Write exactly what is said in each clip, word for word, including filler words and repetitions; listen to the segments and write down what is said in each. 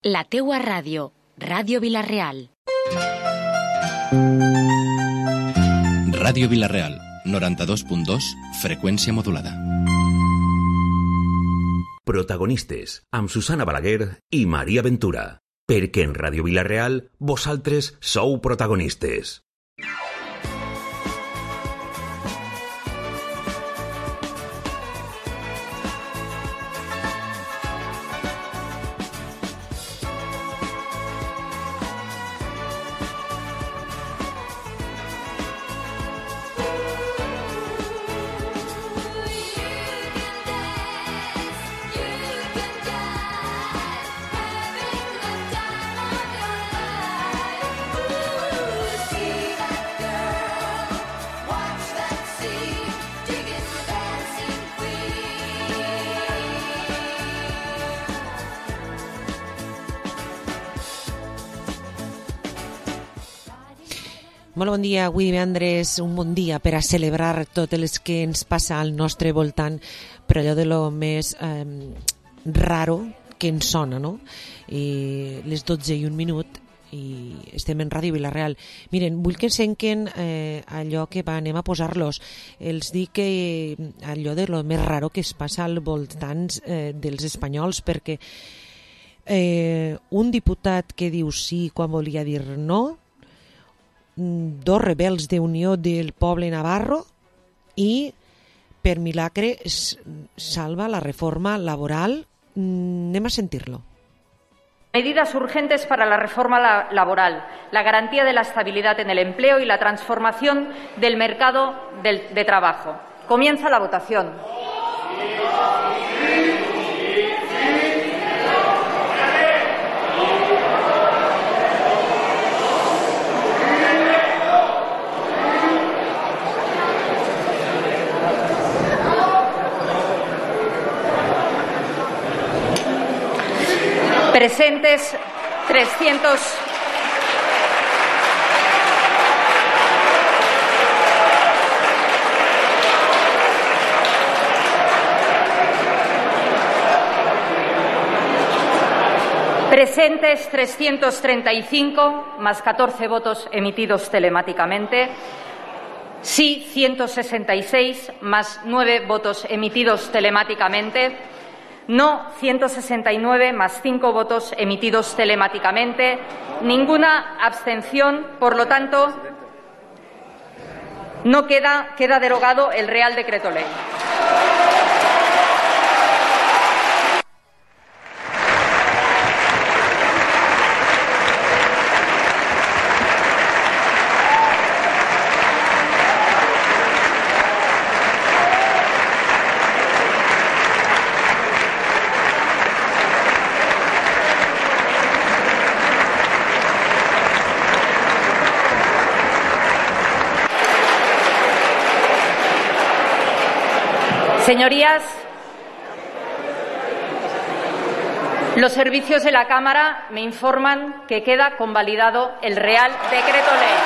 La teua ràdio, Ràdio Vila-real. Ràdio Vila-real, noranta-dos punt dos, freqüència modulada. Protagonistes, amb Susana Balaguer i Maria Ventura. Perquè en Ràdio Vila-real, vosaltres sou protagonistes. Molt bon dia, avui divendres, un bon dia per a celebrar tot el que ens passa al nostre voltant, però allò de lo més eh, raro que ens sona, no? I les dotze i un minut i estem en Ràdio Vila-real. Miren, vull que encenquen eh, allò que va, anem a posar-los. Els dic que allò de lo més raro que es passa al voltant eh, dels espanyols, perquè eh, un diputat que diu sí quan volia dir no, dos rebels de Unió del Poble Navarro i, per milagre, salva la reforma laboral. Anem a sentir-lo. Medidas urgentes para la reforma la laboral, la garantía de la estabilidad en el empleo y la transformación del mercado del, de trabajo. Comienza la votación. Presentes trescientos. Presentes trescientos treinta y cinco, más catorce votos emitidos telemáticamente. Sí, ciento sesenta y seis, más nueve votos emitidos telemáticamente. No, ciento sesenta y nueve, más cinco votos emitidos telemáticamente. Ninguna abstención, por lo tanto, no queda, queda derogado el Real Decreto Ley. Señorías, los servicios de la Cámara me informan que queda convalidado el Real Decreto Ley.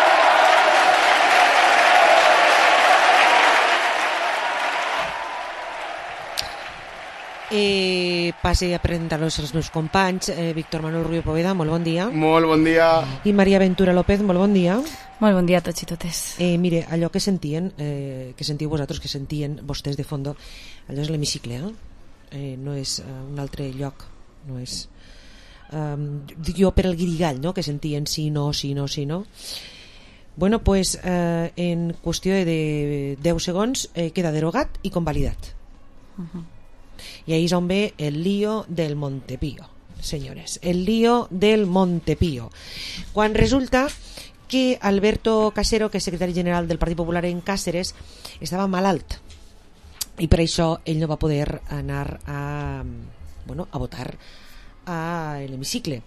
Eh, passe a presentar-los als meus companys. eh, Víctor Manuel Rubio Poveda, molt bon dia. Molt bon dia. I Maria Ventura López, molt bon dia. Molt bon dia a tots i totes. Eh, mire, allò que sentien, eh, que sentiu vosaltres, que sentien vostès de fondo, allò és l'hemicicle, eh? Eh, no és eh, un altre lloc, no és... Um, dic jo per el guirigall, no?, que sentien sí, no, sí, no, sí, no. Bueno, pues eh, en qüestió de deu segons eh, queda derogat i convalidat. Uh-huh. I ahí és on ve el lío del Montepío, senyores, el lío del Montepío, quan resulta que Alberto Casero, que és secretari general del Partit Popular en Càceres, estava malalt i per això ell no va poder anar a, bueno, a votar a l'hemicicle.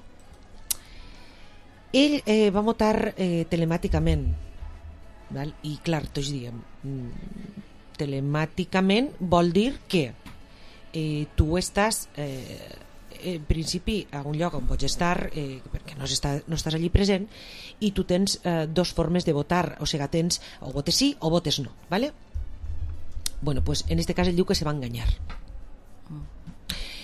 Ell eh, va votar eh, telemàticament, val? I clar, tots diem, telemàticament vol dir que Eh, tu estàs eh, en principi a un lloc on pots estar eh, perquè no, està, no estàs allí present i tu tens eh, dos formes de votar, o sigui, tens o votes sí o votes no, ¿vale? Bueno, pues en este cas ell diu que se va enganyar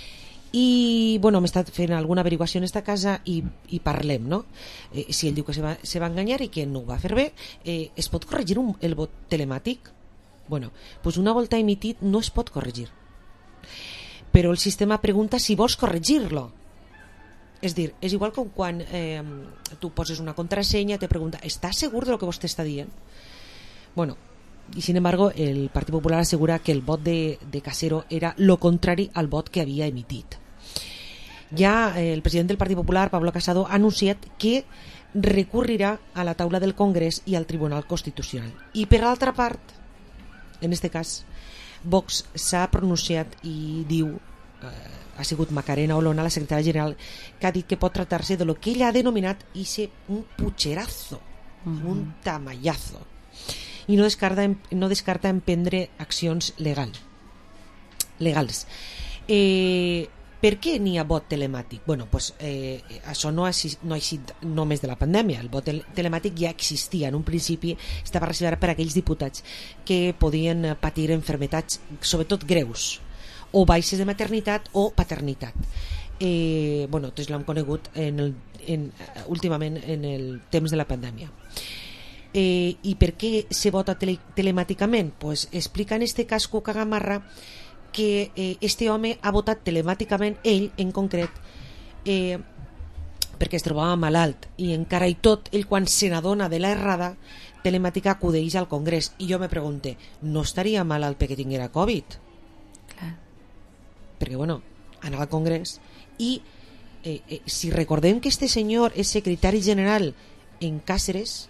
i bueno, m'he estat fent alguna averiguació en esta casa i, i parlem, no? Eh, si ell diu que se va, se va enganyar i que no ho va fer bé, eh, es pot corregir un, el vot telemàtic? Bueno, pues una volta emitit no es pot corregir, però el sistema pregunta si vols corregir-lo. És dir, és igual com quan eh, tu poses una contrasenya, te pregunta, ¿estás segur de lo que vos t'està dient? Bueno, y sin embargo el Partit Popular asegura que el vot de, de Casero era lo contrari al vot que havia emitit. Ja eh, el president del Partit Popular, Pablo Casado, ha anunciat que recurrirà a la taula del Congrés i al Tribunal Constitucional. I per altra part, en este cas, Vox s'ha pronunciat i diu, eh, ha sigut Macarena Olona, la secretària general, que ha dit que pot tractar-se de lo que ella ha denominat ese un pucherazo, mm-hmm. un tamallazo, i no descarta, no descarta emprendre accions legal, legals. Eh, per què n'hi ha vot telemàtic? Bueno, pues, eh, això no ha, no ha existit només de la pandèmia. El vot tel telemàtic ja existia. En un principi estava reservat per a aquells diputats que podien patir enfermetats, sobretot greus, o baixes de maternitat o paternitat. Eh, bueno, tots l'hem conegut en el, en, últimament en el temps de la pandèmia. Eh, I per què se vota tele telemàticament? Pues explica en este cas Cuca Gamarra que eh, este home ha votat telemàticament, ell en concret, eh, perquè es trobava malalt, i encara i tot, ell quan se n'adona de la errada telemàtica acudeix al Congrés. I jo me pregunte, no estaria malalt perquè tinguera Covid? Clar. Perquè, bueno, anar al Congrés i eh, eh, si recordem que este senyor és secretari general en Càceres,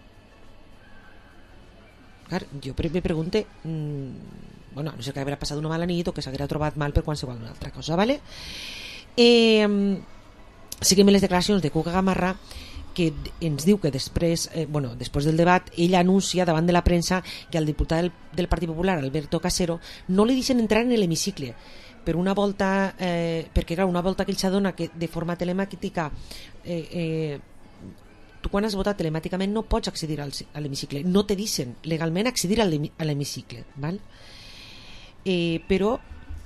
clar, jo me pregunte, mmm, bueno, no sé que haurà passat una mala nit o que s'haguera trobat mal per qualsevol altra cosa, ¿vale? Eh, seguim les declaracions de Cuca Gamarra, que ens diu que després, eh, bueno, després del debat, ell anuncia davant de la premsa que al diputat del, del Partit Popular, Alberto Casero, no li deixen entrar en l'hemicicle per una volta, eh, perquè era una volta que ell s'adona que de forma telemàtica eh, eh, tu quan has votat telemàticament no pots accedir al, a l'hemicicle, no te deixen legalment accedir a l'hemicicle, val? Eh, però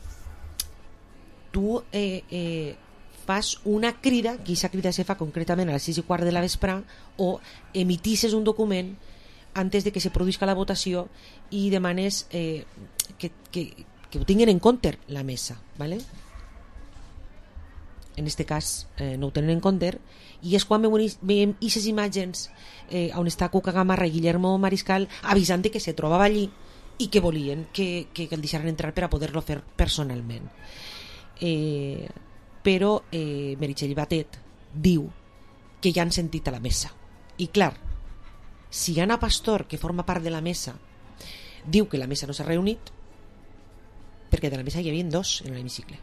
tu eh, eh, fas una crida, que aquesta crida se fa concretament a les sis i quart de la vespre, o emitisses un document antes de que se produïsca la votació i demanes eh, que, que, que ho tinguin en compte la mesa, ¿vale? En este cas eh, no ho tenen en compte, i és quan veiem aquestes imatges eh, on està Cuca Gamarra i Guillermo Mariscal avisant que se trobava allí i que volien que, que, que el deixaran entrar per a poder-lo fer personalment. Eh, però eh, Meritxell Batet diu que ja han sentit a la mesa. I clar, si Ana Pastor, que forma part de la mesa, diu que la mesa no s'ha reunit, perquè de la mesa hi havia dos en l'hemicicle.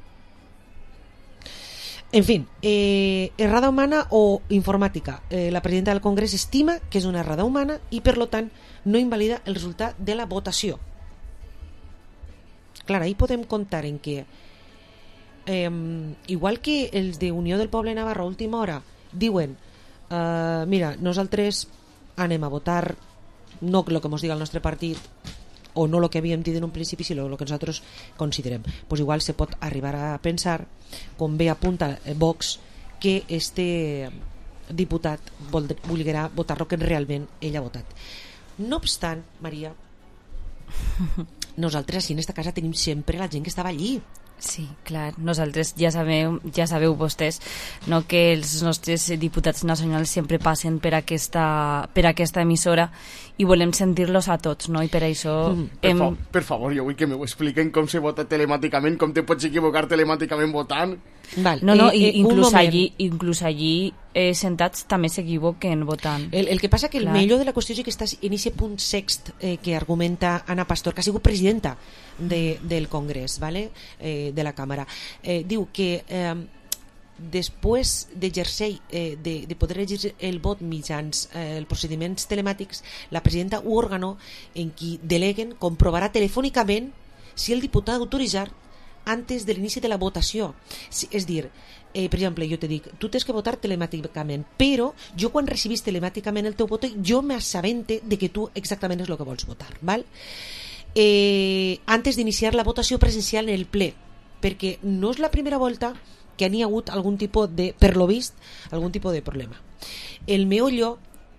En fi, eh, errada humana o informàtica. Eh, la presidenta del Congrés estima que és una errada humana i, per lo tant, no invalida el resultat de la votació. Clar, ahí podem comptar en que eh, igual que els de Unió del Poble Navarra a última hora diuen eh, mira, nosaltres anem a votar no el que ens diga el nostre partit o no el que havíem dit en un principi, sinó el que nosaltres considerem. Pues igual se pot arribar a pensar, com bé apunta Vox, que este diputat volguerà votar el que realment ell ha votat. No obstant, Maria, nosaltres així en esta casa tenim sempre la gent que estava allí. Sí, clar, nosaltres ja sabeu, ja sabeu vostès, no, que els nostres diputats nacionals sempre passen per aquesta, per aquesta emissora i volem sentir-los a tots, no? I per això mm, per, hem... fa, per favor, jo vull que m'ho expliquen com se vota telemàticament, com te pots equivocar telemàticament votant. Val, no, no, eh, eh, inclús allí, inclús allí eh, sentats també s'equivoquen votant. El, el que passa que el Clar. millor de la qüestió és que estàs en aquest punt sext eh, que argumenta Ana Pastor, que ha sigut presidenta de, del Congrés, ¿vale? eh, de la Càmera. Eh, diu que eh, després d'exercer eh, de, de poder exercir el vot mitjans eh, els procediments telemàtics, la presidenta u òrgano en qui deleguen comprovarà telefònicament si el diputat ha d'autoritzar antes de l'inici de la votació. És dir, eh, per exemple, jo te dic, tu tens que votar telemàticament, però jo quan recibís telemàticament el teu vot, jo m'assabente de que tu exactament és el que vols votar, val? Eh, antes d'iniciar la votació presencial en el ple, perquè no és la primera volta que n'hi ha hagut algun tipus de, per lo vist, algun tipus de problema. El meollo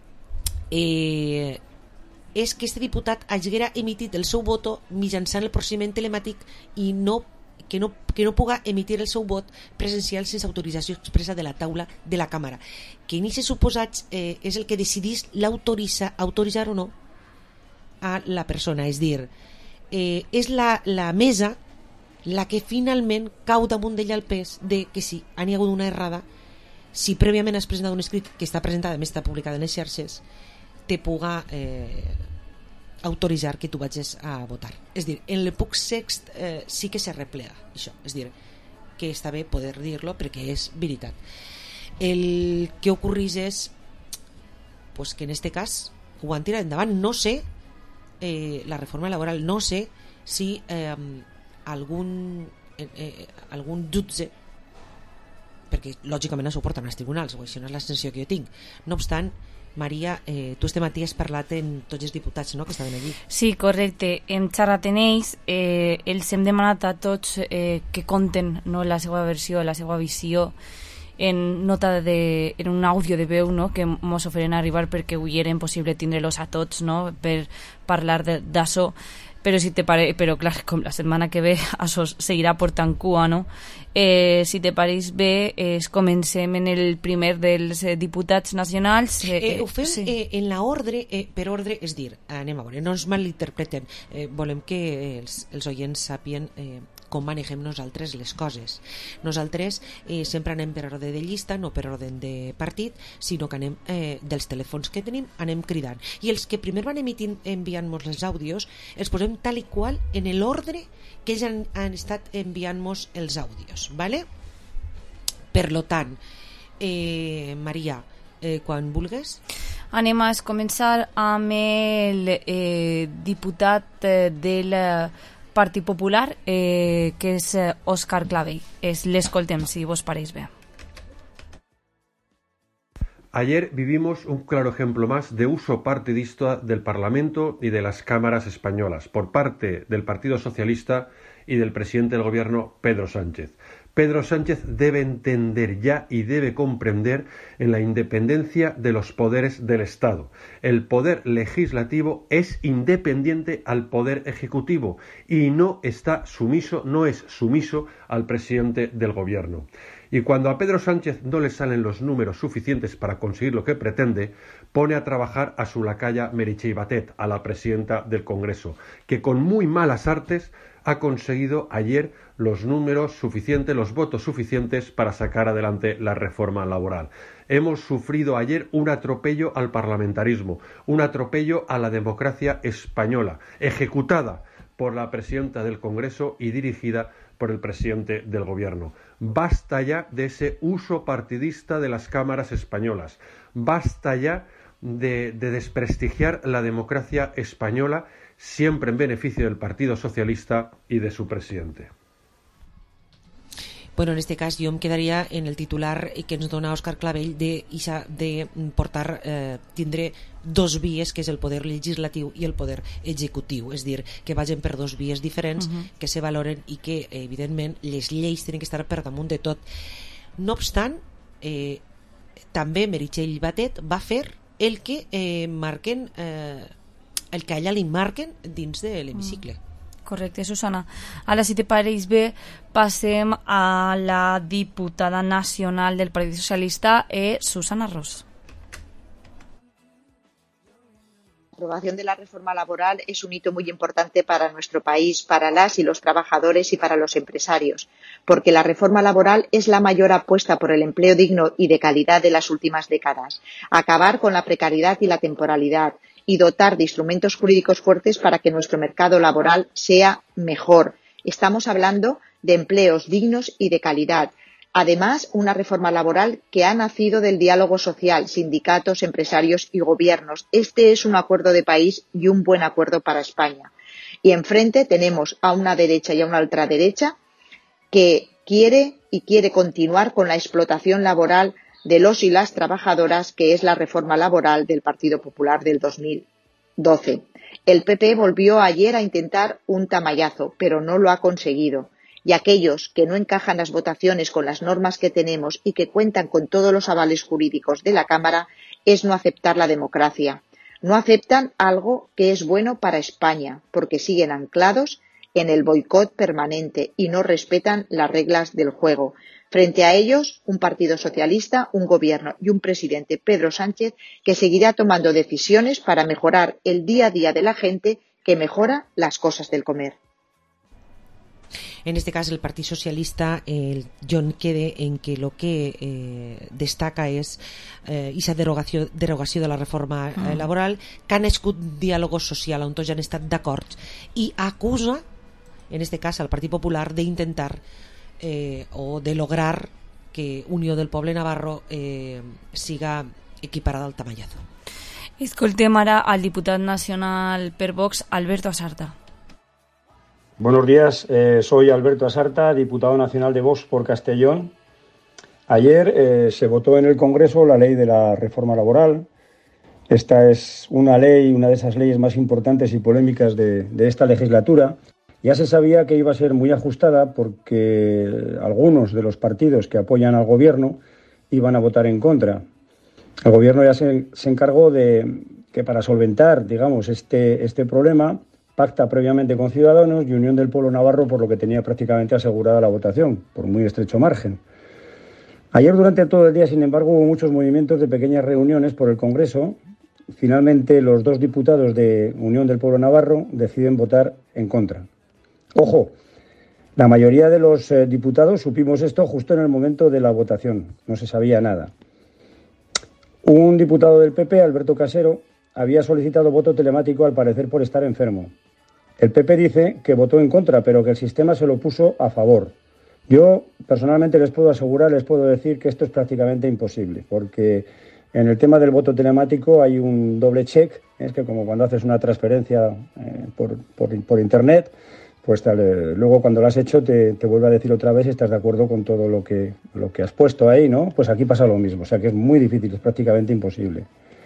eh, és que este diputat haguera emitit el seu voto mitjançant el procediment telemàtic i no que no, que no puga emitir el seu vot presencial sense autorització expressa de la taula de la càmera, que en aquests suposats eh, és el que decidís l'autoritzar autoritzar o no a la persona, és dir, eh, és la, la mesa la que finalment cau damunt d'ella el pes de que si han hi hagut una errada, si prèviament has presentat un escrit que està presentat, a més està publicat en les xarxes, te puga eh, autoritzar que tu vagis a votar. És dir, en l'epoc sext eh, sí que s'arreplega això, és dir, que està bé poder dir-lo perquè és veritat. El que ocorrís és pues, que en este cas ho han tirat endavant. No sé eh, la reforma laboral, no sé si eh, algun eh, eh, algun jutge, perquè lògicament no suporten els tribunals, o això no és la sensació que jo tinc. No obstant, Maria, eh, tu este matí has parlat en tots els diputats, no?, que estaven allí. Sí, correcte. Hem xerrat en ells, eh, els hem demanat a tots eh, que conten, no, la seva versió, la seva visió en nota de, en un àudio de veu, no?, que mos oferen arribar perquè avui era impossible tindre-los a tots, no?, per parlar d'això. Però si te pare... però clar, com la setmana que ve això seguirà portant cua, no? Eh, si te pareix bé, eh, comencem en el primer dels eh, diputats nacionals. Eh, eh, ho fem sí. eh, en la ordre, eh, per ordre, és dir, anem a veure, no ens malinterpretem, eh, volem que els, els oients sàpien eh, com manegem nosaltres les coses. Nosaltres eh, sempre anem per ordre de llista, no per ordre de partit, sinó que anem eh, dels telèfons que tenim, anem cridant. I els que primer van emitint enviant-nos els àudios, els posem tal i qual en l'ordre que ells han, han estat enviant-nos els àudios, ¿vale? Per lo tant, eh, Maria, eh, quan vulgues. Anem a començar amb el eh, diputat eh, del Partit Popular, eh, que és Òscar Clavell. Es, l'escoltem, si vos pareix bé. Ayer vivimos un claro ejemplo más de uso partidista del Parlamento y de las cámaras españolas por parte del Partido Socialista y del presidente del Gobierno, Pedro Sánchez. Pedro Sánchez debe entender ya y debe comprender en la independencia de los poderes del Estado. El poder legislativo es independiente al poder ejecutivo y no está sumiso, no es sumiso al presidente del Gobierno. Y cuando a Pedro Sánchez no le salen los números suficientes para conseguir lo que pretende, pone a trabajar a su lacaya Meritxell Batet, a la presidenta del Congreso, que con muy malas artes ha conseguido ayer los números suficientes, los votos suficientes para sacar adelante la reforma laboral. Hemos sufrido ayer un atropello al parlamentarismo, un atropello a la democracia española, ejecutada por la presidenta del Congreso y dirigida por el presidente del Gobierno. Basta ya de ese uso partidista de las cámaras españolas. Basta ya de, de desprestigiar la democracia española, siempre en beneficio del Partido Socialista y de su presidente. Bueno, en este cas jo em quedaria en el titular que ens dona Òscar Clavell de, de portar, eh, tindre dos vies, que és el poder legislatiu i el poder executiu, és dir, que vagin per dos vies diferents, uh-huh. que se valoren i que, evidentment, les lleis tenen que estar per damunt de tot. No obstant, eh, també Meritxell Batet va fer el que eh, marquen, eh, el que allà li marquen dins de l'hemicicle. Mm. Correcte, Susana. Ara, si te pareix bé, passem a la diputada nacional del Partit Socialista, eh, Susana Ros. La aprobación de la reforma laboral es un hito muy importante para nuestro país, para las y los trabajadores y para los empresarios, porque la reforma laboral es la mayor apuesta por el empleo digno y de calidad de las últimas décadas. Acabar con la precariedad y la temporalidad y dotar de instrumentos jurídicos fuertes para que nuestro mercado laboral sea mejor. Estamos hablando de empleos dignos y de calidad. Además, una reforma laboral que ha nacido del diálogo social, sindicatos, empresarios y gobiernos. Este es un acuerdo de país y un buen acuerdo para España. Y enfrente tenemos a una derecha y a una ultraderecha que quiere y quiere continuar con la explotación laboral de los y las trabajadoras, que es la reforma laboral del Partido Popular del dos mil doce. El P P volvió ayer a intentar un tamallazo, pero no lo ha conseguido. y aquellos que no encajan las votaciones con las normas que tenemos y que cuentan con todos los avales jurídicos de la Cámara es no aceptar la democracia. No aceptan algo que es bueno para España, porque siguen anclados en el boicot permanente y no respetan las reglas del juego. Frente a ellos, un partido socialista, un gobierno y un presidente, Pedro Sánchez, que seguirá tomando decisiones para mejorar el día a día de la gente, que mejora las cosas del comer. En este cas, el Partit Socialista, el John quede en que el que eh, destaca és eh, aquesta derogació, derogació de la reforma eh, laboral, que ha nascut diàleg social on tots ja han estat d'acord, i acusa, en este cas, al Partit Popular d'intentar eh, o de lograr que Unió del Poble Navarro eh, siga equiparada al Tamallazo. Escoltem ara al diputat nacional per Vox, Alberto Asarta. Buenos días, eh, soy Alberto Asarta, diputado nacional de Vox por Castellón. Ayer eh, se votó en el Congreso la ley de la reforma laboral. Esta es una ley, una de esas leyes más importantes y polémicas de, de esta legislatura. Ya se sabía que iba a ser muy ajustada porque algunos de los partidos que apoyan al Gobierno iban a votar en contra. El Gobierno ya se, se encargó de que para solventar, digamos, este, este problema, pacta previamente con Ciudadanos y Unión del Pueblo Navarro, por lo que tenía prácticamente asegurada la votación, por muy estrecho margen. Ayer durante todo el día, sin embargo, hubo muchos movimientos de pequeñas reuniones por el Congreso. Finalmente, los dos diputados de Unión del Pueblo Navarro deciden votar en contra. Ojo, la mayoría de los eh, diputados supimos esto justo en el momento de la votación, no se sabía nada. Un diputado del P P, Alberto Casero, había solicitado voto telemático al parecer por estar enfermo. El P P dice que votó en contra, pero que el sistema se lo puso a favor. Yo personalmente les puedo asegurar, les puedo decir que esto es prácticamente imposible, porque en el tema del voto telemático hay un doble check, es que como cuando haces una transferencia eh, por, por, por internet, pues tal, eh, luego cuando lo has hecho te, te vuelve a decir otra vez si estás de acuerdo con todo lo que, lo que has puesto ahí, ¿no? Pues aquí pasa lo mismo, o sea que es muy difícil, es prácticamente imposible.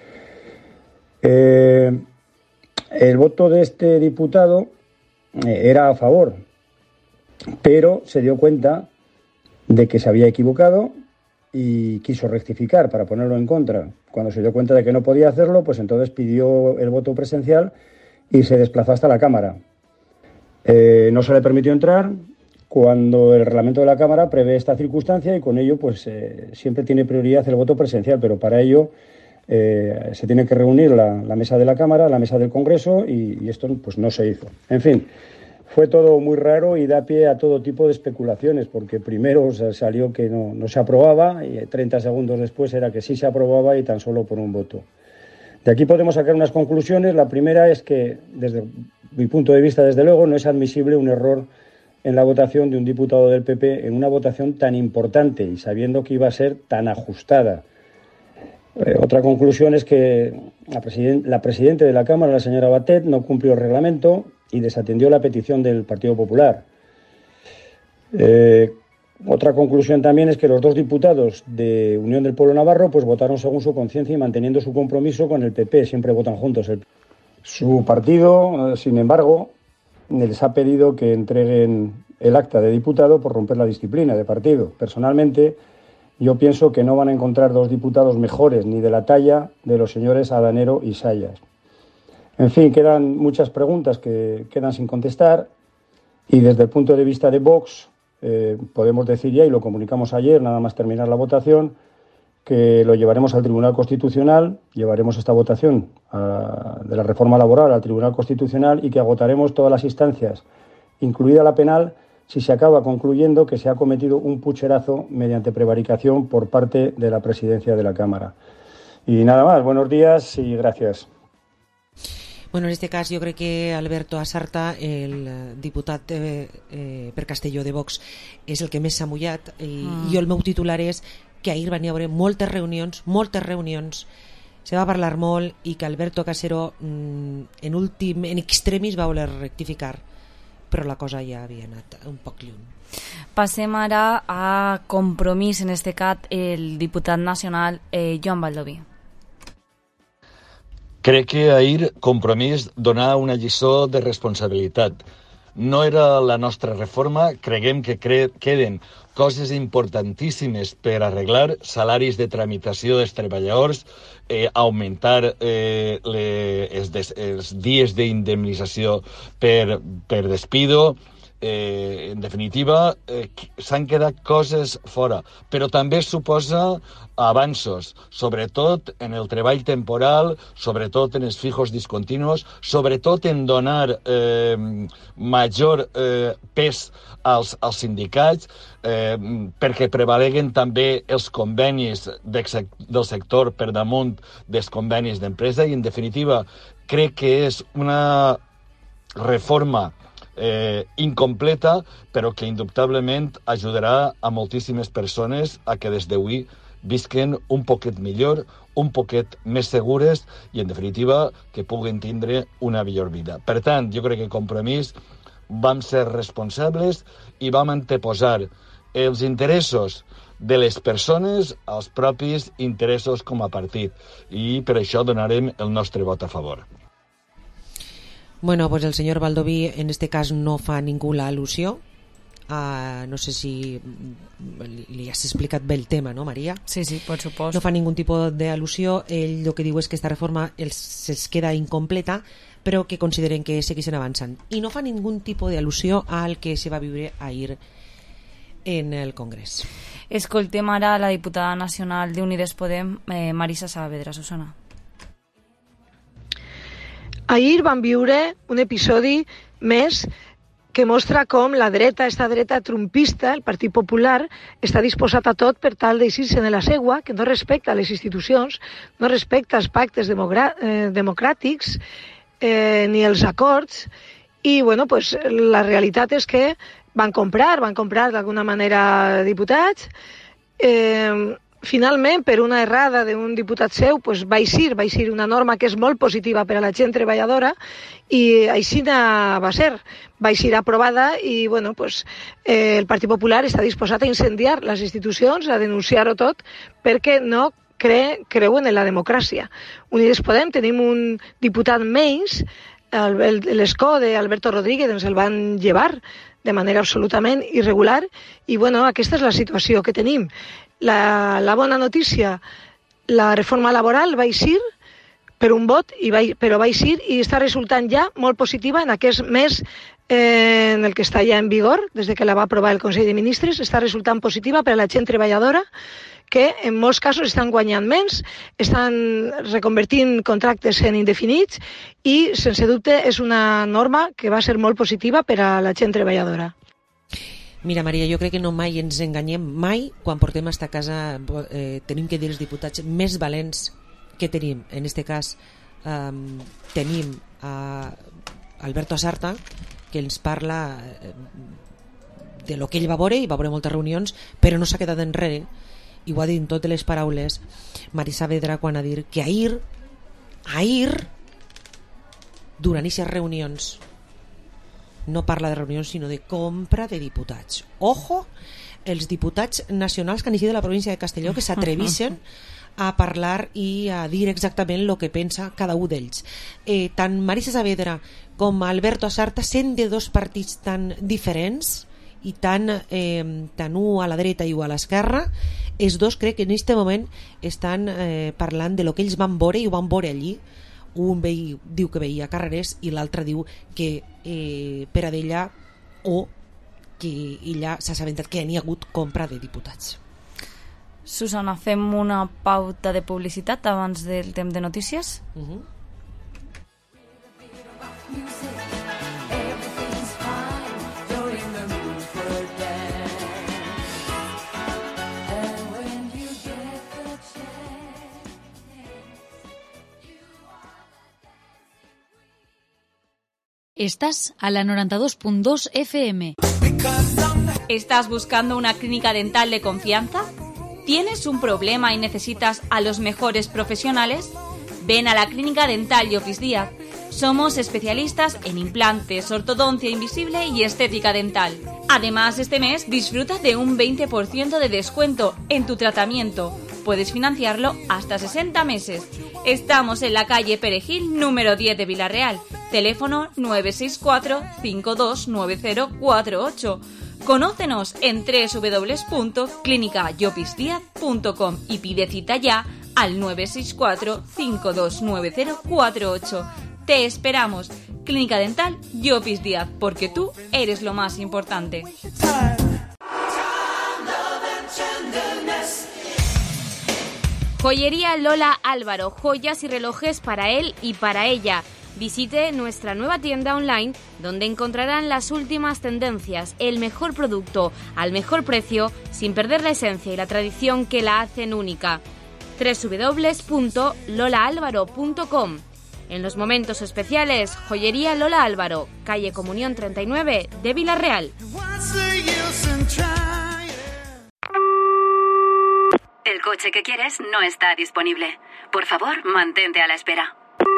Eh, el voto de este diputado eh, era a favor, pero se dio cuenta de que se había equivocado y quiso rectificar para ponerlo en contra. Cuando se dio cuenta de que no podía hacerlo, pues entonces pidió el voto presencial y se desplazó hasta la Cámara. Eh, no se le permitió entrar cuando el reglamento de la Cámara prevé esta circunstancia y con ello pues eh, siempre tiene prioridad el voto presencial, pero para ello Eh, se tiene que reunir la, la mesa de la Cámara, la mesa del Congreso y, y esto pues no se hizo. En fin, fue todo muy raro y da pie a todo tipo de especulaciones, porque primero o sea, salió que no, no se aprobaba y treinta segundos después era que sí se aprobaba y tan solo por un voto. De aquí podemos sacar unas conclusiones. La primera es que, desde mi punto de vista, desde luego, no es admisible un error en la votación de un diputado del P P en una votación tan importante y sabiendo que iba a ser tan ajustada. Eh, otra conclusión es que la, presiden- la presidenta de la Cámara, la señora Batet, no cumplió el reglamento y desatendió la petición del Partido Popular. Eh, otra conclusión también es que los dos diputados de Unión del Pueblo Navarro pues votaron según su conciencia y manteniendo su compromiso con el P P, siempre votan juntos. El... Su partido, eh, sin embargo, les ha pedido que entreguen el acta de diputado por romper la disciplina de partido. Personalmente, yo pienso que no van a encontrar dos diputados mejores ni de la talla de los señores Adanero y Sayas. En fin, quedan muchas preguntas que quedan sin contestar y desde el punto de vista de Vox eh, podemos decir ya, y lo comunicamos ayer, nada más terminar la votación, que lo llevaremos al Tribunal Constitucional, llevaremos esta votación a, de la reforma laboral al Tribunal Constitucional y que agotaremos todas las instancias, incluida la penal, si se acaba concluyendo que se ha cometido un pucherazo mediante prevaricación por parte de la presidencia de la Cámara. Y nada más, buenos días y gracias. Bueno, en este cas jo crec que Alberto Asarta, el diputat eh, eh, per Castelló de Vox, és el que més s'ha mullat i, mm. i el meu titular és que ahir van hi haver moltes reunions, moltes reunions, se va parlar molt i que Alberto Casero mm, en últim, en extremis va voler rectificar, però la cosa ja havia anat un poc lluny. Passem ara a Compromís, en este cas el diputat nacional eh, Joan Baldoví. Crec que ahir Compromís donà una lliçó de responsabilitat. no era la nostra reforma. Creguem que cre queden coses importantíssimes per arreglar, salaris de tramitació dels treballadors, eh, augmentar eh, le, els, des, els dies d'indemnització per, per despido. Eh, en definitiva, eh, s'han quedat coses fora, però també suposa avanços, sobretot en el treball temporal, sobretot en els fijos discontinus, sobretot en donar eh, major eh, pes als, als sindicats, eh, perquè prevaleguen també els convenis de, del sector per damunt dels convenis d'empresa, i en definitiva crec que és una reforma Eh, incompleta, però que indubtablement ajudarà a moltíssimes persones a que des d'avui visquen un poquet millor, un poquet més segures i, en definitiva, que puguen tindre una millor vida. Per tant, jo crec que Compromís vam ser responsables i vam anteposar els interessos de les persones als propis interessos com a partit, i per això donarem el nostre vot a favor. Bueno, pues el señor Baldoví en este cas no fa ninguna al·lusió. Uh, no sé si li has explicat bé el tema, no, Maria? Sí, sí, por supuesto. No fa ningún tipus d'al·lusió. Ell el que diu és que esta reforma els, se'ls queda incompleta, però que consideren que segueixen avançant. I no fa ningún tipus d'al·lusió al que se va viure ahir en el Congrés. Escoltem ara la diputada nacional d'Unides Podem, eh, Marisa Saavedra. Susana. Ahir vam viure un episodi més que mostra com la dreta, esta dreta trumpista, el Partit Popular, està disposat a tot per tal d'eixir-se de la seua, que no respecta les institucions, no respecta els pactes eh, democràtics eh, ni els acords, i bueno, pues, la realitat és que van comprar, van comprar d'alguna manera diputats, eh, finalment, per una errada d'un diputat seu, pues, va eixir, va eixir una norma que és molt positiva per a la gent treballadora, i així va ser, va eixir aprovada, i bueno, pues, eh, el Partit Popular està disposat a incendiar les institucions, a denunciar-ho tot, perquè no cre creuen en la democràcia. Unides Podem tenim un diputat menys, l'escó d'Alberto Rodríguez, ens el van llevar de manera absolutament irregular, i bueno, aquesta és la situació que tenim. La, la bona notícia, la reforma laboral va eixir per un vot, i va, però va eixir i està resultant ja molt positiva en aquest mes eh, en el que està ja en vigor, des de que la va aprovar el Consell de Ministres, està resultant positiva per a la gent treballadora, que en molts casos estan guanyant menys, estan reconvertint contractes en indefinits, i sense dubte és una norma que va ser molt positiva per a la gent treballadora. Mira, Maria, jo crec que no mai ens enganyem, mai, quan portem a esta casa eh, tenim que dir els diputats més valents que tenim. En este cas eh, tenim a Alberto Asarta, que ens parla eh, de lo que ell va veure, i va veure moltes reunions, però no s'ha quedat enrere, i ho ha dit en totes les paraules Marisa Saavedra quan ha dit que ahir, ahir, durant aquestes reunions, no parla de reunions, sinó de compra de diputats. Ojo, els diputats nacionals que han eixit de la província de Castelló, que s'atreveixen a parlar i a dir exactament el que pensa cada un d'ells. Eh, tant Marisa Saavedra com Alberto Asarta, sent de dos partits tan diferents i tan, eh, tant un a la dreta i un a l'esquerra, els dos crec que en aquest moment estan eh, parlant de lo que ells van veure i ho van veure allí. Un vei, diu que veia carreres i l'altre diu que eh, per a d'ella, o que ella s'ha assabentat que n'hi ha hagut compra de diputats. Susana, fem una pauta de publicitat abans del temps de notícies? Uh-huh. Estás a la noventa y dos punto dos F M. ¿Estás buscando una clínica dental de confianza? ¿Tienes un problema y necesitas a los mejores profesionales? Ven a la Clínica Dental y Office Díaz. Somos especialistas en implantes, ortodoncia invisible y estética dental. Además, este mes disfruta de un veinte por ciento de descuento en tu tratamiento. Puedes financiarlo hasta sesenta meses. Estamos en la calle Perejil número diez de Villarreal. Teléfono nueve seis cuatro cinco dos nueve cero cuatro ocho. Conócenos en doble u doble u doble u punto clínica llopis díaz punto com y pide cita ya al nueve seis cuatro cinco dos nueve cero cuatro ocho. Te esperamos. Clínica Dental Llopis Díaz, porque tú eres lo más importante. Joyería Lola Álvaro, joyas y relojes para él y para ella. Visite nuestra nueva tienda online donde encontrarán las últimas tendencias, el mejor producto al mejor precio, sin perder la esencia y la tradición que la hacen única. doble u doble u doble u punto lola álvaro punto com. En los momentos especiales, Joyería Lola Álvaro, calle Comunión treinta y nueve de Villarreal. El coche que quieres no está disponible. Por favor, mantente a la espera.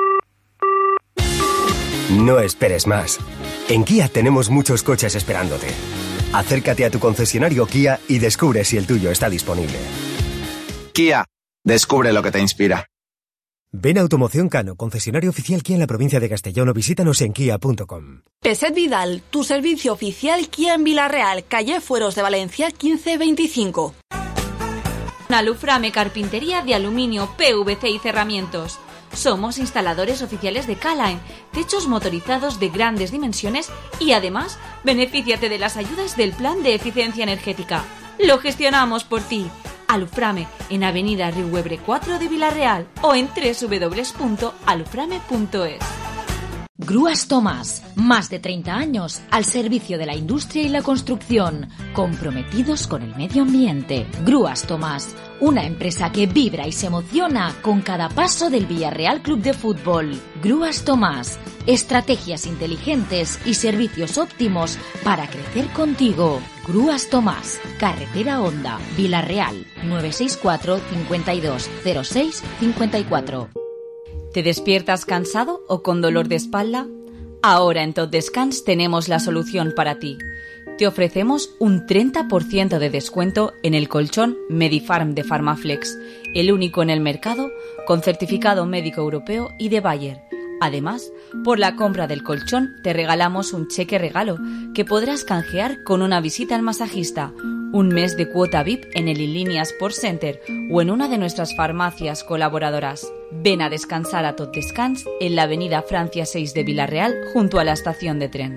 No esperes más. En Kia tenemos muchos coches esperándote. Acércate a tu concesionario Kia y descubre si el tuyo está disponible. Kia, descubre lo que te inspira. Ven a Automoción Cano, concesionario oficial Kia en la provincia de Castellón, o visítanos en kia punto com. Peset Vidal, tu servicio oficial Kia en Villarreal, calle Fueros de Valencia quince veinticinco. Aluframe Carpintería de aluminio, P V C y cerramientos. Somos instaladores oficiales de K-Line, techos motorizados de grandes dimensiones y además benefíciate de las ayudas del Plan de Eficiencia Energética. Lo gestionamos por ti. Aluframe en Avenida Riuebre cuatro de Villarreal o en doble u doble u doble u punto aluframe punto es. Grúas Tomás, más de treinta años al servicio de la industria y la construcción, comprometidos con el medio ambiente. Grúas Tomás, una empresa que vibra y se emociona con cada paso del Villarreal Club de Fútbol. Grúas Tomás, estrategias inteligentes y servicios óptimos para crecer contigo. Grúas Tomás, Carretera Honda, Villarreal, nueve seis cuatro cincuenta y dos cero seis cincuenta y cuatro. ¿Te despiertas cansado o con dolor de espalda? Ahora en Tot Descans tenemos la solución para ti. Te ofrecemos un treinta por ciento de descuento en el colchón Medifarm de Farmaflex, el único en el mercado con certificado médico europeo y de Bayer. Además, por la compra del colchón te regalamos un cheque regalo que podrás canjear con una visita al masajista, un mes de cuota V I P en el Inlínea Sport Center o en una de nuestras farmacias colaboradoras. Ven a descansar a Tot Descans en la avenida Francia seis de Villarreal junto a la estación de tren.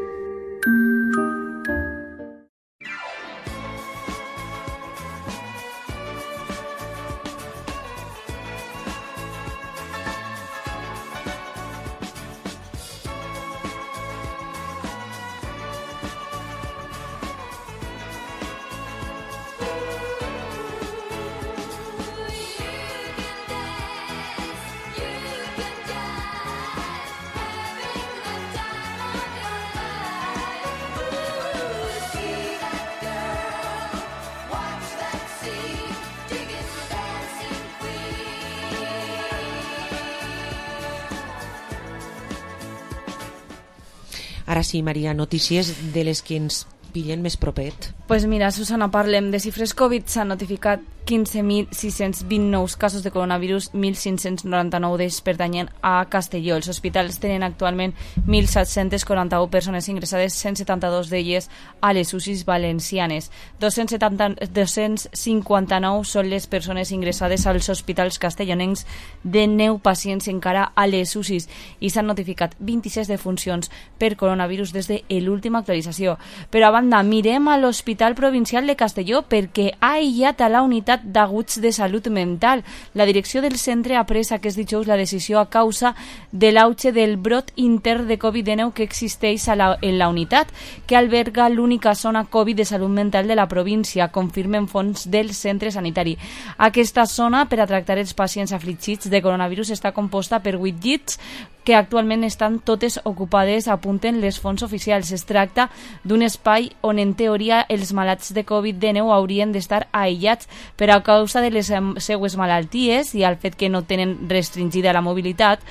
Ara sí, Maria, notícies de les que ens pillen més propet. Pues mira, Susana, parlem de xifres Covid. S'han notificat quinze mil sis-cents vint nous casos de coronavirus, mil cinc-cents noranta-nou d'ells pertanyen a Castelló. Els hospitals tenen actualment mil set-cents quaranta-u persones ingressades, cent setanta-dos d'elles a les U C Is valencianes. dos-cents cinquanta-nou són les persones ingressades als hospitals castellonencs, de nou pacients encara a les U C Is, i s'han notificat vint-i-sis defuncions per coronavirus des de l'última actualització. Però a banda, mirem a l'Hospital Provincial de Castelló, perquè ha aïllat a la unitat d'aguts de salut mental. La direcció del centre ha pres aquest dijous la decisió a causa de l'auge del brot intern de Covid dinou que existeix a la, en la unitat, que alberga l'única zona Covid de salut mental de la província, confirmen fonts del centre sanitari. Aquesta zona, per a tractar els pacients afligits de coronavirus, està composta per vuit llits que actualment estan totes ocupades, apunten les fonts oficials. Es tracta d'un espai on, en teoria, els malalts de Covid dinou haurien d'estar aïllats per a causa de les seues malalties i al fet que no tenen restringida la mobilitat,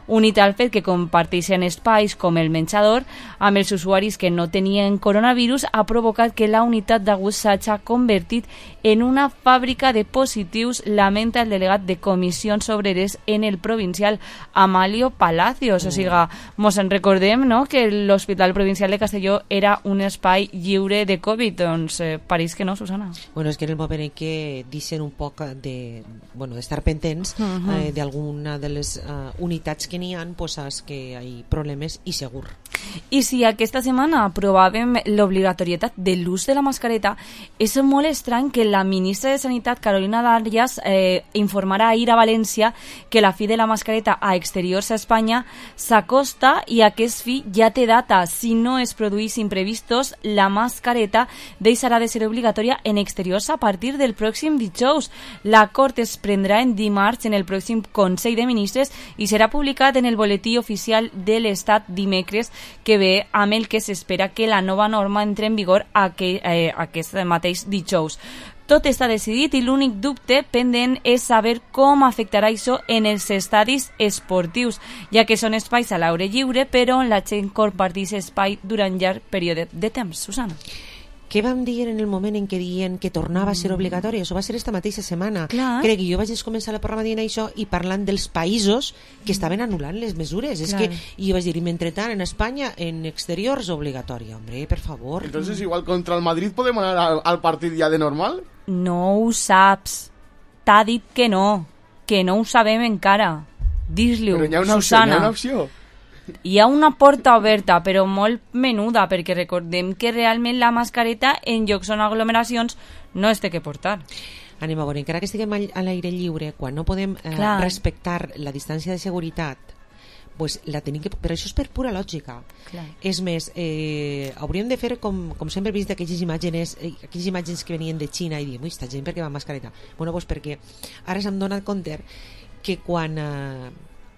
unit al fet que comparteixen espais com el menjador amb els usuaris que no tenien coronavirus, ha provocat que la unitat d'aguts s'hagi convertit en una fàbrica de positius, lamenta el delegat de Comissions Obreres en el provincial, Amalio Palacios. Mm. O sigui, mos en recordem, no?, que l'Hospital Provincial de Castelló era un espai lliure de Covid. Doncs eh, pareix que no, Susana. Bueno, és que en el moment en què deixen un poc de, bueno, d'estar pendents uh-huh. eh, d'alguna de les uh, unitats que n'hi ha, pues saps que hi ha problemes i segur. I si aquesta setmana aprovàvem l'obligatorietat de l'ús de la mascareta, és molt estrany que la ministra de Sanitat, Carolina Darias, eh, informarà ahir a València que la fi de la mascareta a exteriors a Espanya s'acosta i aquest fi ja té data. Si no es produís imprevistos, la mascareta deixarà de ser obligatòria en exteriors a partir del pròxim dijous. L'acord es prendrà en dimarts en el pròxim Consell de Ministres i serà publicat en el boletí oficial de l'Estat dimecres, que ve amb el que s'espera que la nova norma entre en vigor aqu- eh, aquest mateix dijous. Tot està decidit i l'únic dubte pendent és saber com afectarà això en els estadis esportius, ja que són espais a l'aire lliure, però on la gent comparteix espai durant llarg període de temps. Susana. Què vam dir en el moment en què diuen que tornava a ser obligatori? Això va ser esta mateixa setmana. Clar. Crec que jo vaig començar el programa dient això i parlant dels països que estaven anul·lant les mesures. És Clar. que, i jo vaig dir, i mentrestant en Espanya en exteriors obligatòria. Hombre, per favor. Entonces igual contra el Madrid podem anar al, al partit ja de normal? No ho saps. T'ha dit que no. Que no ho sabem encara. Dis-li-ho, Però hi ha una opció, Susana. hi ha una opció. Hi ha una porta oberta, però molt menuda, perquè recordem que realment la mascareta en llocs on aglomeracions no es té que portar. Anem a veure, encara que estiguem a l'aire lliure, quan no podem eh, respectar la distància de seguretat, pues la tenim que... però això és per pura lògica. Clar. És més, eh, hauríem de fer com, com sempre he vist d'aquelles imatges, eh, aquelles imatges que venien de Xina i dir, ui, esta gent per què va amb mascareta? Bueno, pues perquè ara s'han donat compte que quan eh,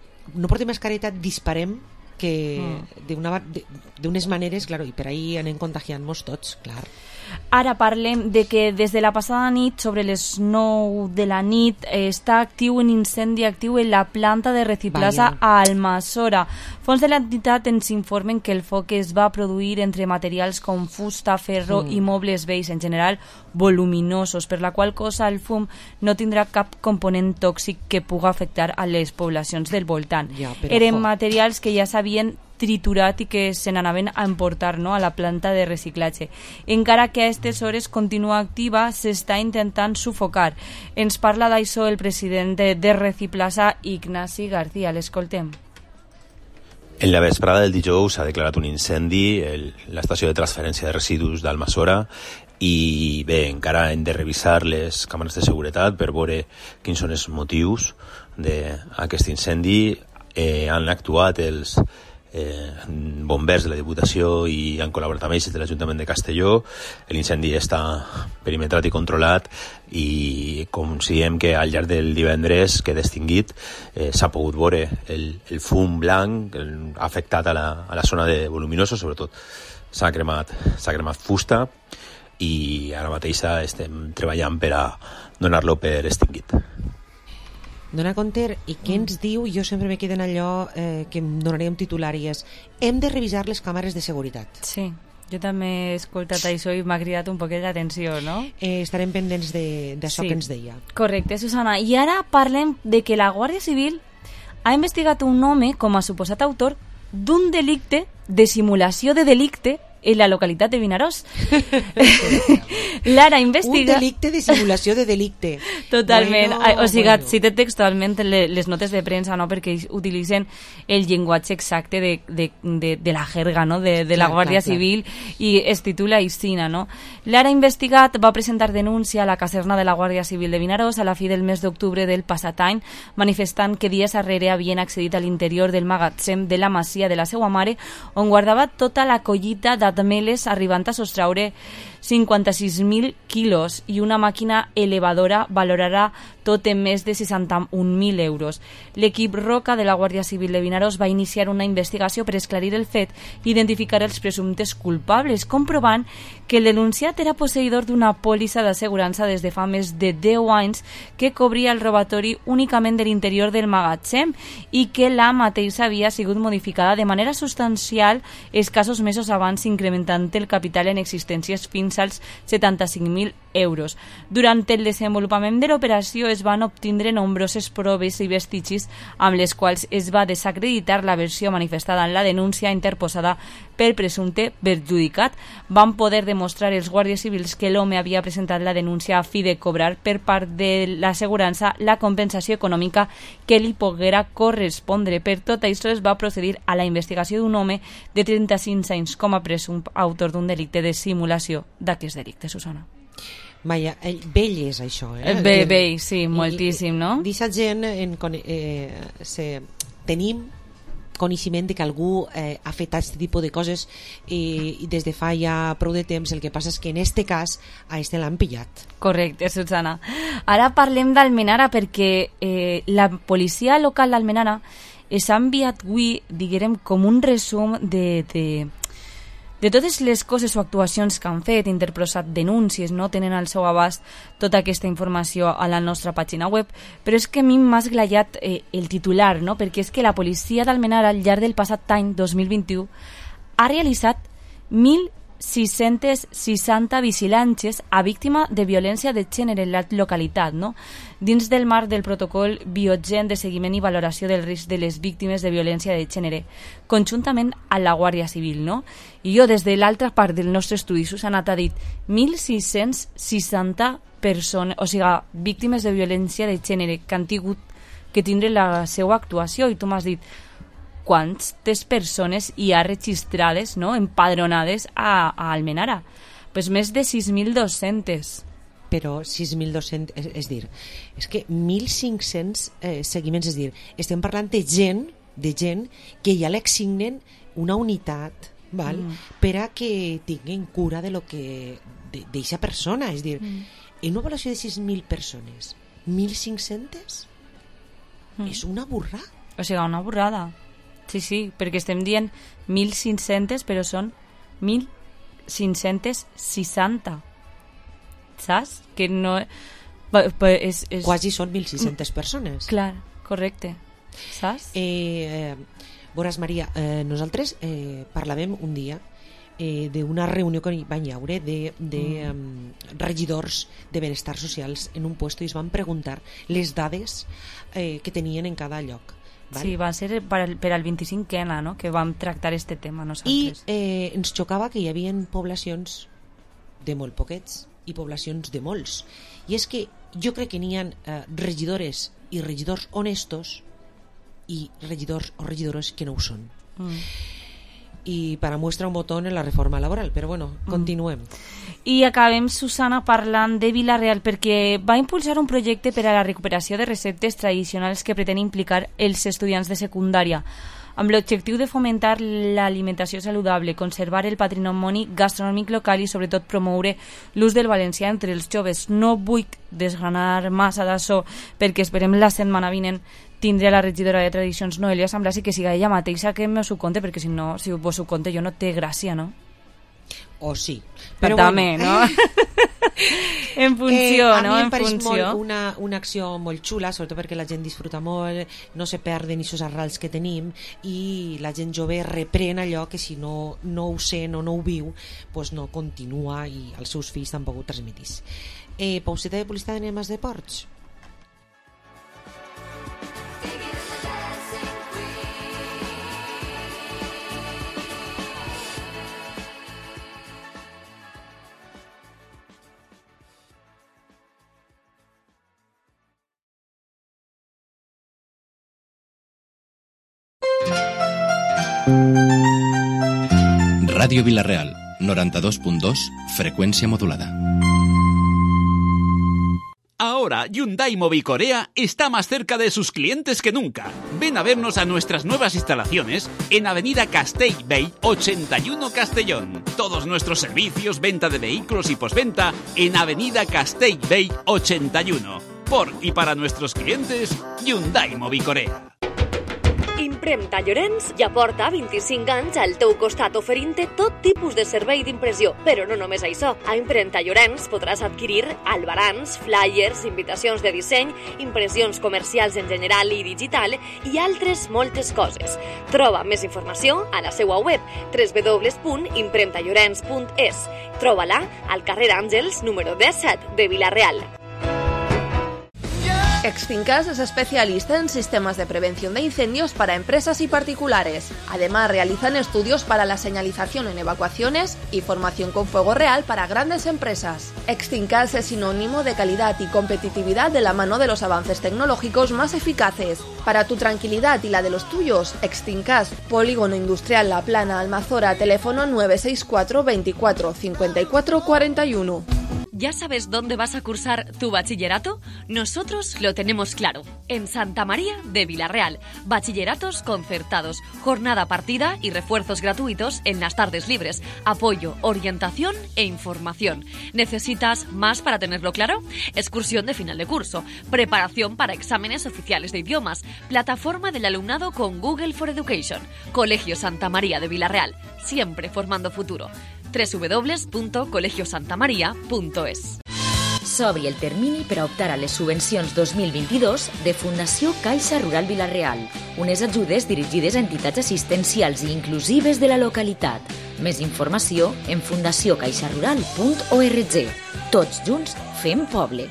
no portem mascareta disparem que mm. d'unes maneres, claro, i per ahí anem contagiant-nos tots, clar. Ara parlem de que des de la passada nit, sobre les nou de la nit, eh, està actiu un incendi actiu en la planta de Reciplasa a Almassora. Fons de l'entitat ens informen que el foc es va produir entre materials com fusta, ferro mm. i mobles vells, en general voluminosos, per la qual cosa el fum no tindrà cap component tòxic que puga afectar a les poblacions del voltant. Ja, Eren fo. materials que ja s'havien triturat i que se n'anaven a emportar, no?, a la planta de reciclatge. Encara que a aquestes hores continua activa, s'està intentant sufocar. Ens parla d'això el president de, de Reciplasa, Ignasi García. L'escoltem. En la vesprada del dijous s'ha declarat un incendi a l'estació de transferència de residus d'Almassora i bé, encara hem de revisar les càmeres de seguretat per veure quins són els motius d'aquest incendi. Eh, han actuat els Eh, bombers de la Diputació i han col·laborat amb ells de l'Ajuntament de Castelló. L'incendi està perimetrat i controlat i considerem que al llarg del divendres que he extingit eh, s'ha pogut veure el, el fum blanc que ha afectat a la, a la zona de voluminosos, sobretot s'ha cremat, s'ha cremat fusta i ara mateix estem treballant per a donar-lo per extingit. Dona compte, i què ens diu? Jo sempre me queden allò eh, que em donaria un titular i és hem de revisar les càmeres de seguretat. Sí, jo també he escoltat això i m'ha cridat un poquet d'atenció, no? Eh, estarem pendents d'això Sí. que ens deia. Correcte, Susana. I ara parlem de que la Guàrdia Civil ha investigat un home com a suposat autor d'un delicte de simulació de delicte en la localitat de Vinaròs. L'ara investiga... Un delicte de simulació de delicte. Totalment. Bueno, o sigui, bueno. cite textualment le, les notes de premsa, no?, perquè ells utilitzen el llenguatge exacte de, de, de, de la jerga, no?, de, de la Clar, Guàrdia clar, clar. Civil, i es titula Isina, no? L'ara investigat va presentar denúncia a la caserna de la Guàrdia Civil de Vinaròs a la fi del mes d'octubre del passat any, manifestant que dies arrere havien accedit a l'interior del magatzem de la masia de la seva mare, on guardava tota la collita de quaranta meles arribant a sostraure cinquanta-sis mil quilos i una màquina elevadora valorarà tot en més de seixanta-un mil euros. L'equip Roca de la Guàrdia Civil de Vinaròs va iniciar una investigació per esclarir el fet i identificar els presumptes culpables, comprovant que el denunciat era posseïdor d'una pòlissa d'assegurança des de fa més de deu anys que cobria el robatori únicament de l'interior del magatzem i que la mateixa havia sigut modificada de manera substancial escassos mesos abans, incrementant el capital en existències fins als setanta-cinc mil euros. Durant el desenvolupament de l'operació es van obtindre nombroses proves i vestigis amb les quals es va desacreditar la versió manifestada en la denúncia interposada per presumpte perjudicat. Van poder demostrar els guàrdies civils que l'home havia presentat la denúncia a fi de cobrar per part de l'assegurança la compensació econòmica que li poguera correspondre. Per tot això es va procedir a la investigació d'un home de trenta-cinc anys com a presumpte autor d'un delicte de simulació d'aquest delicte, Susana. Vaja, vell és això, eh? Bé, vell, sí, moltíssim, no? D'aquesta gent en, eh, se, tenim coneixement de que algú eh, ha fet aquest tipus de coses i, i des de fa ja prou de temps. El que passa és que en este cas a este l'han pillat. Correcte, Susana. Ara parlem d'Almenara perquè eh, la policia local d'Almenara s'ha enviat avui, diguem, com un resum de... de de totes les coses o actuacions que han fet, interposat denúncies, no tenen al seu abast tota aquesta informació a la nostra pàgina web, però és que a mi m'ha esglaiat eh, el titular, no? Perquè és que la policia d'Almenara al llarg del passat any dos mil vint-i-u ha realitzat mil sis-centes seixanta vigilàncies a víctima de violència de gènere en la localitat, no? Dins del marc del protocol Biogen de seguiment i valoració del risc de les víctimes de violència de gènere, conjuntament a la Guàrdia Civil, no? I jo des de l'altra part del nostre estudi, Susana, t'ha dit mil sis-cents seixanta persones, o sigui, víctimes de violència de gènere que han tingut que tindre la seva actuació, i tu m'has dit quantes persones hi ha registrades, no?, empadronades a, a Almenara. Pues més de sis mil dos-cents. Però sis mil dos-cents, és, és dir, és que mil cinc-cents eh, seguiments, és dir, estem parlant de gent, de gent que ja l'exignen una unitat, val? Mm. Per a que tinguin cura de lo que d'eixa persona, és dir, mm. en una població de sis mil persones, mil cinc-cents mm. és una burrada. O sigui, una burrada. Sí, sí, perquè estem dient mil cinc-cents, però són mil cinc-cents seixanta. Saps? Que no... És, és... Quasi són mil sis-centes persones. Clar, correcte. Saps? Eh, eh, veuràs, Maria, eh, nosaltres eh, parlàvem un dia eh, d'una reunió que van haure de, de mm. um, regidors de benestar socials en un puesto i es van preguntar les dades eh, que tenien en cada lloc. Val? Sí, va ser per al, per al vint-i-cinc ena, no?, que vam tractar este tema nosaltres. I eh, ens xocava que hi havia poblacions de molt poquets i poblacions de molts. I és que jo crec que n'hi ha eh, regidores i regidors honestos i regidors o regidores que no ho són. Mm. I para muestra un botón en la reforma laboral, però bueno, continuem. I acabem, Susana, parlant de Vila-real perquè va impulsar un projecte per a la recuperació de receptes tradicionals que pretén implicar els estudiants de secundària amb l'objectiu de fomentar l'alimentació saludable, conservar el patrimoni gastronòmic local i sobretot promoure l'ús del valencià entre els joves. No vull desgranar massa d'això perquè esperem la setmana vinent tindré a la regidora de Tradicions, Noelia Samblasi, que siga ella mateixa que m'ho conte, perquè si no, si vos ho conte jo no té gràcia, no? O sí. Però també, bueno. No? En funció, eh, no? A mi en em pareix funció. molt una, una acció molt xula, sobretot perquè la gent disfruta molt, no se perden aquests arrals que tenim i la gent jove reprèn allò que si no, no ho sent o no ho viu, pues no continua i els seus fills tampoc ho transmetís. Eh, pauseta de publicitat anem als deports. Ràdio Vila-real, noranta-dos punt dos, freqüència modulada. Ahora Hyundai Mobicorea está más cerca de sus clientes que nunca. Ven a vernos a nuestras nuevas instalaciones en Avenida Castellbell ochenta y uno Castellón. Todos nuestros servicios, venta de vehículos y postventa en Avenida Castellbell ochenta y uno. Por y para nuestros clientes, Hyundai Mobicorea. Impremta Llorenç ja porta vint-i-cinc anys al teu costat oferint-te tot tipus de servei d'impressió. Però no només això. A Impremta Llorenç podràs adquirir albarans, flyers, invitacions de disseny, impressions comercials en general i digital i altres moltes coses. Troba més informació a la seva web w w w punt impremta llorenç punt es. Troba-la al carrer Àngels número disset de Vila-real. Extincas es especialista en sistemas de prevención de incendios para empresas y particulares. Además, realizan estudios para la señalización en evacuaciones y formación con fuego real para grandes empresas. Extincas es sinónimo de calidad y competitividad de la mano de los avances tecnológicos más eficaces. Para tu tranquilidad y la de los tuyos, Extincas, Polígono Industrial La Plana, Almazora, teléfono nueve seis cuatro veinticuatro cincuenta y cuatro cuarenta y uno. ¿Ya sabes dónde vas a cursar tu bachillerato? Nosotros lo tenemos claro. En Santa María de Vila-real. Bachilleratos concertados, jornada partida y refuerzos gratuitos en las tardes libres. Apoyo, orientación e información. ¿Necesitas más para tenerlo claro? Excursión de final de curso. Preparación para exámenes oficiales de idiomas. Plataforma del alumnado con Google for Education. Colegio Santa María de Vila-real. Siempre formando futuro. w w w punt colegio santa maria punt es. S'obri el termini per a optar a les subvencions dos mil vint-i-dos de Fundació Caixa Rural Vila-real, unes ajudes dirigides a entitats assistencials i inclusives de la localitat. Més informació en fundació caixa rural punt org. Tots junts fem poble.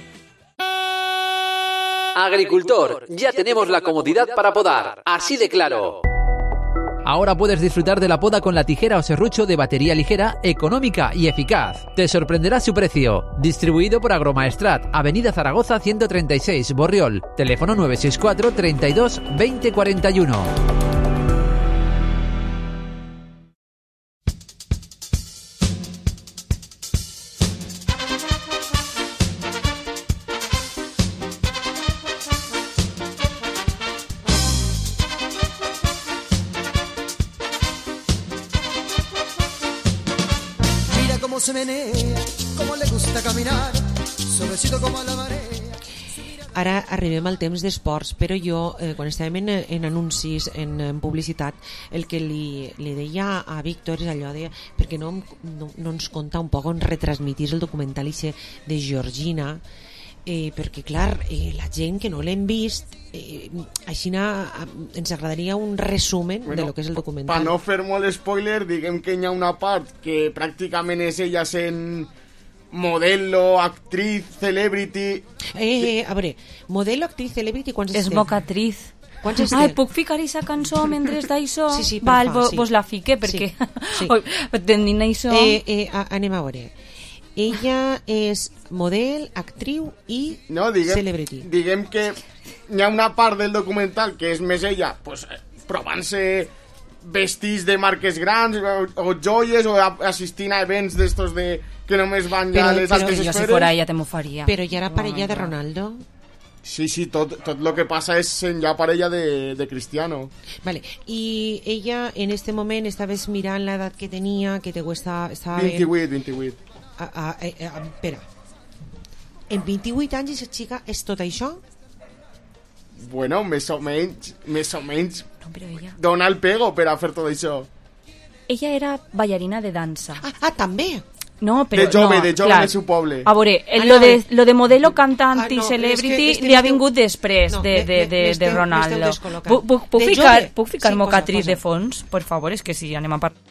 Agricultor, ya tenemos la comodidad para podar, así de claro. Ahora puedes disfrutar de la poda con la tijera o serrucho de batería ligera, económica y eficaz. Te sorprenderá su precio. Distribuido por Agromaestrat, Avenida Zaragoza ciento treinta y seis, Borriol. Teléfono nueve seis cuatro treinta y dos veinte cuarenta y uno. Se menea, como le gusta caminar, suavecito como la marea. Ara arribem al temps d'esports, però jo, eh, quan estàvem en, en anuncis, en, en publicitat, el que li, li deia a Víctor és allò de, perquè no, no, no ens conta un poc on retransmitís el documental ixe de Georgina, eh, perquè clar, eh, la gent que no l'hem vist, eh, així na, ens agradaria un resumen bueno, de lo que és el documental. Per no fer molt spoiler, diguem que hi ha una part que pràcticament és ella sent modelo, actriz, celebrity... Eh, eh, a veure, modelo, actriz, celebrity, quants és estem? mocatriz. Quants estem? Ai, puc ficar aquesta cançó mentre d'això? Sí, sí, Val, fa, sí. vos la fique, perquè... Sí, sí. Tenint això... Eh, eh, anem a veure... Ella és model, actriu i no, diguem, celebrity. Diguem que hi ha una part del documental que és més ella pues, provant-se vestits de marques grans o, o joies o assistint a events d'estos de, que només van ja a les però, altres jo esferes. Si fora ella te m'ho faria. Però ja era parella de Ronaldo? Sí, sí, tot, tot lo que passa és en ja parella de, de Cristiano. Vale, i ella en este moment estaves mirant l'edat que tenia, que te estava... vint-i-vuit, vint-i-vuit. Ah, ah, eh, eh, espera, en vint-i-vuit anys aquesta xica és tot això? Bueno, més o menys més o menys no, però ella... dona el pego per a fer tot això. Ella era ballarina de dansa. Ah, ah també? No, però, de jove, no, de jove clar. en su poble. A veure, Ah, lo, no, de, lo de modelo, cantant ah, no, i celebrity es que, es que li ha vingut després no, de, de, de, de Ronaldo. Puc, puc, puc de ficar, jove? puc ficar sí, mocatriz posa, posa. de fons? Per favor, és que sí, anem a parlar.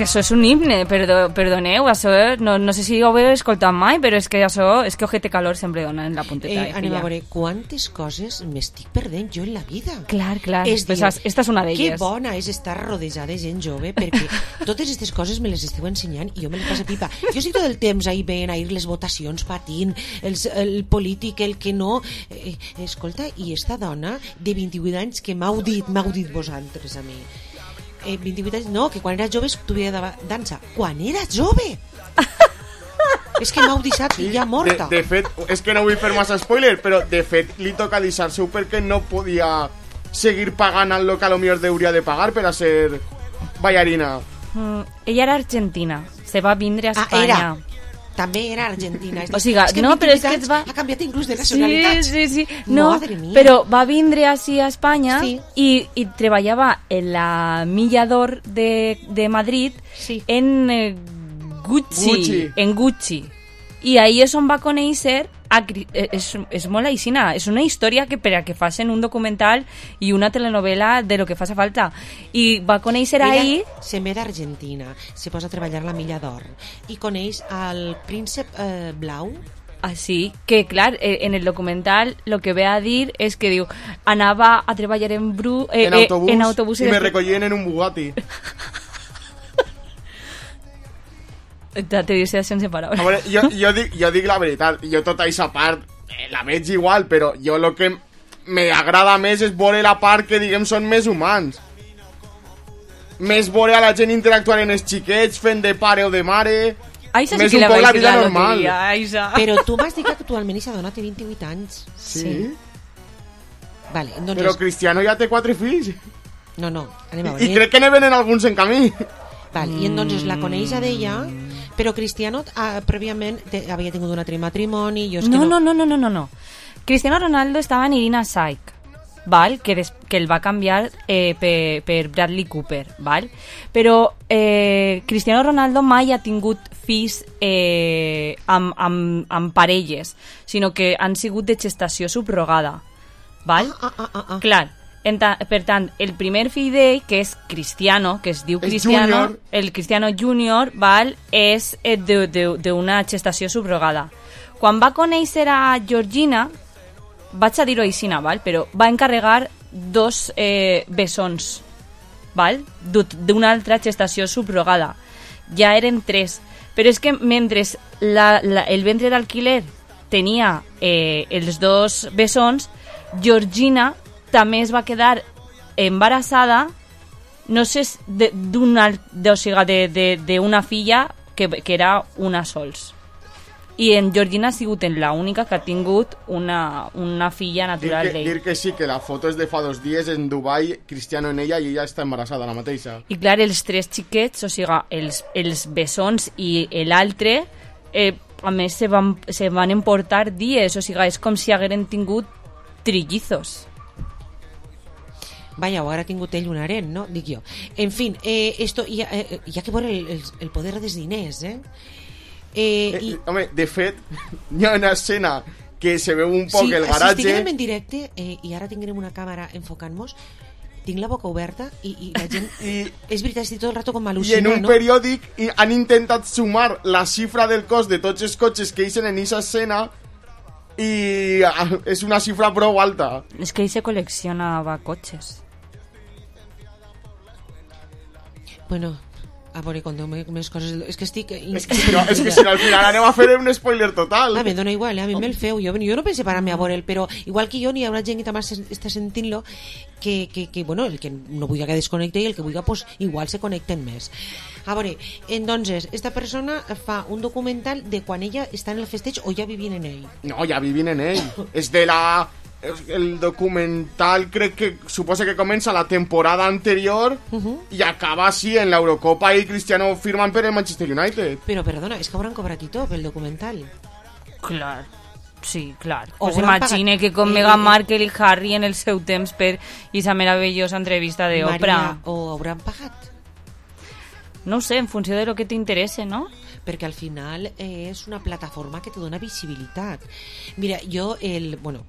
que això és un himne, perdó, perdoneu, això no, no sé si ho heu escoltat mai, però és que això, és que ojete calor sempre dona en la punteta. Eh, anem a veure, quantes coses m'estic perdent jo en la vida. Clar, clar, és pues dir, esta és una d'elles. Que bona és estar rodejada de gent jove, perquè totes aquestes coses me les esteu ensenyant i jo me les passo pipa. Jo estic tot el temps ahí veient a ir les votacions patint, els, el polític, el que no... Eh, escolta, i esta dona de vint-i-vuit anys que m'heu dit, m'heu dit vosaltres a mi... Eh, vint-i-vuit anys, no, que quan era jove estudia de dansa. Quan era jove! És que m'heu deixat sí, ja morta. De, de fet, és que no vull fer massa spoiler, però de fet li toca deixar-se-ho perquè no podia seguir pagant el que a lo millor hauria de pagar per a ser ballarina. Mm, ella era argentina, se va vindre a Espanya. Ah, era. També era argentina. O sigui, és que no, però és que es va... ha canviat inclús de nacionalitat. Sí, sí, sí. No, però va vindre així a Espanya sí. i, i treballava en la Milla d'Or de, de Madrid sí. en... Eh, Gucci, Gucci, en Gucci. I ahí és on va conèixer a, és, és molt aixina, és una història que per a que facin un documental i una telenovela de lo que faci falta. I va conèixer ahí... Se'n ve d'Argentina, se posa a treballar la Milla d'Or i coneix al príncep eh, blau. Ah, sí, que clar, en el documental lo que ve a dir és que diu, anava a treballar en Bru... Eh, en autobús, eh, en autobús i, i me recollien en un Bugatti. Te diria sense paraules. A veure, jo, jo, dic, jo dic la veritat, jo tota aquesta part eh, la veig igual, però jo el que m'agrada més és veure la part que, diguem, són més humans. Més veure a la gent interactuar en els xiquets, fent de pare o de mare... Aixa més sí un la poc la vida normal. Aixa. Però tu m'has dit que actualment aquesta dona té vint-i-vuit anys. Sí? sí. Vale, doncs... Però Cristiano ja té quatre fills. No, no, anem a veure. I crec que ne venen alguns en camí. Vale, i entonces la coneix a d'ella... Però Cristiano ah, prèviament te, havia tingut un altre matrimoni i jo és no, que no... no, no, no, no, no. Cristiano Ronaldo estava en Irina Shayk, val? Que, des, que el va canviar eh, per, per Bradley Cooper, val? Però eh, Cristiano Ronaldo mai ha tingut fills eh, amb, amb, amb parelles, sinó que han sigut de gestació subrogada, val? Ah, ah, ah, ah. Clar. Ta, per tant, el primer fill d'ell, que és Cristiano, que es diu Cristiano, junior. el Cristiano Junior, val, és d'una gestació subrogada. Quan va conèixer a Georgina, vaig a dir-ho així, val, però va encarregar dos eh, bessons, val, d'una altra gestació subrogada. Ja eren tres. Però és que mentre la, la, el ventre d'alquiler tenia eh, els dos bessons, Georgina també es va quedar embarassada, no sé, d'una o sigui, d'una filla que, que era una sols. I en Georgina ha sigut l'única que ha tingut una, una filla natural d'ell. Dir que sí, que la foto és de fa dos dies en Dubai, Cristiano en ella, i ella està embarassada, la mateixa. I clar, els tres xiquets, o sigui, els, els bessons i l'altre, eh, a més se van, se van emportar dies, o sigui, és com si hagueren tingut trillizos. Vaya, ahora tingut ell un harem, no? Dic jo. En fin, eh, esto, hi ha, eh, hi ha que veure el, el, el poder dels diners, eh? Eh, eh, i... Home, de fet, hi ha una escena que se veu un poc sí, el garatge... Si estiguem en directe eh, i ara tinguem una càmera enfocant-nos, tinc la boca oberta i, i la gent... I, és veritat, estic tot el rato com al·lucina, no? I en un no? periòdic han intentat sumar la xifra del cost de tots els cotxes que eixen en aquesta escena i és una xifra prou alta. És que ell se col·leccionava cotxes. Bueno, a veure, conteu més coses... És que estic... És que, però, és que si no, al final anem a fer un spoiler total. A mi dona igual, eh? A mi me'l feu. Jo, jo no pensé parar-me a veure'l, però igual que jo n'hi haurà gent que també està sentint-lo que, que, que, bueno, el que no vulgui que desconnecte i el que vulgui, pues, igual se connecten més. A veure, entonces, esta persona fa un documental de quan ella està en el festeig o ja vivint en ell? No, ja vivint en ell. És de la... El documental crec que suposa que comença la temporada anterior uh-huh. i acaba així en l'Eurocopa i Cristiano firman per el Manchester United. Però perdona, és que hauran cobrat i tot pel documental. Clar, sí, clar. Pues imagine pagat... que con Meghan eh, Markle i Harry en el seu temps per esa meravellosa entrevista de Oprah. Maria, o hauran pagat? No ho sé, en funció de lo que t'interesse, no? Perquè al final eh, és una plataforma que te dona visibilitat. Mira, jo el... Bueno,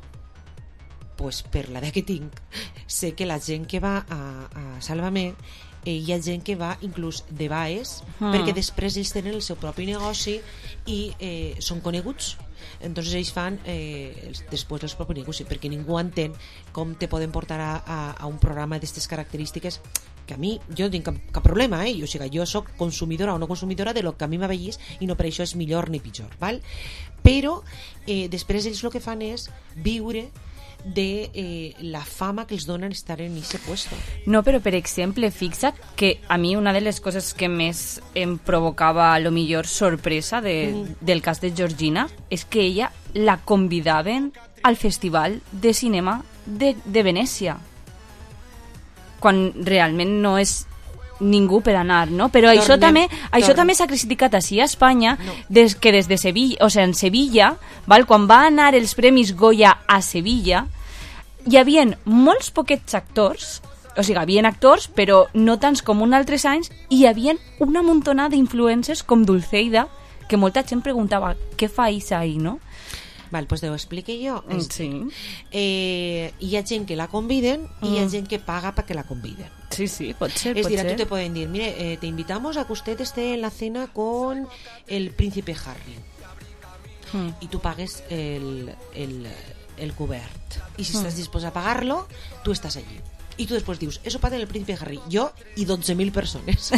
pues per la idea que tinc, sé que la gent que va a, a Sálvame eh, hi ha gent que va inclús de baes, Mm. perquè després ells tenen el seu propi negoci i eh, són coneguts. Entonces ells fan eh, els, després els propis negocis, perquè ningú entén com te poden portar a, a, a un programa d'aquestes característiques, que a mi, jo no tinc cap, cap problema, eh? O sigui, jo sóc consumidora o no consumidora de lo que a mi m'ha vellís i no per això és millor ni pitjor, val? Però eh, després ells el que fan és viure de eh, la fama que els donen estar en aquest puesto. No, però per exemple, fixa't que a mi una de les coses que més em provocava a lo millor sorpresa de, mm. del cas de Georgina és que ella la convidaven al Festival de Cinema de, de Venècia, quan realment no és ningú per anar, no? Però tornem, això també això també s'ha criticat així a Espanya, no. des, que des de Sevilla, o sigui, en Sevilla, val, quan va anar els Premis Goya a Sevilla, hi havia molts poquets actors, o sigui, hi havia actors, però no tants com un altres anys, i hi havia una muntona d'influencers com Dulceida, que molta gent preguntava què fa Isa ahí, no? Val, pues te ho explique jo. Sí. Eh, hi ha gent que la conviden mm. i hi ha gent que paga para que la conviden. Sí, sí, pot ser, es pot dirá, ser. tú te pueden decir, mire, eh, te invitamos a que usted esté en la cena con el príncipe Harry. Mm. Y tú pagues el, el, el cubert. Y si mm. estás dispuesto a pagarlo, tú estás allí. Y tú después dius, eso paga el príncipe Harry. Yo y dotze mil persones.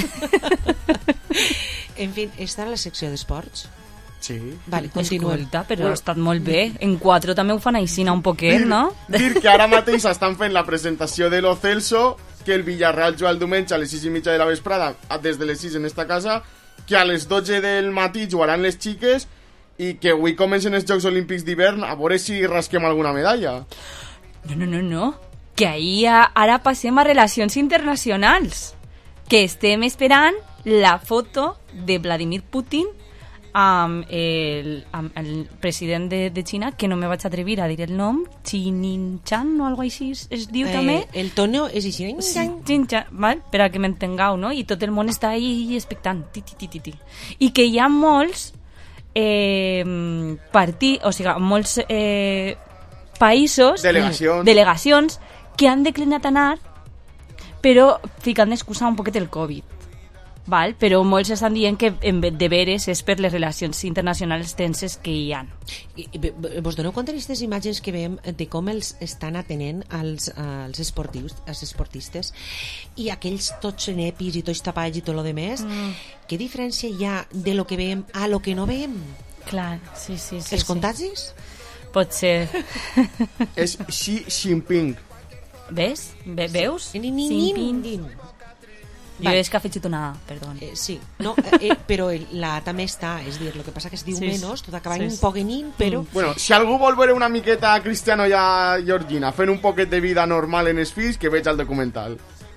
En fin, està en la secció d'esports. Sí. Vale, continua. Escolta, però ha estat molt bé. En quatre també ho fan aixina un poquet, dir, no? Dir que ara mateix estan fent la presentació de Lo Celso, que el Villarreal juga el diumenge a les sis i mitja de la vesprada, des de les sis en esta casa, que a les dotze del matí jugaran les xiques i que avui comencen els Jocs Olímpics d'hivern, a veure si rasquem alguna medalla. No, no, no, no. Que ahir ara passem a relacions internacionals. Que estem esperant la foto de Vladimir Putin amb el, amb el president de, de Xina, que no me vaig atrevir a dir el nom, Xinichan o alguna així es, es diu eh, també. El tono és així, Xinichan, val? Per a que m'entengueu, no? I tot el món està ahí expectant, ti, ti, ti, ti, ti. I que hi ha molts eh, partits, o sigui, molts eh, països, delegacions. delegacions que han declinat anar, però ficant d'excusa un poquet el Covid. Val? Però molts estan dient que en de veres és per les relacions internacionals tenses que hi ha. I, i, vos doneu compte d'aquestes imatges que veiem de com els estan atenent als, als esportius, als esportistes, i aquells tots enepis i tots tapats i tot lo de més, mm. què diferència hi ha de lo que veiem a lo que no veiem? Clar, sí, sí, sí. Els sí. contagis? Pot ser. És Xi Jinping. Ves? Ve, veus? Xi Jinping. Jo vale. És que ha afegit una A, perdó. Eh, sí, no, eh, però la A també està, és dir, el que passa que es diu sí, menys, tot acabant sí, un poc en in, però... Bueno, si algú vol veure una miqueta a Cristiano i a Georgina fent un poquet de vida normal en els fills, que veig el documental.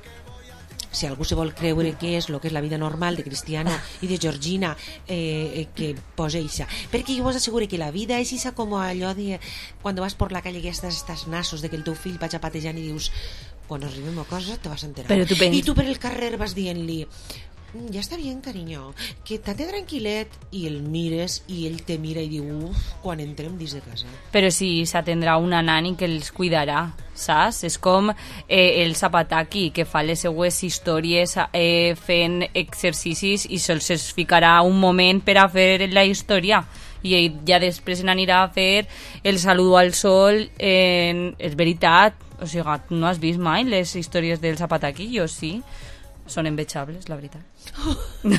Si algú se vol creure què és el que és la vida normal de Cristiano i de Georgina, eh, que posa ixa. Perquè jo vos asseguro que la vida és ixa com allò de quan vas per la calle que estàs, estàs nassos de que el teu fill vaig a patejant i dius, quan arribem a cosa te vas enterar. Però tu pens... I tu per el carrer vas dient-li, ja està bien, cariño, que tate tranquil·let, i el mires i ell te mira i diu, uf, quan entrem dins de casa. Però si s'atendrà una nani que els cuidarà, saps? És com eh, el Zapataki, que fa les seues històries eh, fent exercicis i se'ls es ficarà un moment per a fer la història i ell ja després n'anirà a fer el saludo al sol. Eh, és veritat, o sigui, tu no has vist mai les històries del Zapataki? Jo sí. Són envejables, la veritat. Oh.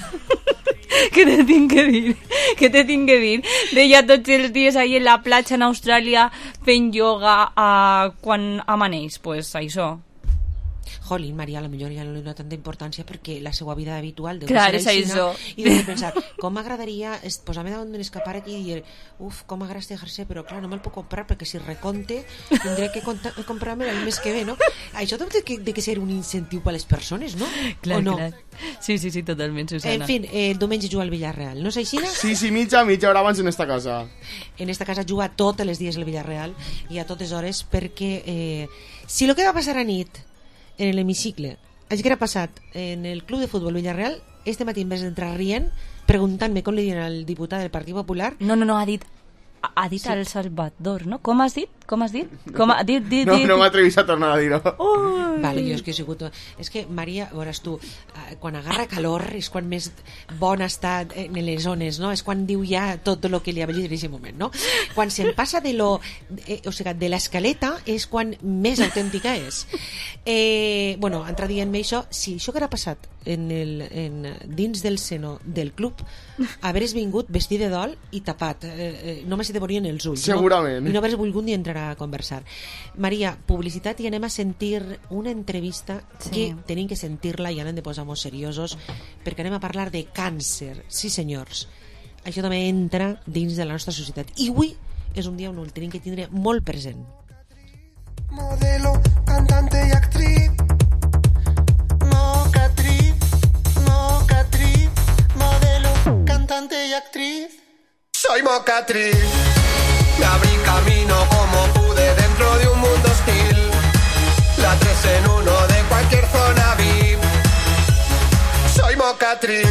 Què te tinc que dir? Què te tinc que dir? Deia tots els dies ahí en la platja en Austràlia fent yoga a... quan amaneix, pues això. Jolín, Maria, a lo millor ja no li dona tanta importància perquè la seva vida habitual deu Clar, ser això. I deu pensar, com m'agradaria posar-me davant d'un escapar aquí i dir, uf, com m'agrada este jersey, però clar, no me'l puc comprar perquè si reconte tindré que comprar-me el mes que ve, no? Això té que, de que ser un incentiu per a les persones, no? Clar, o no? clar. Sí, sí, sí, totalment, Susana. En fin, eh, el diumenge juga al Villarreal, no és així? Sí, sí, mitja, mitja hora abans en esta casa. En esta casa juga totes les dies el Villarreal i a totes hores perquè eh, si el que va passar a nit en l'hemicicle això que era passat en el club de futbol Villarreal, este matí en vez d'entrar rient preguntant-me com li diuen al diputat del Partit Popular, no, no, no, ha dit ha dit sí. El Salvador, no? Com has dit? Com has dit? Com ha dit, dit, no, dit. no m'atrevis a tornar a dir-ho. Vale, jo és que he sigut... És que, Maria, veuràs tu, quan agarra calor és quan més bona està en les zones, no? És quan diu ja tot el que li ha vellit en aquest moment, no? Quan se'n passa de lo... Eh, o sigui, de l'escaleta és quan més autèntica és. Eh, bueno, entra dient-me això, si això que ha passat en el, en, dins del seno del club, haveres vingut vestit de dol i tapat, eh, eh, només se te veurien els ulls, segurament, no? I no haveres volgut ni entrar a conversar. Maria, publicitat, i anem a sentir una entrevista sí. que tenim que sentir-la i ara hem de posar-nos seriosos perquè anem a parlar de càncer. Sí, senyors, això també entra dins de la nostra societat i avui és un dia on el tenim que tindre molt present. Modelo, cantante y actriz. Mocatriz, mocatriz. Modelo, cantante y actriz. Soy mocatriz. Me abrí camino como pude dentro de un mundo hostil. La tres en uno de cualquier zona V I P. Soy mocatriz.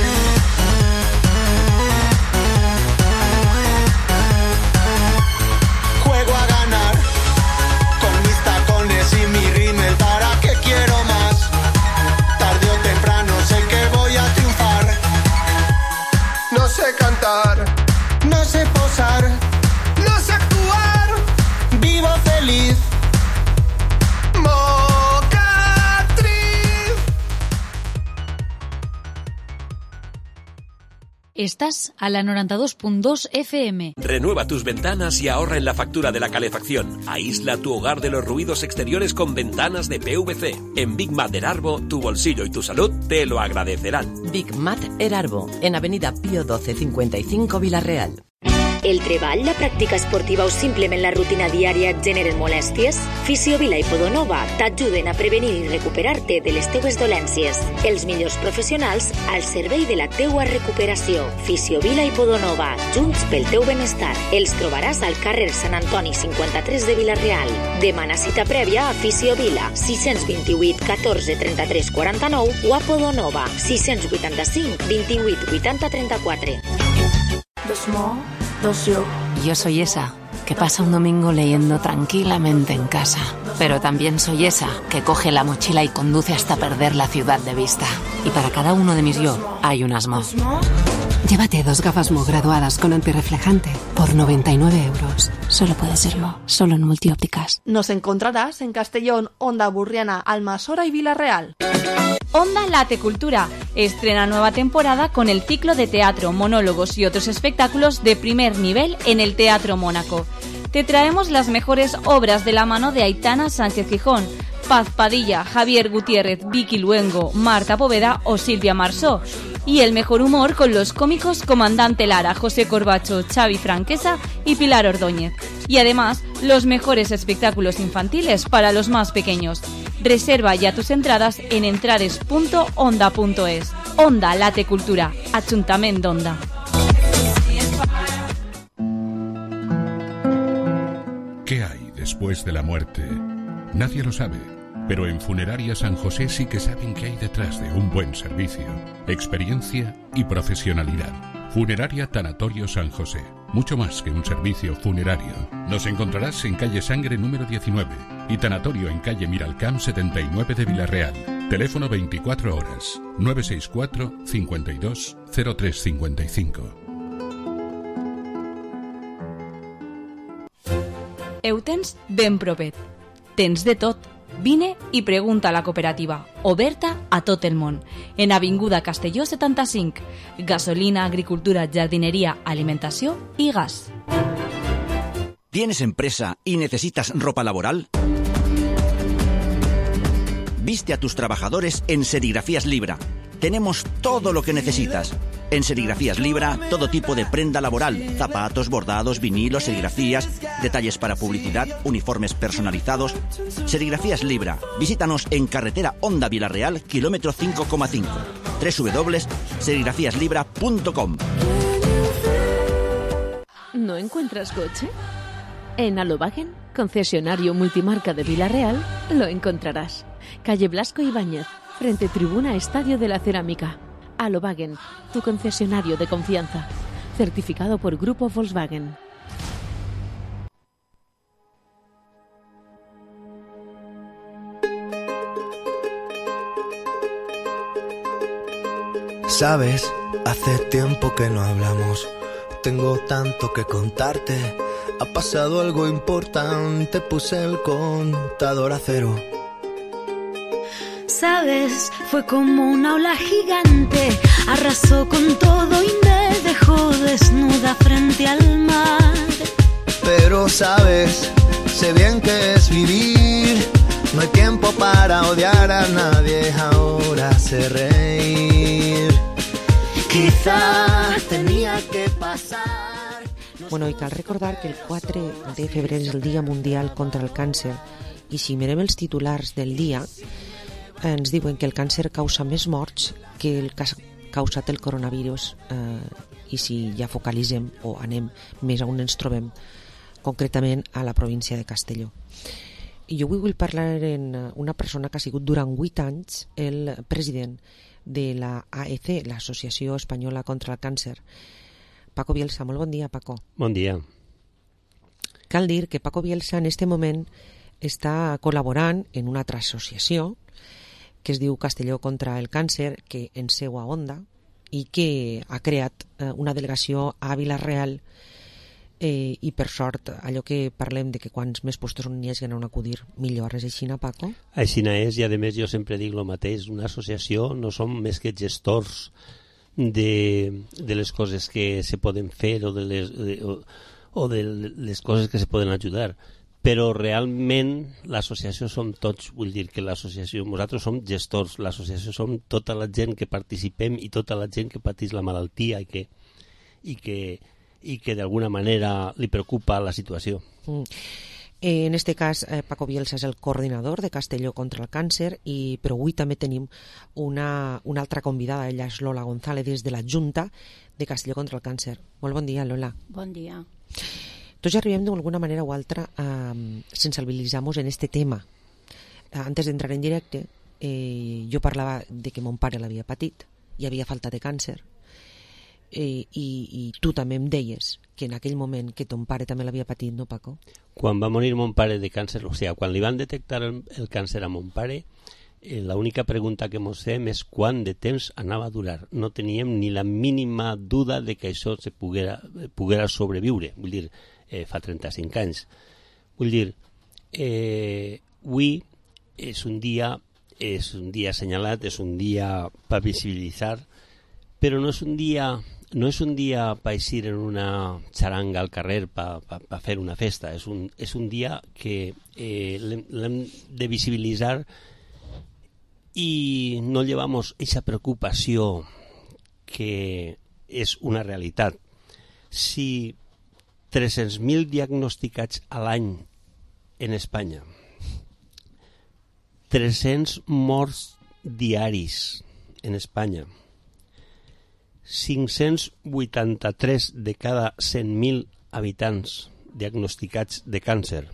Juego a ganar con mis tacones y mi rímel. ¿Para qué quiero más? Tarde o temprano sé que voy a triunfar. No sé cantar, no sé posar, no sé actuar, vivo feliz. Estás a la noventa y dos punto dos F M. Renueva tus ventanas y ahorra en la factura de la calefacción. Aísla tu hogar de los ruidos exteriores con ventanas de P V C. En Big Mat Erarbo, tu bolsillo y tu salud te lo agradecerán. Big Mat Erarbo, en Avenida Pío doce cincuenta y cinco, Vila-real. El treball, la pràctica esportiva o simplement la rutina diària et generen molèsties? Fisiovila i Podonova t'ajuden a prevenir i recuperar-te de les teues dolències. Els millors professionals al servei de la teua recuperació. Fisiovila i Podonova, junts pel teu benestar. Els trobaràs al carrer Sant Antoni cinquanta-tres de Vila-real. Demana cita prèvia a Fisiovila, sis dos vuit, catorze, trenta-tres, quaranta-nou o a Podonova, sis vuitanta-cinc, vint-i-vuit, vuitanta, trenta-quatre. Dos mo, dos yo. Yo soy esa que pasa un domingo leyendo tranquilamente en casa. Pero también soy esa que coge la mochila y conduce hasta perder la ciudad de vista. Y para cada uno de mis yo hay unas mo. Llévate dos gafas Mo graduadas con antirreflejante por noventa y nueve euros. Solo puede ser Mo, solo en Multiópticas. Nos encontrarás en Castellón, Onda Burriana, Almasora y Vila-real. Onda Late Cultura estrena nueva temporada con el ciclo de teatro, monólogos y otros espectáculos de primer nivel en el Teatro Mónaco. Te traemos las mejores obras de la mano de Aitana Sánchez Gijón, Paz Padilla, Javier Gutiérrez, Vicky Luengo, Marta Poveda o Silvia Marsó. Y el mejor humor con los cómicos Comandante Lara, José Corbacho, Xavi Franquesa y Pilar Ordóñez. Y además, los mejores espectáculos infantiles para los más pequeños. Reserva ya tus entradas en entrades punto onda punto es. Onda Late Cultura, Ajuntament d'Onda. ¿Qué hay después de la muerte? Nadie lo sabe, pero en Funeraria San José sí que saben qué hay detrás de un buen servicio, experiencia y profesionalidad. Funeraria Tanatorio San José, mucho más que un servicio funerario. Nos encontrarás en calle Sangre número diecinueve y Tanatorio en calle Miralcamp setenta y nueve de Vila-real. Teléfono veinticuatro horas, nueve seis cuatro, cincuenta y dos, cero tres cincuenta y cinco. Heu tens ben propet. Tens de tot. Vine i pregunta a la cooperativa, oberta a tot el món, en Avinguda Castelló setanta-cinc. Gasolina, agricultura, jardinería, alimentació i gas. ¿Tienes empresa y necesitas ropa laboral? Viste a tus trabajadores en Serigrafías Libra. Tenemos todo lo que necesitas. En Serigrafías Libra, todo tipo de prenda laboral, zapatos, bordados, vinilos, serigrafías, detalles para publicidad, uniformes personalizados. Serigrafías Libra. Visítanos en carretera Onda Vila-real, kilómetro cinco coma cinco. doble u doble u doble u punto serigrafías libra punto com. ¿No encuentras coche? En Alobagen, concesionario multimarca de Vila-real, lo encontrarás. Calle Blasco Ibáñez, frente Tribuna Estadio de la Cerámica. Alobagen, tu concesionario de confianza. Certificado por Grupo Volkswagen. Sabes, hace tiempo que no hablamos. Tengo tanto que contarte. Ha pasado algo importante. Puse el contador a cero. Sabes, fue como una ola gigante. Arrasó con todo y me dejó desnuda frente al mar. Pero sabes, sé bien que es vivir. No hay tiempo para odiar a nadie. Ahora sé reír. Quizá tenía que pasar. Bueno, i cal recordar que el quatre de febrer és el Dia Mundial contra el Càncer, i si mirem els titulars del dia ens diuen que el càncer causa més morts que el que ha causat el coronavirus, eh, i si ja focalitzem o anem més a on ens trobem, concretament a la província de Castelló. I jo avui vull parlar amb una persona que ha sigut durant vuit anys el president de la A E C, l'Associació Espanyola contra el Càncer. Paco Bielsa, molt bon dia, Paco. Bon dia. Cal dir que Paco Bielsa en este moment està col·laborant en una altra associació que es diu Castelló contra el Càncer, que en seu a Onda, i que ha creat eh, una delegació a Vila-real, eh, i per sort allò que parlem de que quants més puestos on hi hagi on acudir millor. És així, Paco? Així és, i a més jo sempre dic el mateix, una associació no som més que gestors de, de les coses que se poden fer o de les, de, o, o de les coses que se poden ajudar, però realment l'associació som tots, vull dir que l'associació, nosaltres som gestors, l'associació som tota la gent que participem i tota la gent que pateix la malaltia i que, i que, i que d'alguna manera li preocupa la situació. Mm. Eh, en este cas, eh, Paco Bielsa és el coordinador de Castelló contra el Càncer, i, però avui també tenim una, una altra convidada, ella és Lola González, des de la Junta de Castelló contra el Càncer. Molt bon dia, Lola. Bon dia. Tots arribem d'alguna manera o altra a sensibilitzar-nos en este tema. Antes d'entrar en directe, eh, jo parlava de que mon pare l'havia patit i havia falta de càncer, eh, i, i tu també em deies que en aquell moment que ton pare també l'havia patit, no, Paco? Quan va morir mon pare de càncer, o sigui, quan li van detectar el, el càncer a mon pare, eh, l'única pregunta que mos fem és quant de temps anava a durar. No teníem ni la mínima duda de que això se poguera, poguera sobreviure. Vull dir, eh, fa trenta-cinc anys. Vull dir, eh, avui és un dia, és un dia assenyalat, és un dia per visibilitzar, però no és un dia... No és un dia per eixir en una xaranga al carrer per pa, pa fer una festa, és un, és un dia que eh, l'hem de visibilitzar i no llevamos esa preocupació que és una realitat. Si tres-cents mil diagnosticats a l'any en Espanya, tres-cents morts diaris en Espanya, cinc-cents vuitanta-tres de cada cent mil habitants diagnosticats de càncer,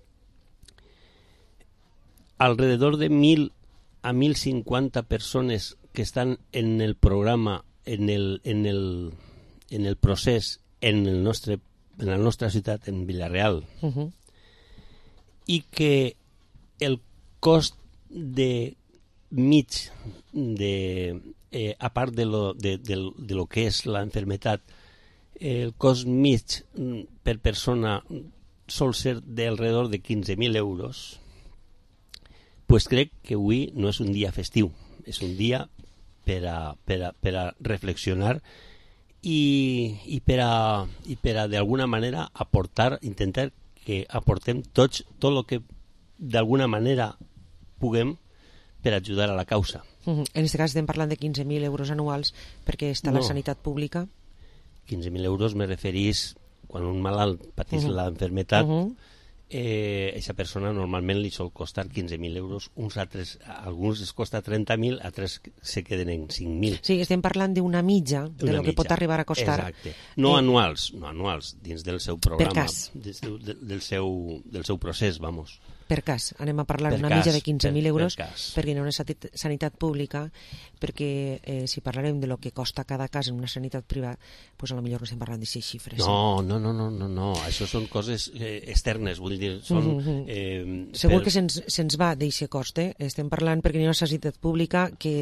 alrededor de mil a mil cinquanta persones que estan en el programa, en el, en el, en el procés en, el nostre, en la nostra ciutat, en Vila-real, uh-huh. i que el cost de mig de... Eh, a part de lo, de, de, de lo que és la enfermetat, el cost mig per persona sol ser d'alrededor de quinze mil euros, pues crec que avui no és un dia festiu, és un dia per a, per a, per a reflexionar i, i per a, i per a d'alguna manera aportar, intentar que aportem tots tot el que d'alguna manera puguem per ajudar a la causa. En aquest cas estem parlant de quinze mil euros anuals perquè està no. la sanitat pública. quinze mil euros me referís quan un malalt patís uh -huh. la enfermetat, uh -huh. eh, aquesta persona normalment li sol costar quinze mil euros, uns altres, a alguns es costa trenta mil, altres se queden en cinc mil. Sí, estem parlant d'una mitja de una lo que mitja. Pot arribar a costar. Exacte. No eh, anuals, no anuals, dins del seu programa, des, de, del, seu, del seu procés, vamos. Per cas, anem a parlar d'una mitja de quinze mil euros per perquè en una sanitat pública, perquè eh, si parlarem de lo que costa cada cas en una sanitat privada, pues a lo millor no estem parlant d'aquestes xifres. No, no, no, no, no, no, això són coses eh, externes, vull dir, són... Uh -huh. eh, Segur per... que se'ns se va d'aquest cost, eh? Estem parlant perquè hi ha una sanitat pública que,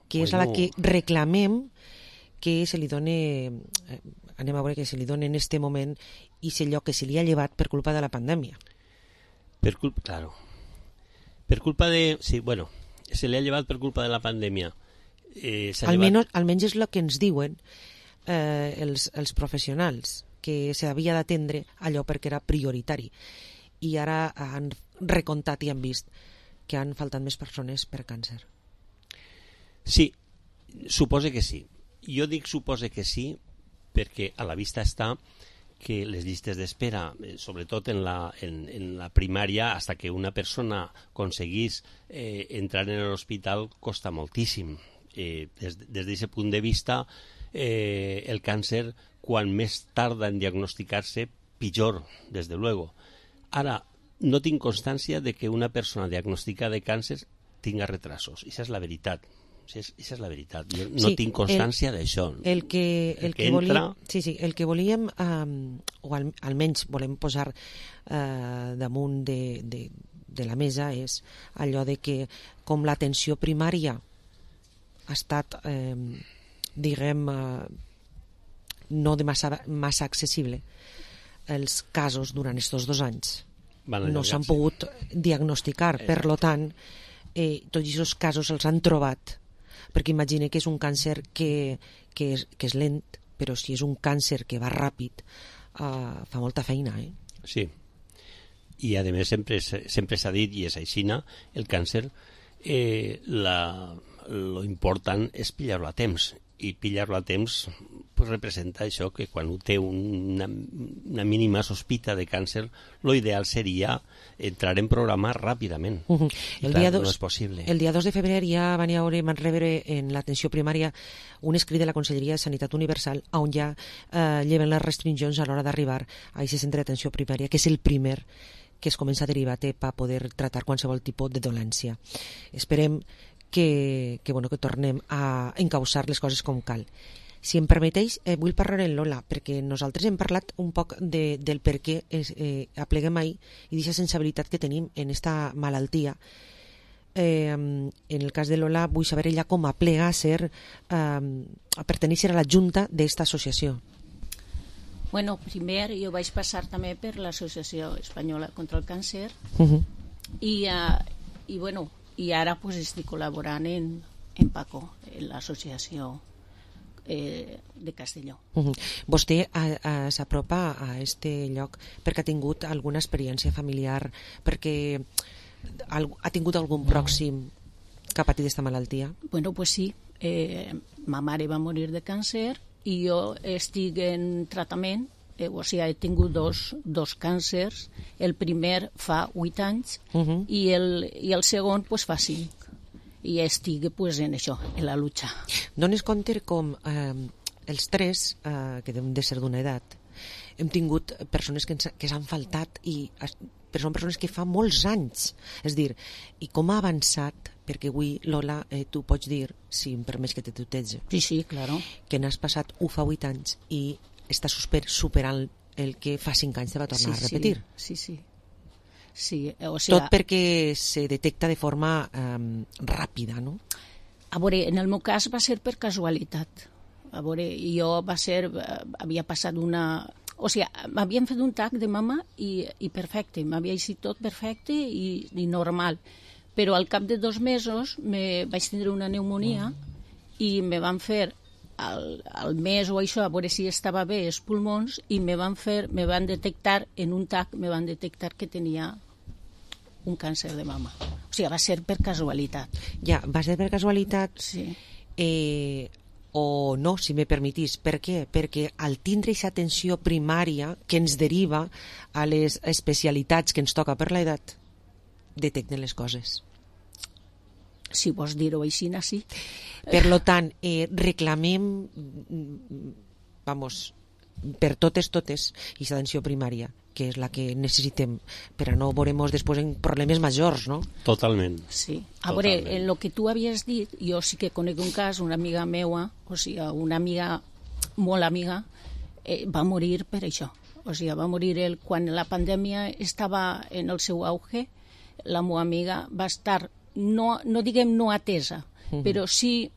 que és Bueno. la que reclamem que se li doni, eh, anem a veure que se li doni en este moment i se lloc que se li ha llevat per culpa de la pandèmia. Per culpa, claro. Per culpa de... Sí, bueno, se li ha llevat per culpa de la pandèmia. Eh, s'ha llevat... Almenys, almenys és el que ens diuen eh, els, els professionals, que s'havia d'atendre allò perquè era prioritari. I ara han recontat i han vist que han faltat més persones per càncer. Sí, supose que sí. Jo dic supose que sí perquè a la vista està que les llistes d'espera, eh, sobretot en la, en, en la primària, hasta que una persona aconseguís eh, entrar en l'hospital, costa moltíssim. Eh, des d'aquest punt de vista, eh, el càncer, quan més tarda en diagnosticar-se, pitjor, des de luego. Ara, no tinc constància de que una persona diagnosticada de càncer tinga retrasos. Això és la veritat. Això és, això és la veritat. Jo no Sí, tinc constància d'això. El que, el El que que, entra- volíem, sí, sí, el que volíem, um, o al, almenys volem posar uh, damunt de, de, de la mesa, és allò de que com l'atenció primària ha estat, eh, diguem, uh, no de massa, massa accessible, els casos durant aquests dos anys Van no s'han allargar-se. pogut diagnosticar. Per lo tant, eh, tots aquests casos els han trobat, perquè imagine que és un càncer que, que, és, que és lent, però si és un càncer que va ràpid, uh, fa molta feina, eh? Sí. I a més sempre, s- sempre s'ha dit, i és aixina, el càncer, eh, la, lo important és pillar-lo a temps. I pillar-lo a temps pues, representa això, que quan un té una, una mínima sospita de càncer, lo ideal seria entrar en programa ràpidament. Uh -huh. I El, clar, dia no dos, és possible. el dia dos de febrer ja van, haure, van rebre en l'atenció primària un escrit de la Conselleria de Sanitat Universal on ja eh, lleven les restriccions a l'hora d'arribar a aquest centre d'atenció primària, que és el primer que es comença a derivar per poder tratar qualsevol tipus de dolència. Esperem que, que, bueno, que tornem a encausar les coses com cal. Si em permeteix, eh, vull parlar en Lola, perquè nosaltres hem parlat un poc de, del per què es, eh, apleguem ahir i d'aquesta sensibilitat que tenim en esta malaltia. Eh, en el cas de Lola, vull saber ella com aplega a ser, eh, a pertenèixer a la junta d'esta associació. Bueno, primer jo vaig passar també per l'Associació Espanyola contra el Càncer Uh -huh. i, uh, i, bueno, i ara pues, estic col·laborant en, en PACO, en l'associació eh, de Castelló. Uh -huh. Vostè a, a, s'apropa a este lloc perquè ha tingut alguna experiència familiar, perquè al, ha tingut algun pròxim que ha patit aquesta malaltia? Bueno, pues sí, eh, ma mare va morir de càncer i jo estic en tractament, eh, o sigui, he tingut dos, dos càncers, el primer fa vuit anys Uh -huh. i, el, i el segon pues, fa cinc. I estic pues, en això, en la lucha. Dones compte com eh, els tres, eh, que devem de ser d'una edat, hem tingut persones que, ens, que s'han faltat i es- però són persones que fa molts anys. És dir, i com ha avançat, perquè avui, Lola, eh, tu pots dir, si em permets que te tutege, sí, sí, claro, que n'has passat ho fa vuit anys i està super, superant el que fa cinc anys te va tornar sí, a repetir. Sí, sí. sí o sigui, Tot perquè se detecta de forma eh, ràpida, no? A veure, en el meu cas va ser per casualitat. A veure, jo va ser, eh, havia passat una... O sigui, m'havien fet un tac de mama i, i perfecte, m'havia eixit tot perfecte i, i normal. Però al cap de dos mesos me vaig tindre una pneumonia i me van fer al, al mes o això, a veure si estava bé els pulmons, i me van fer, me van detectar, en un tac, me van detectar que tenia un càncer de mama. O sigui, va ser per casualitat. Ja, va ser per casualitat. Sí. Eh, o no, si me permetís. Per què? Perquè al tindre aquesta atenció primària que ens deriva a les especialitats que ens toca per l'edat, detecten les coses. Si vols dir-ho així, sí. Per lo tant, eh, reclamem, vamos, per totes, totes, aquesta atenció primària, que és la que necessitem, per a no veurem després en problemes majors, no? Totalment. Sí. A veure, en el que tu havies dit, jo sí que conec un cas, una amiga meua, o sigui, una amiga, molt amiga, eh, va morir per això. O sigui, va morir el, quan la pandèmia estava en el seu auge, la meva amiga va estar, no, no diguem no atesa, uh-huh. però sí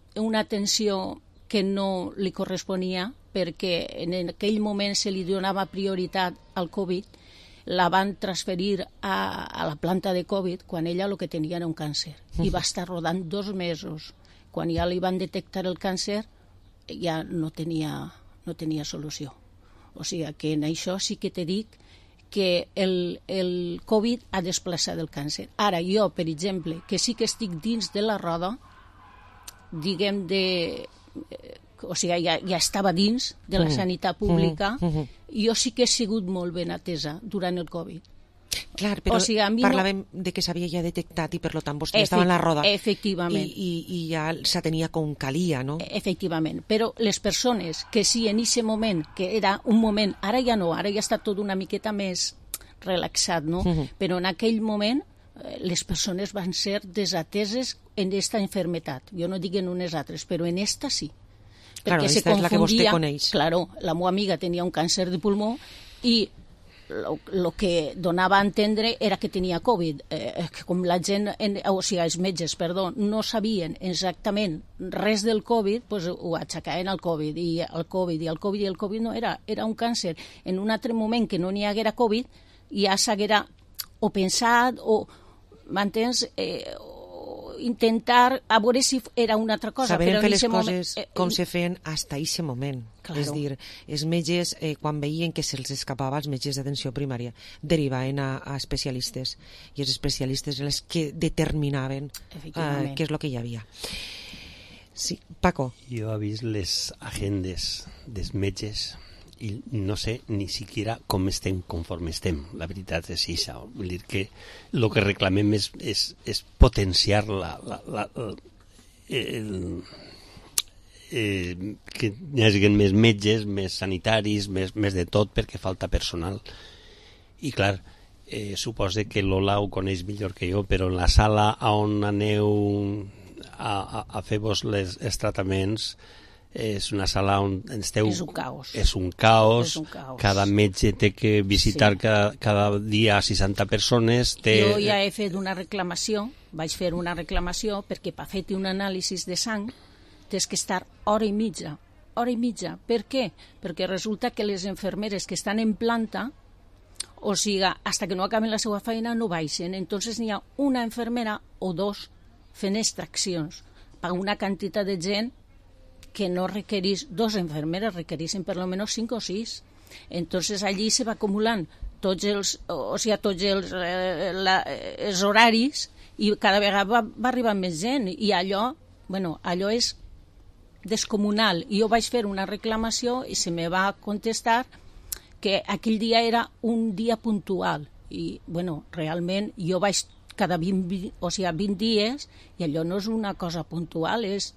una atenció que no li corresponia, perquè en aquell moment se li donava prioritat al Covid, la van transferir a, a la planta de Covid quan ella el que tenia era un càncer. I va estar rodant dos mesos. Quan ja li van detectar el càncer, ja no tenia, no tenia solució. O sigui que en això sí que te dic que el, el Covid ha desplaçat el càncer. Ara, jo, per exemple, que sí que estic dins de la roda, diguem de... o sigui, ja, ja estava dins de la sanitat pública, mm, mm, jo sí que he sigut molt ben atesa durant el Covid. Clar, però o sigui, parlàvem no... de que s'havia ja detectat i per tant vostè Efect, estava en la roda. Efectivament. I, i, i ja s'atenia com calia, no? Efectivament, però les persones que sí en aquest moment, que era un moment, ara ja no, ara ja està tot una miqueta més relaxat, no? Uh -huh. Però en aquell moment les persones van ser desateses en aquesta enfermetat. Jo no dic en unes altres, però en esta sí. Claro, perquè se esta confundia, és la que vostè coneix. Claro, la meva amiga tenia un càncer de pulmó i el que donava a entendre era que tenia Covid. Eh, com la gent, en, o sigui, els metges, perdó, no sabien exactament res del Covid, pues ho aixecaven al Covid, i el Covid, i el Covid, i el Covid no era, era un càncer. En un altre moment que no n'hi haguera Covid, ja s'haguera o pensat, o, m'entens, eh, intentar a veure si era una altra cosa. Saber però fer les moment, coses eh, com se feien hasta aquest moment. Claro. És dir, els metges, eh, quan veien que se'ls escapava, els metges d'atenció primària derivaven a, a especialistes, i els especialistes eren els que determinaven eh, què és el que hi havia. Sí, Paco. Jo he vist les agendes dels metges i no sé ni siquiera com estem conforme estem. La veritat és això. Vull dir que el que reclamem és, és, és potenciar la, la, la, el, eh, que hi hagi més metges, més sanitaris, més, més de tot, perquè falta personal. I clar, eh, suposo que Lola ho coneix millor que jo, però en la sala on aneu a, a, a fer-vos les, els tractaments és una sala on esteu... És un caos. És un caos. És un caos. Cada metge té que visitar sí. cada, cada dia seixanta persones. Té... Jo ja he fet una reclamació, vaig fer una reclamació perquè per fer-te un anàlisi de sang tens que estar hora i mitja. Hora i mitja. Per què? Perquè resulta que les infermeres que estan en planta, o sigui, hasta que no acaben la seva feina no baixen. Entonces n'hi ha una infermera o dos fent extraccions per una quantitat de gent que no requerís, dos enfermeres requereixen per almenys cinc o sis. Entonces allí se va acumulant tots els, o sigui, tots els, eh, la, els horaris i cada vegada va, va arribar més gent i allò, bueno, allò és descomunal. I jo vaig fer una reclamació i se me va contestar que aquell dia era un dia puntual i, bueno, realment jo vaig cada vint, o sigui, vint dies i allò no és una cosa puntual, és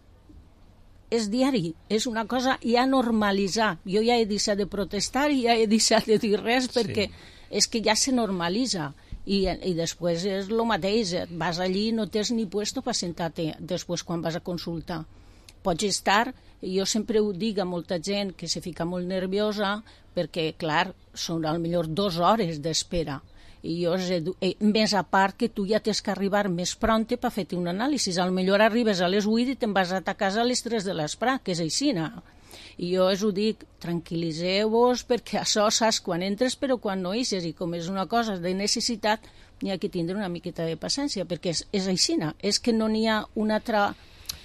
és diari, és una cosa ja normalitzar. Jo ja he deixat de protestar i ja he deixat de dir res perquè sí. És que ja se normalitza i, i després és el mateix, vas allí i no tens ni puesto per sentar-te després quan vas a consultar. Pots estar, jo sempre ho dic a molta gent que se fica molt nerviosa perquè, clar, són potser dues hores d'espera. I jo, més a part que tu ja tens que arribar més pronte per fer-te un anàlisi. Al millor arribes a les vuit i te'n vas a ta casa a les tres de l'esprà, que és així. I jo us ho dic, tranquil·litzeu-vos, perquè això saps quan entres però quan no eixes, i com és una cosa de necessitat, n'hi ha que tindre una miqueta de paciència, perquè és, és així. És que no n'hi ha una altra,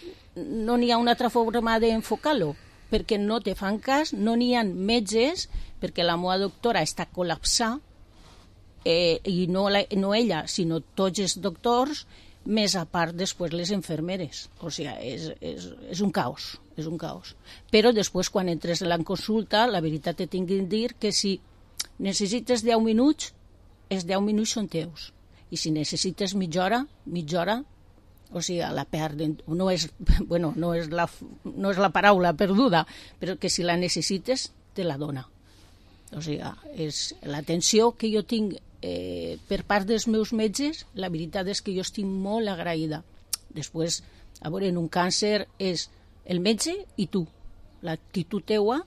no n'hi ha una altra forma d'enfocar-lo, perquè no te fan cas, no n'hi ha metges, perquè la meva doctora està col·lapsada, Eh, i no, la, no ella, sinó tots els doctors, més a part després les infermeres. O sigui, és, és, és un caos, és un caos. Però després, quan entres a la consulta, la veritat te tinc de dir que si necessites deu minuts, els deu minuts són teus. I si necessites mitja hora, mitja hora, o sigui, la perden. No és, bueno, no és, la, no és la paraula perduda, però que si la necessites, te la dona. O sigui, és l'atenció que jo tinc Eh, per part dels meus metges, la veritat és que jo estic molt agraïda. Després, a veure, en un càncer és el metge i tu, l'actitud teua,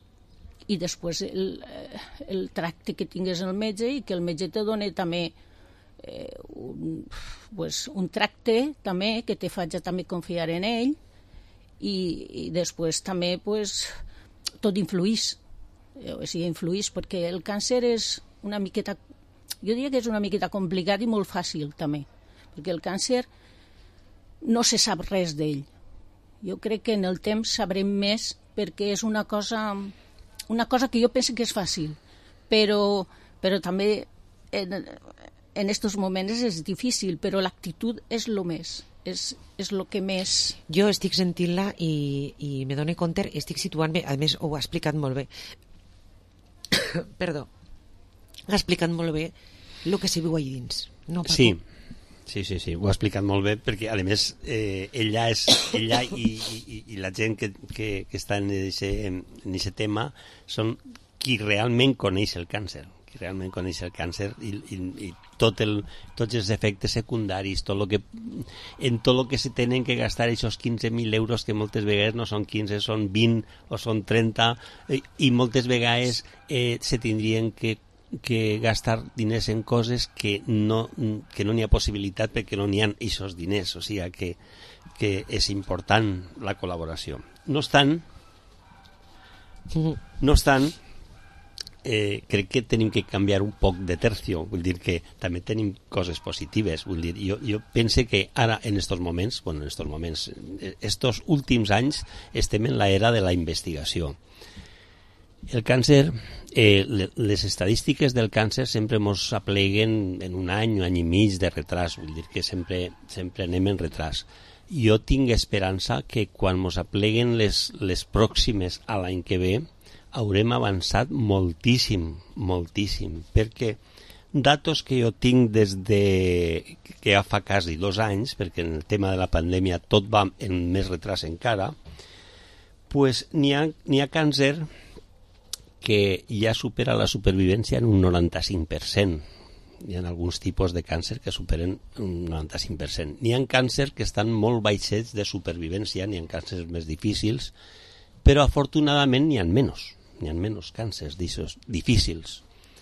i després el, el tracte que tingues el metge i que el metge te doni també eh, un, pues, un tracte també que te faci també confiar en ell i, i després també pues, tot influís, o sigui, influís, perquè el càncer és una miqueta, jo diria que és una miqueta complicat i molt fàcil també, perquè el càncer no se sap res d'ell. Jo crec que en el temps sabrem més perquè és una cosa, una cosa que jo penso que és fàcil, però, però també en, en estos moments és difícil, però l'actitud és el més, és, és el que més... Jo estic sentint-la i, i me dono compte, estic situant-me, a més ho ha explicat molt bé, perdó, ha explicat molt bé el que se viu allà dins, no, Paco? Sí, sí, sí, sí, ho ha explicat molt bé, perquè a més eh, ella, és, ella i, i, i la gent que, que, que està en aquest tema són qui realment coneix el càncer, qui realment coneix el càncer i, i, i tot el, tots els efectes secundaris, tot lo que, en tot el que se tenen que gastar aquests quinze mil euros que moltes vegades no són quinze, són vint o són trenta i, i moltes vegades eh, se tindrien que que gastar diners en coses que no, que no n'hi ha possibilitat perquè no n'hi ha aquests diners, o sigui que, que és important la col·laboració. No obstant, no obstant eh, crec que tenim que canviar un poc de tercio, vull dir que també tenim coses positives, vull dir, jo, jo pense que ara en estos moments, bueno, en estos moments, estos últims anys estem en l'era de la investigació. El càncer, eh, les estadístiques del càncer sempre ens apleguen en un any, un any i mig de retras, vull dir que sempre, sempre anem en retras. Jo tinc esperança que quan ens apleguen les, les pròximes a l'any que ve haurem avançat moltíssim, moltíssim, perquè datos que jo tinc des de que ja fa quasi dos anys, perquè en el tema de la pandèmia tot va en més retras encara, pues n'hi ha, n'hi ha càncer que ja supera la supervivència en un noranta-cinc per cent. Hi ha alguns tipus de càncer que superen un noranta-cinc per cent. N'hi ha càncer que estan molt baixets de supervivència, n'hi ha càncers més difícils, però afortunadament n'hi ha menys. N'hi ha menys càncers d'aixòs difícils.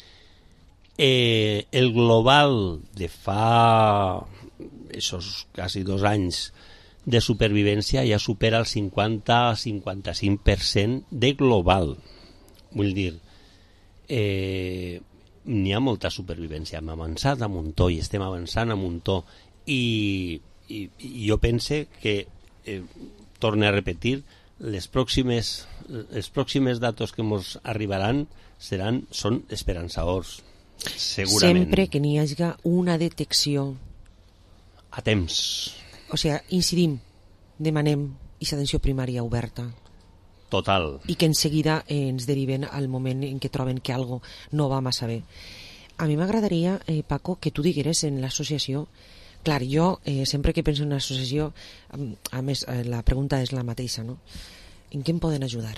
Eh, el global de fa esos quasi dos anys de supervivència ja supera el cinquanta a cinquanta-cinc per cent de global. Vull dir, eh, n'hi ha molta supervivència. Hem avançat a muntó i estem avançant a muntó. I, i, i jo pense que, eh, torne a repetir, les pròximes, les pròximes datos que ens arribaran seran, són esperançadors, segurament. Sempre que n'hi hagi una detecció. A temps. O sigui, incidim, demanem aquesta atenció primària oberta. Total. I que en seguida eh, ens deriven al moment en què troben que algo no va massa bé. A mi m'agradaria, eh, Paco, que tu digueres en l'associació. Clar, jo eh, sempre que penso en l'associació, a més, eh, la pregunta és la mateixa, no? En què em poden ajudar?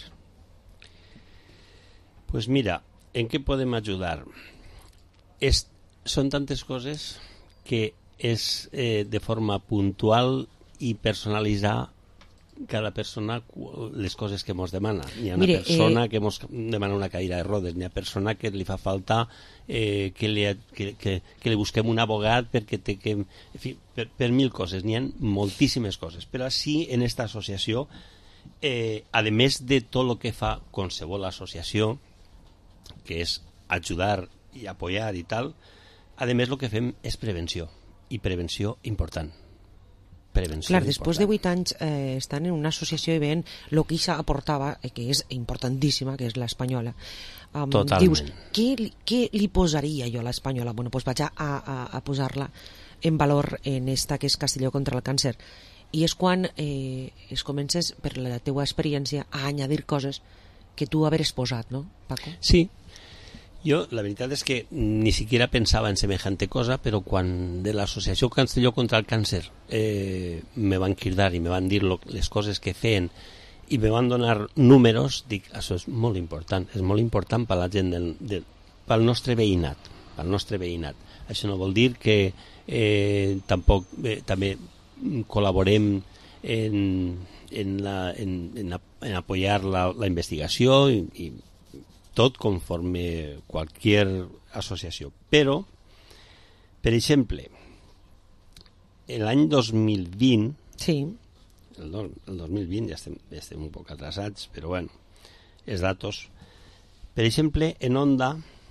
Pues mira, en què podem ajudar? És, són tantes coses que és eh, de forma puntual i personalitzar cada persona les coses que ens demana. Hi ha una Mire, persona eh... que ens demana una cadira de rodes, hi ha persona que li fa falta eh, que, li, que, que, que li busquem un abogat perquè té que... En fi, per, per mil coses, n'hi ha moltíssimes coses. Però sí, en esta associació, eh, a més de tot el que fa qualsevol associació, que és ajudar i apoyar i tal, a més el que fem és prevenció, i prevenció important. Prevenció Clar, després de vuit anys eh, estan en una associació i veient el que això aportava, eh, que és importantíssima, que és l'Espanyola. Um, Totalment. Dius, què, què li posaria jo a l'Espanyola? Bueno, doncs vaig a, a, a posar-la en valor en esta que és Castelló contra el càncer. I és quan eh, es comences, per la teua experiència, a añadir coses que tu haver exposat, no, Paco? Sí. Jo, la veritat és que ni siquiera pensava en semejante cosa, però quan de l'associació Castelló contra el càncer eh, me van cridar i me van dir lo, les coses que feien i me van donar números, dic, això és molt important, és molt important per la gent del, del, pel nostre veïnat, pel nostre veïnat. Això no vol dir que eh, tampoc eh, també col·laborem en, en, la, en, en, en apoyar la, la investigació i, i tot conforme qualsevol associació. Però, per exemple, l'any dos mil vint, sí. el, do, el dos mil vint ja estem, ja estem un poc atrasats, però bueno, els datos. Per exemple, en onda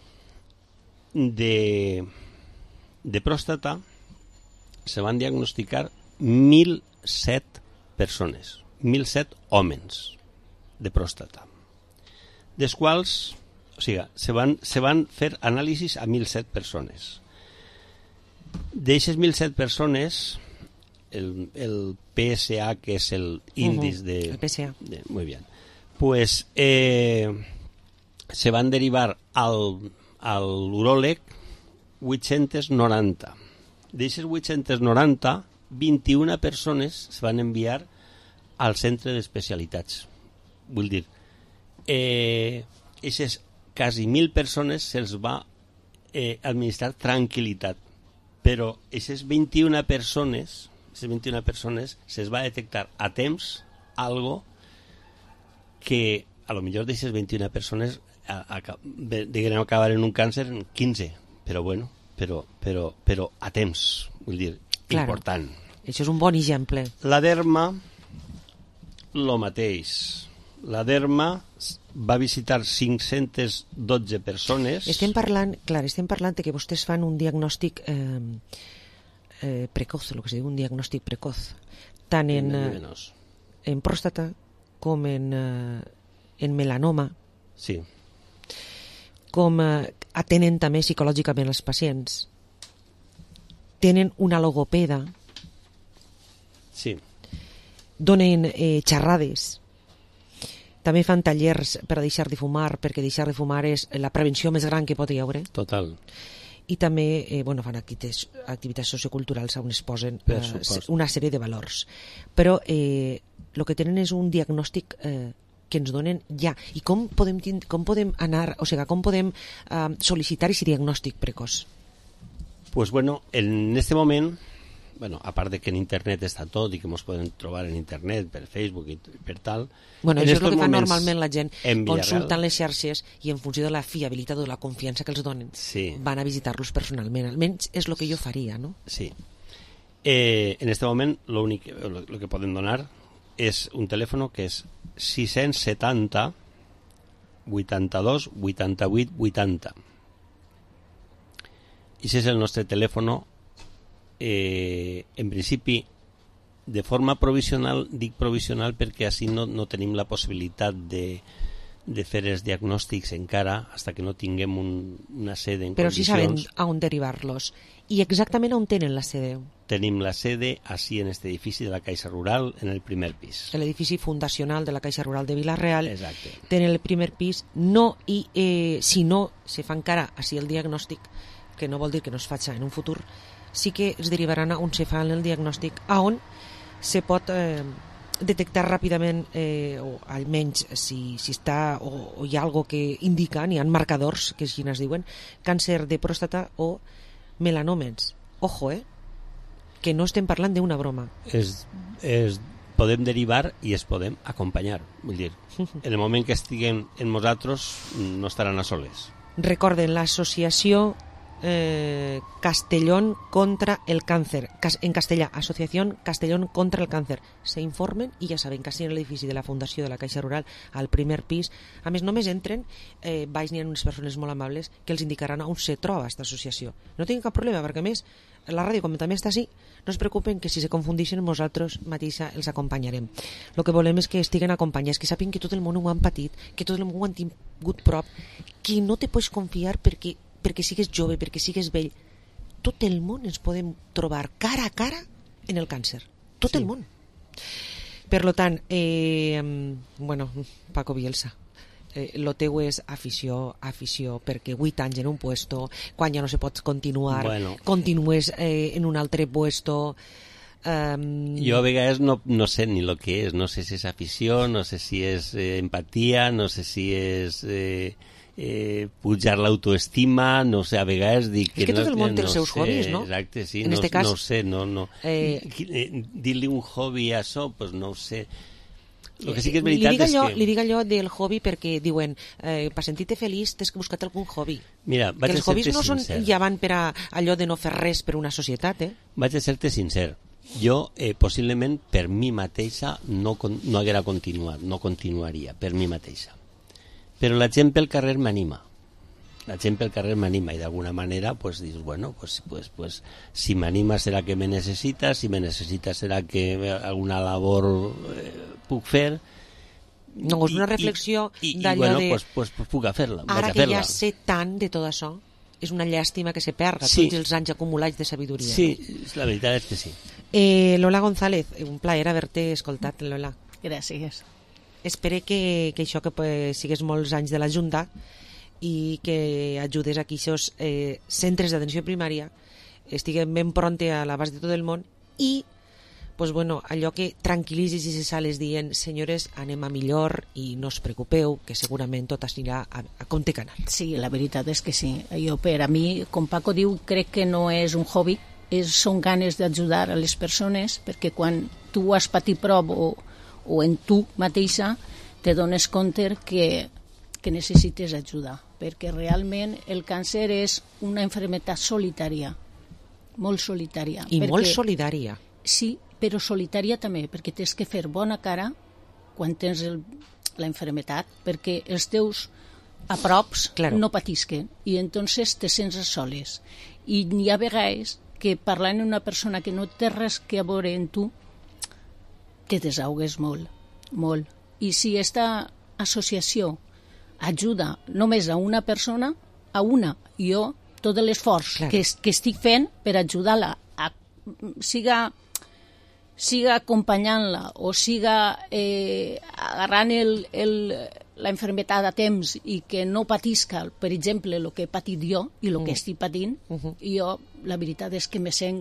de, de pròstata se van diagnosticar mil set persones, mil set homes de pròstata, dels quals, o sigui, se van, se van fer anàlisis a mil set persones. D'eixes mil set persones, el, el P S A, que és el índice uh-huh. de... El P S A. De, muy bien. Pues eh, se van derivar al, al uròleg vuit-cents noranta. D'eixes vuit-cents noranta, vint-i-una persones se van enviar al centre d'especialitats. Vull dir, eh, eixes quasi mil persones se'ls va eh, administrar tranquil·litat, però aquestes vint-i-una persones, aquestes vint-i-una persones se'ls va detectar a temps algo que a lo millor d'aquestes vint-i-una persones a, a, diguem acabar en un càncer en quinze, però bueno, però, però, però a temps, vull dir, claro, important. Això és un bon exemple. La derma, lo mateix. La derma va visitar cinc-centes dotze persones. Estem parlant, clar, estem parlant de que vostès fan un diagnòstic eh, eh, precoz, el que se diu un diagnòstic precoz, tant en, eh, en pròstata com en, eh, en melanoma. Sí. Com eh, atenen també psicològicament els pacients. Tenen una logopeda. Sí. Donen eh, xerrades. També fan tallers per a deixar de fumar, perquè deixar de fumar és la prevenció més gran que pot hi haure. Total. I també eh, bueno, fan activitats, activitats socioculturals on es posen eh, una sèrie de valors. Però eh, el que tenen és un diagnòstic eh, que ens donen ja. I com podem, com podem anar, o sigui, com podem eh, sol·licitar aquest diagnòstic precoç? Pues bueno, en este moment, bueno, a part de que en internet està tot i que ens podem trobar en internet, per Facebook i per tal... Bueno, això és el que fa normalment la gent, consultant les xarxes i en funció de la fiabilitat o de la confiança que els donen, sí, van a visitar-los personalment. Almenys és el que jo faria, no? Sí. Eh, en este moment, l'únic lo, lo que podem donar és un telèfon que és sis setanta vuitanta-dos vuitanta-vuit vuitanta. I ese és el nostre telèfon. Eh, en principi, de forma provisional, dic provisional perquè així no, no tenim la possibilitat de, de fer els diagnòstics encara, fins que no tinguem un, una sede en Però condicions. Però sí saben on derivar-los. I exactament on tenen la sede? Tenim la sede així en aquest edifici de la Caixa Rural, en el primer pis. L'edifici fundacional de la Caixa Rural de Vila-real. Exacte. Tenen el primer pis, no, i eh, si no se fa encara així el diagnòstic, que no vol dir que no es faci en un futur, sí que es derivaran a on se fa el diagnòstic, a on se pot eh, detectar ràpidament, eh, o almenys si, si està o, o hi ha algo que indica, n'hi ha marcadors que així es diuen, càncer de pròstata o melanòmens. Ojo, eh? Que no estem parlant d'una broma. Es, es podem derivar i es podem acompanyar. Vull dir, en el moment que estiguem en nosaltres no estaran a soles. Recorden, l'associació Eh, Castellón contra el cáncer, en castellà, Asociación Castellón contra el cáncer. Se informen i ja saben que així en l'edifici de la Fundació de la Caixa Rural, al primer pis, a més només entren, eh, baix n'hi ha unes persones molt amables que els indicaran on se troba aquesta associació. No tinguin cap problema, perquè a més la ràdio com també està així, no es preocupen que si se confundixen nosaltres mateixa els acompanyarem. El que volem és que estiguen acompanyats, que sàpiguen que tot el món ho han patit, que tot el món ho han tingut prop, que no te pots confiar perquè perquè sigues jove, perquè sigues vell. Tot el món ens podem trobar cara a cara en el càncer. Tot sí. El món. Per lo tant, eh, bueno, Paco Bielsa, eh, lo teu és afició, afició, perquè vuit anys en un puesto, quan ja no se pot continuar, bueno. Continues eh, en un altre puesto... Um... Jo a vegades no, no sé ni lo que és, no sé si és afició, no sé si és eh, empatia, no sé si és... Eh... Eh, pujar l'autoestima, no sé, a vegades dic que, és que tot no, el món té no els seus sé, hobbies, no? Exacte, sí, en no, este cas, no sé, no, no. Eh... dir-li un hobby a això, pues no ho sé. Lo que sí que és veritat li dic allò, és que... Li dic allò del hobby perquè diuen, eh, per sentir-te feliç tens que buscar algun hobby. Mira, vaig que els hobbies no sincer. són, ja van per a allò de no fer res per una societat, eh? Vaig a ser-te sincer. Jo, eh, possiblement, per mi mateixa no, no haguera continuat, no continuaria, per mi mateixa. Però la gent pel carrer m'anima. La gent pel carrer m'anima i d'alguna manera pues, dius, bueno, pues, pues, pues, si m'anima serà que me necessita, si me necessita serà que alguna labor eh, puc fer. No, és una reflexió d'allò bueno, de... Pues, pues, pues puc fer-la. Ara que ja sé tant de tot això, és una llàstima que se perda sí. tots els anys acumulats de sabidoria. Sí, no? La veritat és que sí. Eh, Lola González, un plaer haver-te escoltat, Lola. Gràcies. Espero que, que això que pues, sigues molts anys de la Junta i que ajudes a que aquests eh, centres d'atenció primària estiguen ben pronte a l'abast de tot el món i pues bueno, allò que tranquil·litzis i se sales dient senyores, anem a millor i no us preocupeu, que segurament tot anirà a, a compte canal. Sí, la veritat és que sí. Jo, per a mi, com Paco diu, crec que no és un hobby, és, són ganes d'ajudar a les persones, perquè quan tu has patit prop o, o en tu mateixa te dones compte que, que necessites ajudar, perquè realment el càncer és una malaltia solitària, molt solitària. I perquè, molt solidària. Sí, però solitària també, perquè tens que fer bona cara quan tens el, la malaltia, perquè els teus a props claro. no patisquen i entonces te sents soles. I hi ha vegades que parlant amb una persona que no té res que a veure en tu, te desaugues molt, molt. I si aquesta associació ajuda només a una persona, a una, jo, tot l'esforç claro. que, que estic fent per ajudar-la, a, siga... siga acompanyant-la o siga eh, agarrant el, el, la malaltia a temps i que no patisca, per exemple, el que he patit jo i el mm. que estic patint, uh -huh. jo la veritat és que me sent,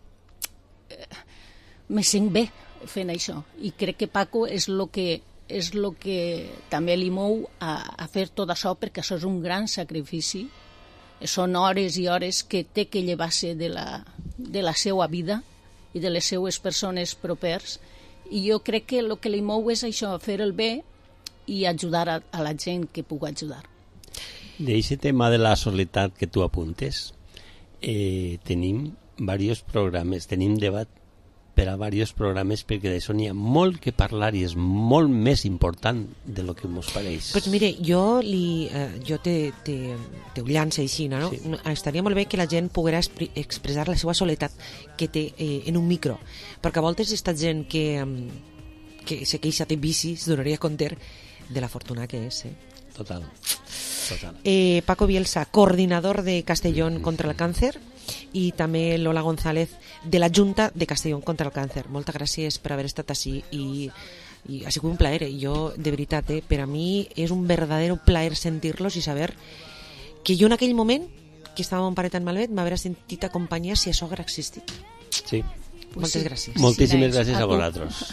eh, me sent bé fent això. I crec que Paco és el que, és lo que també li mou a, a fer tot això, perquè això és un gran sacrifici. Són hores i hores que té que llevar-se de la, de la seva vida i de les seues persones propers, i jo crec que el que li mou és això, fer el bé i ajudar a, a la gent que pugui ajudar. D'aquest tema de la soledat que tu apuntes, eh, tenim diversos programes, tenim debat per a diversos programes, perquè d'això n'hi ha molt que parlar i és molt més important de lo que ens pareix. Pues mire, jo, li, eh, jo te, te, te ho llanço així, no? Sí. Estaria molt bé que la gent poguera expressar la seva soledat que té eh, en un micro, perquè a voltes aquesta gent que, que se queixa de bicis donaria compte de la fortuna que és. Eh? Total. Total. Eh, Paco Bielsa, coordinador de Castellón contra el càncer, i també Lola González de la Junta de Castellón contra el càncer. Moltes gràcies per haver estat així i, i ha sigut un plaer. Eh? Jo, de veritat, eh, per a mi és un verdadero plaer sentir-los i saber que jo en aquell moment que estava un pare tan malvet m'haver sentit acompanyar si això haguera existit. Sí. Moltes sí. gràcies. Moltíssimes gràcies a, a vosaltres.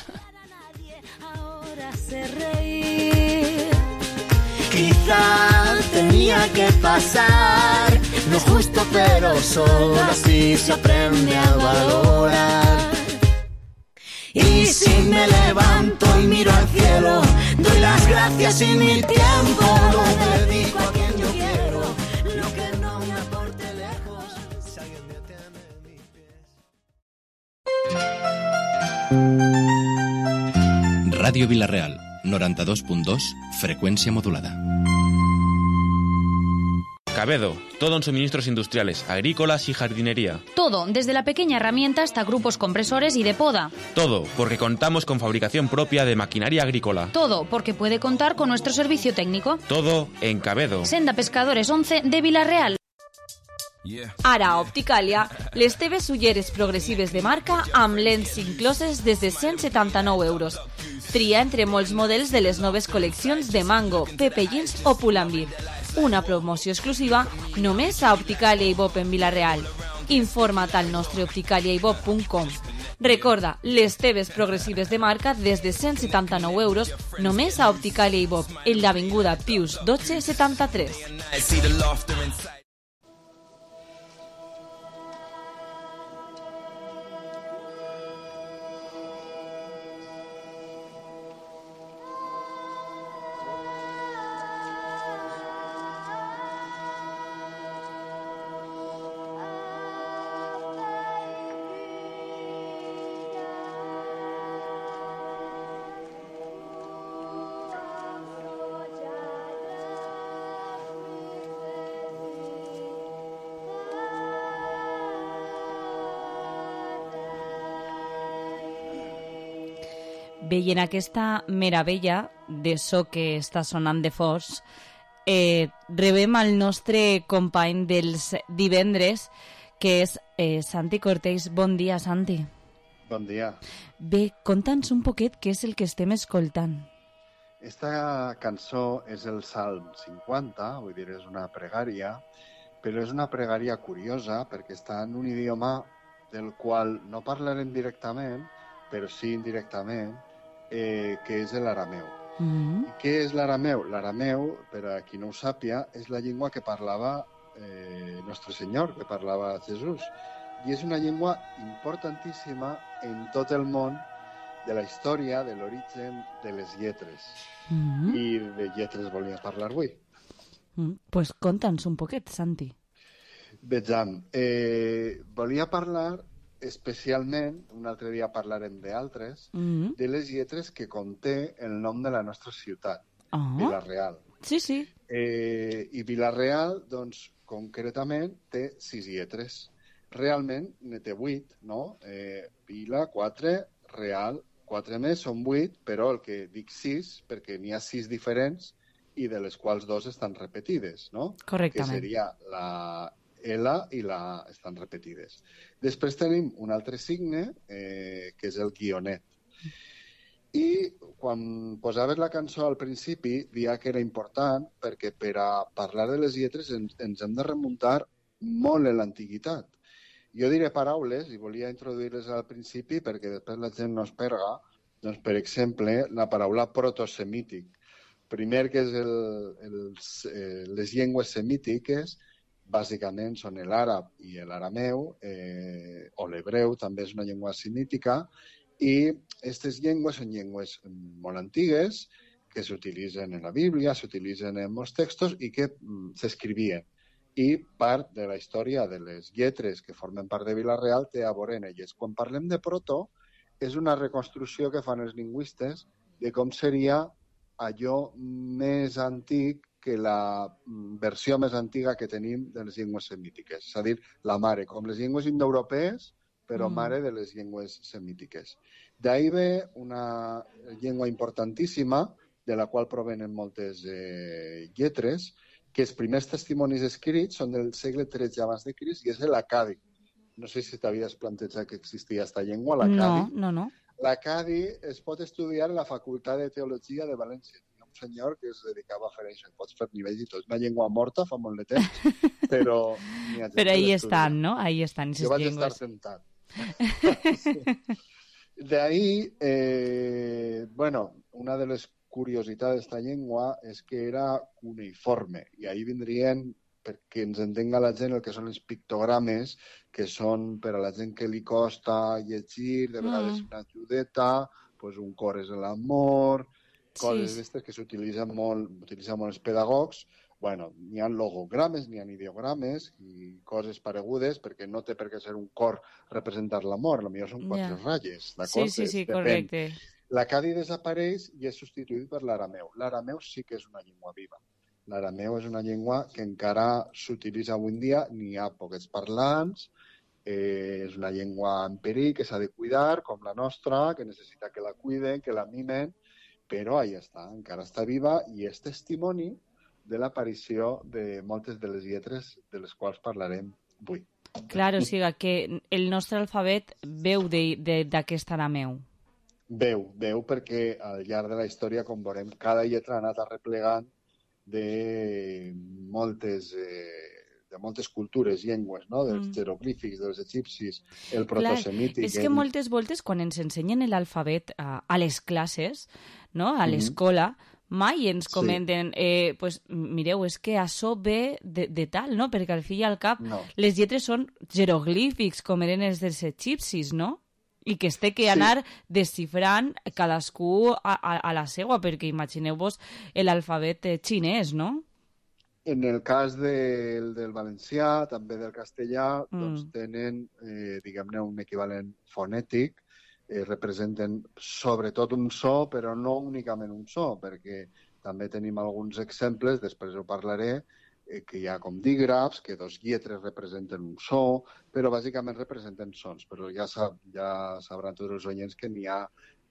Quizá tenía que pasar, no es justo pero solo así se aprende a valorar. Y si me levanto y miro al cielo, doy las gracias y mi tiempo lo dedico a quien yo quiero, lo que no me aporte lejos, si alguien detiene mis pies. Radio Vila-real, noranta-dos punt dos, frecuencia modulada. Cabedo, todo en suministros industriales, agrícolas y jardinería. Todo, desde la pequeña herramienta hasta grupos compresores y de poda. Todo, porque contamos con fabricación propia de maquinaria agrícola. Todo, porque puede contar con nuestro servicio técnico. Todo en Cabedo. Senda Pescadores once de Vila-real. Yeah. Ara a Opticàlia, les teves ulleres progressives de marca amb lents incloses des de cent setanta-nou euros. Tria entre molts models de les noves col·leccions de Mango, Pepe Jeans o Pull&Bear. Una promoció exclusiva només a Opticàlia i Bob en Vila-real. Informa't al nostre opticàlia i bob punt com. Recorda, les teves progressives de marca des de cent setanta-nou euros només a Opticàlia i Bob, en l'avinguda Pius dotze setanta-tres. Bé, i en aquesta meravella de so que està sonant de fons, eh, rebem el nostre company dels divendres, que és eh, Santi Cortés. Bon dia, Santi. Bon dia. Bé, conta'ns un poquet què és el que estem escoltant. Esta cançó és el Salm cinquanta, vull dir, és una pregària, però és una pregària curiosa perquè està en un idioma del qual no parlarem directament, però sí indirectament, eh, que és l'arameu. Mm-hmm. I què és l'arameu? L'arameu, per a qui no ho sàpia, és la llengua que parlava eh, Nostre Senyor, que parlava Jesús. I és una llengua importantíssima en tot el món de la història, de l'origen de les lletres. Mm-hmm. I de lletres volia parlar avui. Mm, pues conta'ns un poquet, Santi. Vejam, eh, volia parlar especialment, un altre dia parlarem d'altres, mm-hmm. de les lletres que conté el nom de la nostra ciutat, oh. Vila-real. Sí, sí. Eh, I Vila-real, doncs, concretament, té sis lletres. Realment ne té vuit, no? Eh, Vila, quatre, Real, quatre més, són vuit, però el que dic sis, perquè n'hi ha sis diferents, i de les quals dos estan repetides, no? Correctament. Que seria la L i la A estan repetides. Després tenim un altre signe, eh, que és el guionet. I quan posaves la cançó al principi, dia que era important, perquè per a parlar de les lletres ens, ens hem de remuntar molt en l'antiguitat. Jo diré paraules, i volia introduir-les al principi perquè després la gent no es perga, doncs, per exemple, la paraula protosemític. Primer, que és el, el, eh, les llengües semítiques, bàsicament són l'àrab i l'arameu, eh, o l'hebreu, també és una llengua semítica, i aquestes llengües són llengües molt antigues, que s'utilitzen en la Bíblia, s'utilitzen en molts textos i que mm, s'escrivien. I part de la història de les lletres que formen part de Vila-real té a veure en elles. Quan parlem de proto, és una reconstrucció que fan els lingüistes de com seria allò més antic que la versió més antiga que tenim de les llengües semítiques. És a dir, la mare, com les llengües indoeuropees, però mm. mare de les llengües semítiques. D'ahí ve una llengua importantíssima, de la qual provenen moltes eh, lletres, que els primers testimonis escrits són del segle tretze abans de Crist i és l'acadi. No sé si t'havies plantejat que existia aquesta llengua, l'acadi. No, no, no. L'acadi es pot estudiar a la Facultat de Teologia de València. Hi ha un senyor que es dedicava a fer això. Pots fer nivells i tot. És una llengua morta fa molt de temps, però... Però ahí estan, no? Ahí estan, jo vaig llengües. Estar tentat. Sí. D'ahí, eh, bueno, una de les curiositats d'esta llengua és que era cuneiforme, i ahí vindrien, perquè ens entenga la gent, el que són els pictogrames, que són per a la gent que li costa llegir, de vegades mm. una ajudeta, pues un cor és l'amor, coses sí. d'aquestes que s'utilitzen molt, utilitzen molt els pedagogs. Bueno, n'hi ha logogrames, n'hi ha ideogrames i coses paregudes, perquè no té per què ser un cor representar l'amor, potser són quatre yeah. ratlles, d'acord? Sí, sí, sí, correcte. L'acadi desapareix i és substituït per l'arameu. L'arameu sí que és una llengua viva. L'arameu és una llengua que encara s'utilitza avui en dia, n'hi ha poquets parlants, eh, és una llengua en perill que s'ha de cuidar, com la nostra, que necessita que la cuiden, que la mimen, però ahí està, encara està viva i és testimoni de l'aparició de moltes de les lletres de les quals parlarem avui. Clar, o sigui que el nostre alfabet veu d'aquest arameu. Veu, veu perquè al llarg de la història, com veurem, cada lletra ha anat arreplegant de moltes, eh, de moltes cultures, llengües, no? Dels mm. jeroglífics, dels egipcis, el protosemític... Clar, és que moltes voltes, quan ens ensenyen l'alfabet a, a les classes, no? A l'escola, mm-hmm. mai ens comenten, sí. eh, pues, mireu, és que això ve de, de tal, no? Perquè al fi i al cap no. les lletres són jeroglífics, com eren els dels egipcis, no? I que es té que anar sí. desxifrant cadascú a, a, a la seua, perquè imagineu-vos l'alfabet xinès, no? En el cas del, del valencià, també del castellà, mm. doncs tenen, eh, diguem-ne, un equivalent fonètic, eh, representen sobretot un so, però no únicament un so, perquè també tenim alguns exemples, després ho parlaré, eh, que hi ha com dígrafs, que dos lletres representen un so, però bàsicament representen sons. Però ja, sab, ja sabran tots els oients que n'hi ha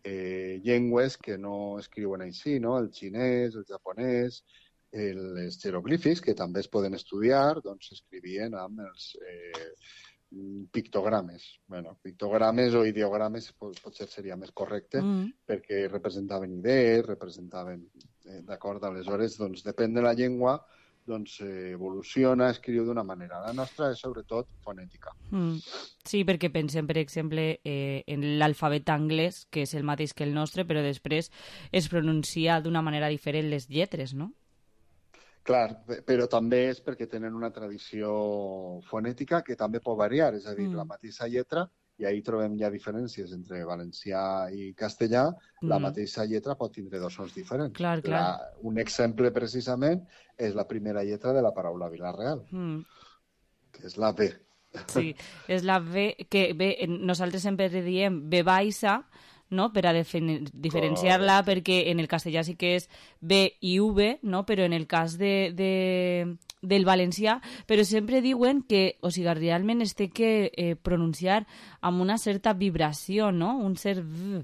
eh, llengües que no escriuen així, no? El xinès, el japonès, el, els jeroglífics, que també es poden estudiar, doncs s'escrivien amb els eh, pictogrames. Bueno, pictogrames o ideogrames pot, potser seria més correcte, mm. perquè representaven idees, representaven... Eh, d'acord? Aleshores, doncs, depèn de la llengua, doncs eh, evoluciona, escriu d'una manera. La nostra és sobretot fonètica. Mm. Sí, perquè pensem, per exemple, eh, en l'alfabet anglès, que és el mateix que el nostre, però després es pronuncia d'una manera diferent les lletres, no? Clar, però també és perquè tenen una tradició fonètica que també pot variar, és a dir, mm. la mateixa lletra, i ahí trobem ja diferències entre valencià i castellà, mm. la mateixa lletra pot tindre dos sons diferents. Clar, clar. La, un exemple, precisament, és la primera lletra de la paraula Vila-real, mm. que és la B. Sí, és la B, que bé, nosaltres sempre diem B baixa, no? Per a diferenciar-la, oh. perquè en el castellà sí que és B i V, no? Però en el cas de, de, del valencià, però sempre diuen que, o sigui, realment es té que eh, pronunciar amb una certa vibració, no? Un cert V.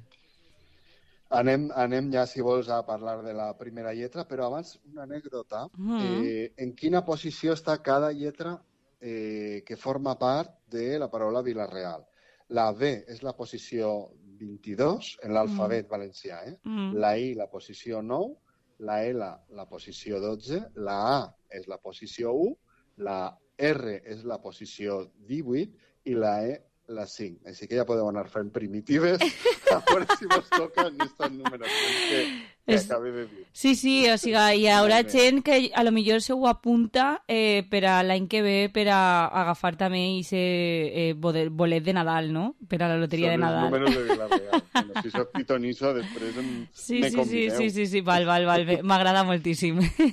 Anem, anem ja, si vols, a parlar de la primera lletra, però abans una anècdota. Mm. Eh, en quina posició està cada lletra eh, que forma part de la paraula Vila-real? La B és la posició vint-i-dos en l'alfabet mm. valencià, eh? Mm. La I, la posició nou, la L, la posició dotze, la A és la posició u, la R és la posició divuit i la E la cinc. Així que ja podeu anar fent primitives a veure si vos toca en aquesta numeració que, que es... acabé de dir. Sí, sí, o sigui, hi haurà gent que a lo millor se ho apunta eh, per a l'any que ve per a agafar també ese eh, bolet de Nadal, no? Per a la loteria Són de Nadal. Són els números de Vila-real. Bueno, si soc pitonisso, després em, sí, me sí, convideu. Sí, sí, sí, val, val, val. M'agrada moltíssim.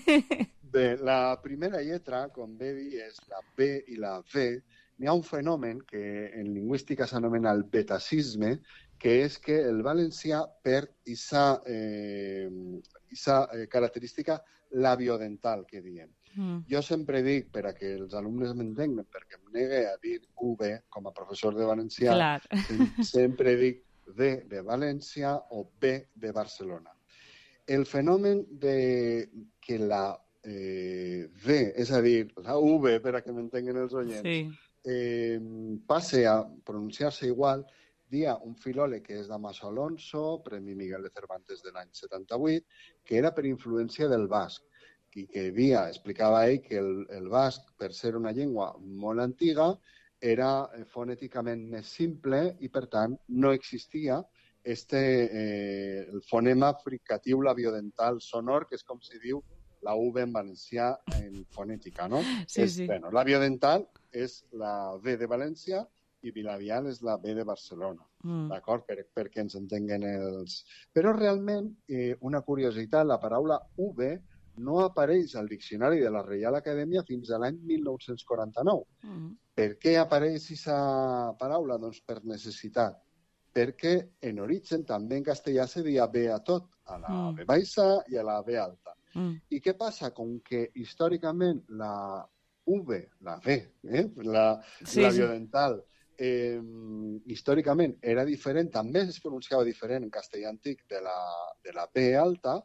Bé, la primera lletra, com bé dir, és la B i la V. N'hi ha un fenomen que en lingüística s'anomena el betacisme, que és que el valencià perd aquesta eh, eh, característica labiodental que diem. Mm. Jo sempre dic, per a que els alumnes m'entenguen, perquè em negue a dir V com a professor de valencià, sempre dic D de València o B de Barcelona. El fenomen de que la eh, V, és a dir, la V, per a que m'entenguen els oients, sí. Eh, passe a pronunciar-se igual, dia un filòleg que és Damaso Alonso, Premi Miguel de Cervantes de l'any setanta-vuit, que era per influència del basc, i que dia explicava ell que el, el basc, per ser una llengua molt antiga, era fonèticament més simple i, per tant, no existia este, eh, el fonema fricatiu labiodental sonor, que és com si diu la V en valencià en fonètica, no? Sí, és, sí. Bueno, labiodental és la V de València i bilabial és la B de Barcelona, mm. d'acord? Per, perquè ens entenguen els... Però realment, eh, una curiositat, la paraula V no apareix al diccionari de la Reial Acadèmia fins a l'any mil nou-cents quaranta-nou. Mm. Per què apareix aquesta paraula? Doncs per necessitat. Perquè en origen també en castellà se deia B a tot, a la mm. B baixa i a la B alta. Mm. I què passa? Com que històricament la V, la V, eh? la, sí, la biodental, eh, històricament era diferent, també es pronunciava diferent en castellà antic de la, de la B alta,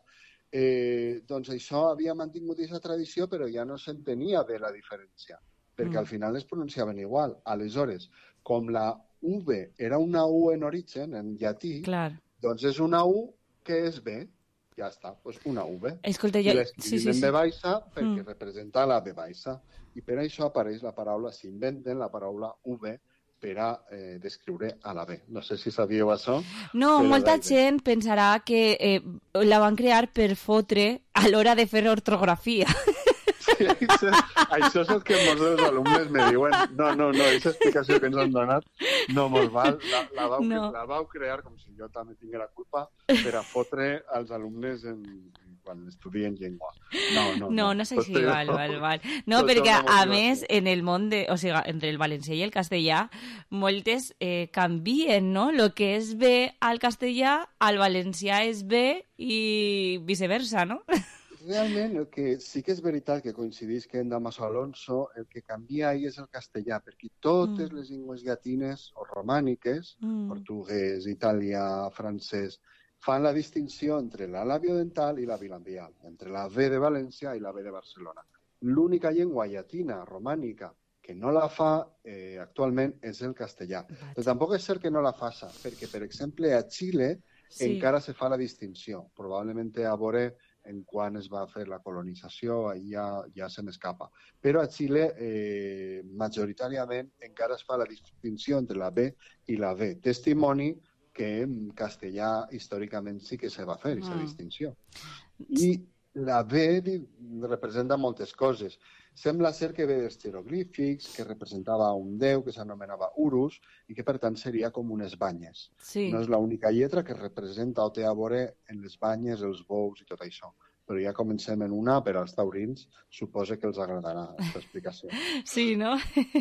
eh, doncs això havia mantingut aquesta tradició, però ja no s'entenia bé la diferència, perquè mm. al final es pronunciaven igual. Aleshores, com la V era una U en origen, en llatí, clar. Doncs és una U que és B. Ja està, doncs una V. Escolta, jo... I l'escrivim sí, sí, sí. en B baixa perquè mm. representa la B baixa. I per això apareix la paraula, s'inventen la paraula V per a eh, descriure a la B. No sé si sabíeu això. No, molta gent pensarà que eh, la van crear per fotre a l'hora de fer ortografia. Sí, això, això és el que molts dels alumnes me diuen. No, no, no, aquesta explicació que ens han donat no mos val. La, la, vau, no. la vau crear, com si jo també tingués la culpa, per a fotre als alumnes en, quan estudien llengua. No, no, no. No, no sé si val, val, val. No, perquè a més, en el món de... O sigui, entre el valencià i el castellà, moltes eh, canvien, no? Lo que és B al castellà, al valencià és B i viceversa, no? realment el que sí que és veritat que coincideix que en Damaso Alonso el que canvia ahí és el castellà, perquè totes mm. les llengües llatines o romàniques, mm. portuguès, italià, francès, fan la distinció entre la labiodental i la bilabial, entre la V de València i la B de Barcelona. L'única llengua llatina, romànica, que no la fa eh, actualment és el castellà. Vaig. Però tampoc és cert que no la faça, perquè, per exemple, a Xile sí. encara se fa la distinció. Probablement té a veure en quan es va fer la colonització, ja, ja se m'escapa. Però a Xile, eh, majoritàriament, encara es fa la distinció entre la B i la V. Testimoni que en castellà històricament sí que se va fer, aquesta mm. distinció. I la B representa moltes coses. Sembla ser que ve dels jeroglífics, que representava un déu que s'anomenava Urus i que, per tant, seria com unes banyes. Sí. No és l'única lletra que representa o té a veure en les banyes, els bous i tot això. Però ja comencem en una, per als taurins suposa que els agradarà aquesta explicació. Sí, no?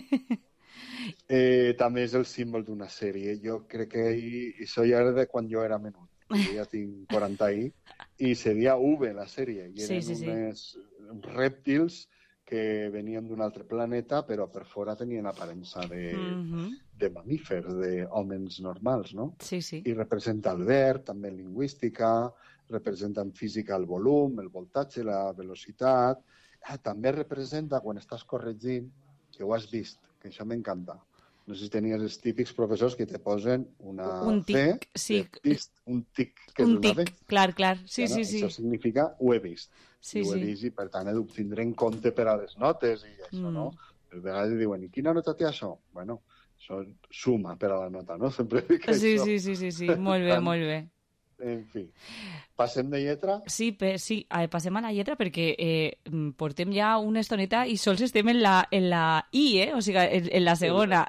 eh, també és el símbol d'una sèrie. Jo crec que això ja era de quan jo era menut. Jo ja tinc quaranta i i seria V, la sèrie. I eren sí, sí, unes sí. rèptils que venien d'un altre planeta, però per fora tenien aparença de, mm-hmm. de mamífers, d'hòmens normals, no? Sí, sí. I representa el verd, també en lingüística, representa en física el volum, el voltatge, la velocitat. Ah, també representa, quan estàs corregint, que ho has vist, que això m'encanta. No sé si tenies els típics professors que te posen una un tic, C, sí. vist, un tic, que un és una tic, B. Clar, clar, sí, bueno, sí, sí. Això significa ho he vist. Sí, ho he sí. vist i, per tant, he de tindre en compte per a les notes i això, mm. no? A vegades diuen, i quina nota té això? Bueno, això suma per a la nota, no? Sempre dic sí, això. Sí, sí, sí, sí, molt bé, molt bé. En fi, passem de lletra? Sí, pe, sí, passem a la lletra perquè eh, portem ja una estoneta i sols estem en la, en la I, eh? O sigui, en, en la segona.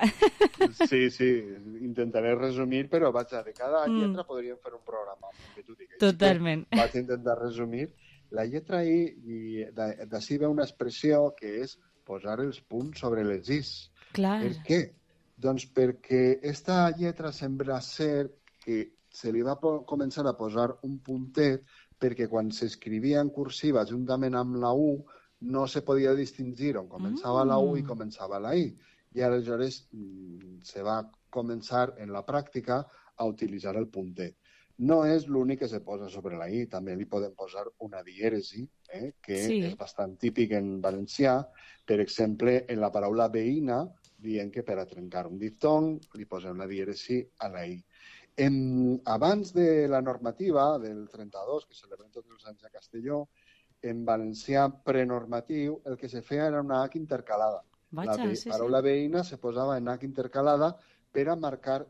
Sí, sí, intentaré resumir, però vaig a de cada mm. lletra podríem fer un programa. Que tu digues. Totalment. Sí, vaig intentar resumir. La lletra I, i d'ací ve una expressió que és posar els punts sobre les is. Clar. Per què? Doncs perquè esta lletra sembla ser que se li va començar a posar un puntet perquè quan s'escrivia en cursiva juntament amb la U no se podia distingir on començava mm. la U i començava la I. I aleshores se va començar en la pràctica a utilitzar el puntet. No és l'únic que se posa sobre la I, també li podem posar una dièresi, eh, que sí. és bastant típic en valencià. Per exemple, en la paraula veïna, dient que per a trencar un diftong li posem la dièresi a la I. En, abans de la normativa del trenta-dos, que celebrem tots els anys a Castelló, en valencià prenormatiu el que se feia era una H intercalada. Vaja, la ve, sí, paraula sí. veïna se posava en H intercalada per a marcar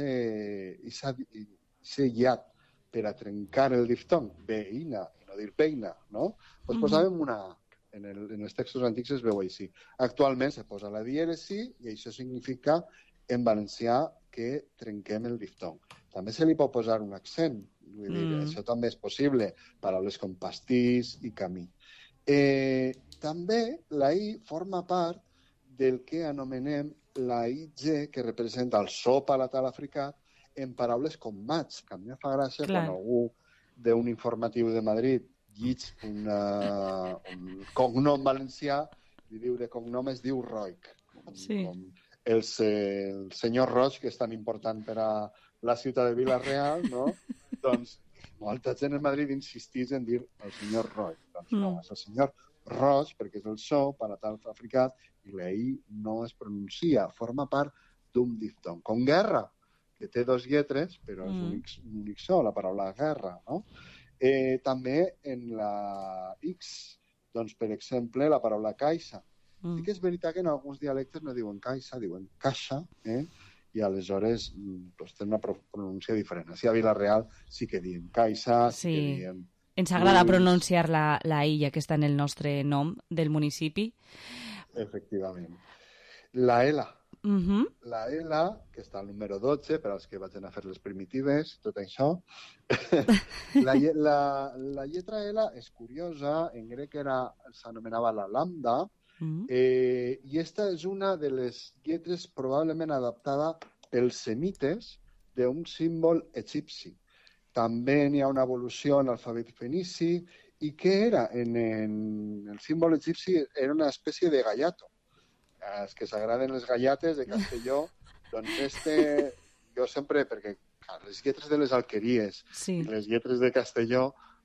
aquest llat, per a trencar el diftong, veïna, i no dir veïna, no? Doncs mm-hmm. posàvem una H. En, el, en els textos antics es veu així. Actualment se posa la dièresi i això significa en valencià que trenquem el diftong. També se li pot posar un accent, vull dir, mm. això també és possible, paraules com pastís i camí. Eh, també la I forma part del que anomenem la I G, que representa el so palatal africà, en paraules com maig, que a mi em fa gràcia Clar. Quan algú d'un informatiu de Madrid llig una, un cognom valencià, li diu de cognom es diu Roig. Sí. Com el, el senyor Roig, que és tan important per a la ciutat de Vila-real, no? Doncs molta gent en Madrid insistís en dir el senyor Roig. Doncs no, és el senyor Roig, perquè és el so palatal africà, i la I no es pronuncia, forma part d'un diftong. Com guerra, que té dos lletres, però és mm. un, únic, un únic so, la paraula guerra, no? Eh, també en la X, doncs, per exemple, la paraula caixa. Mm. Sí que és veritat que en alguns dialectes no diuen caixa, diuen caixa, eh? I aleshores doncs, té una pronúncia diferent. Així a Vila-real sí que diem caixa, sí, sí que diem... Ens agrada pronunciar la, la I, ja que està en el nostre nom del municipi. Efectivament. La L. Uh-huh. La L, que està al número dotze, per als que vagin a fer les primitives, tot això. la, la, la lletra L és curiosa, en grec era, s'anomenava la lambda, uh-huh. eh, i esta és una de les lletres probablement adaptada pels semites d'un símbol egipci. També n'hi ha una evolució en l'alfabet fenici I què era? En, en el símbol egipci era una espècie de gallato. Els que s'agraden les gallates de Castelló, doncs este, jo sempre, perquè clar, les lletres de les alqueries sí. i les lletres de Castelló,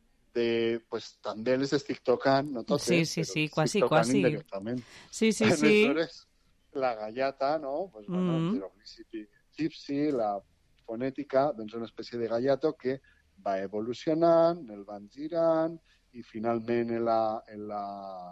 de, pues, també les estic tocant, no totes, sí, sí, sí, quasi, quasi. indirectament. Sí, sí, sí. Aleshores, la gallata, no? Pues, bueno, mm. el jeroglífic egipci, la fonètica, doncs una espècie de gallato que va evolucionant, el van girant, i finalment en la, en la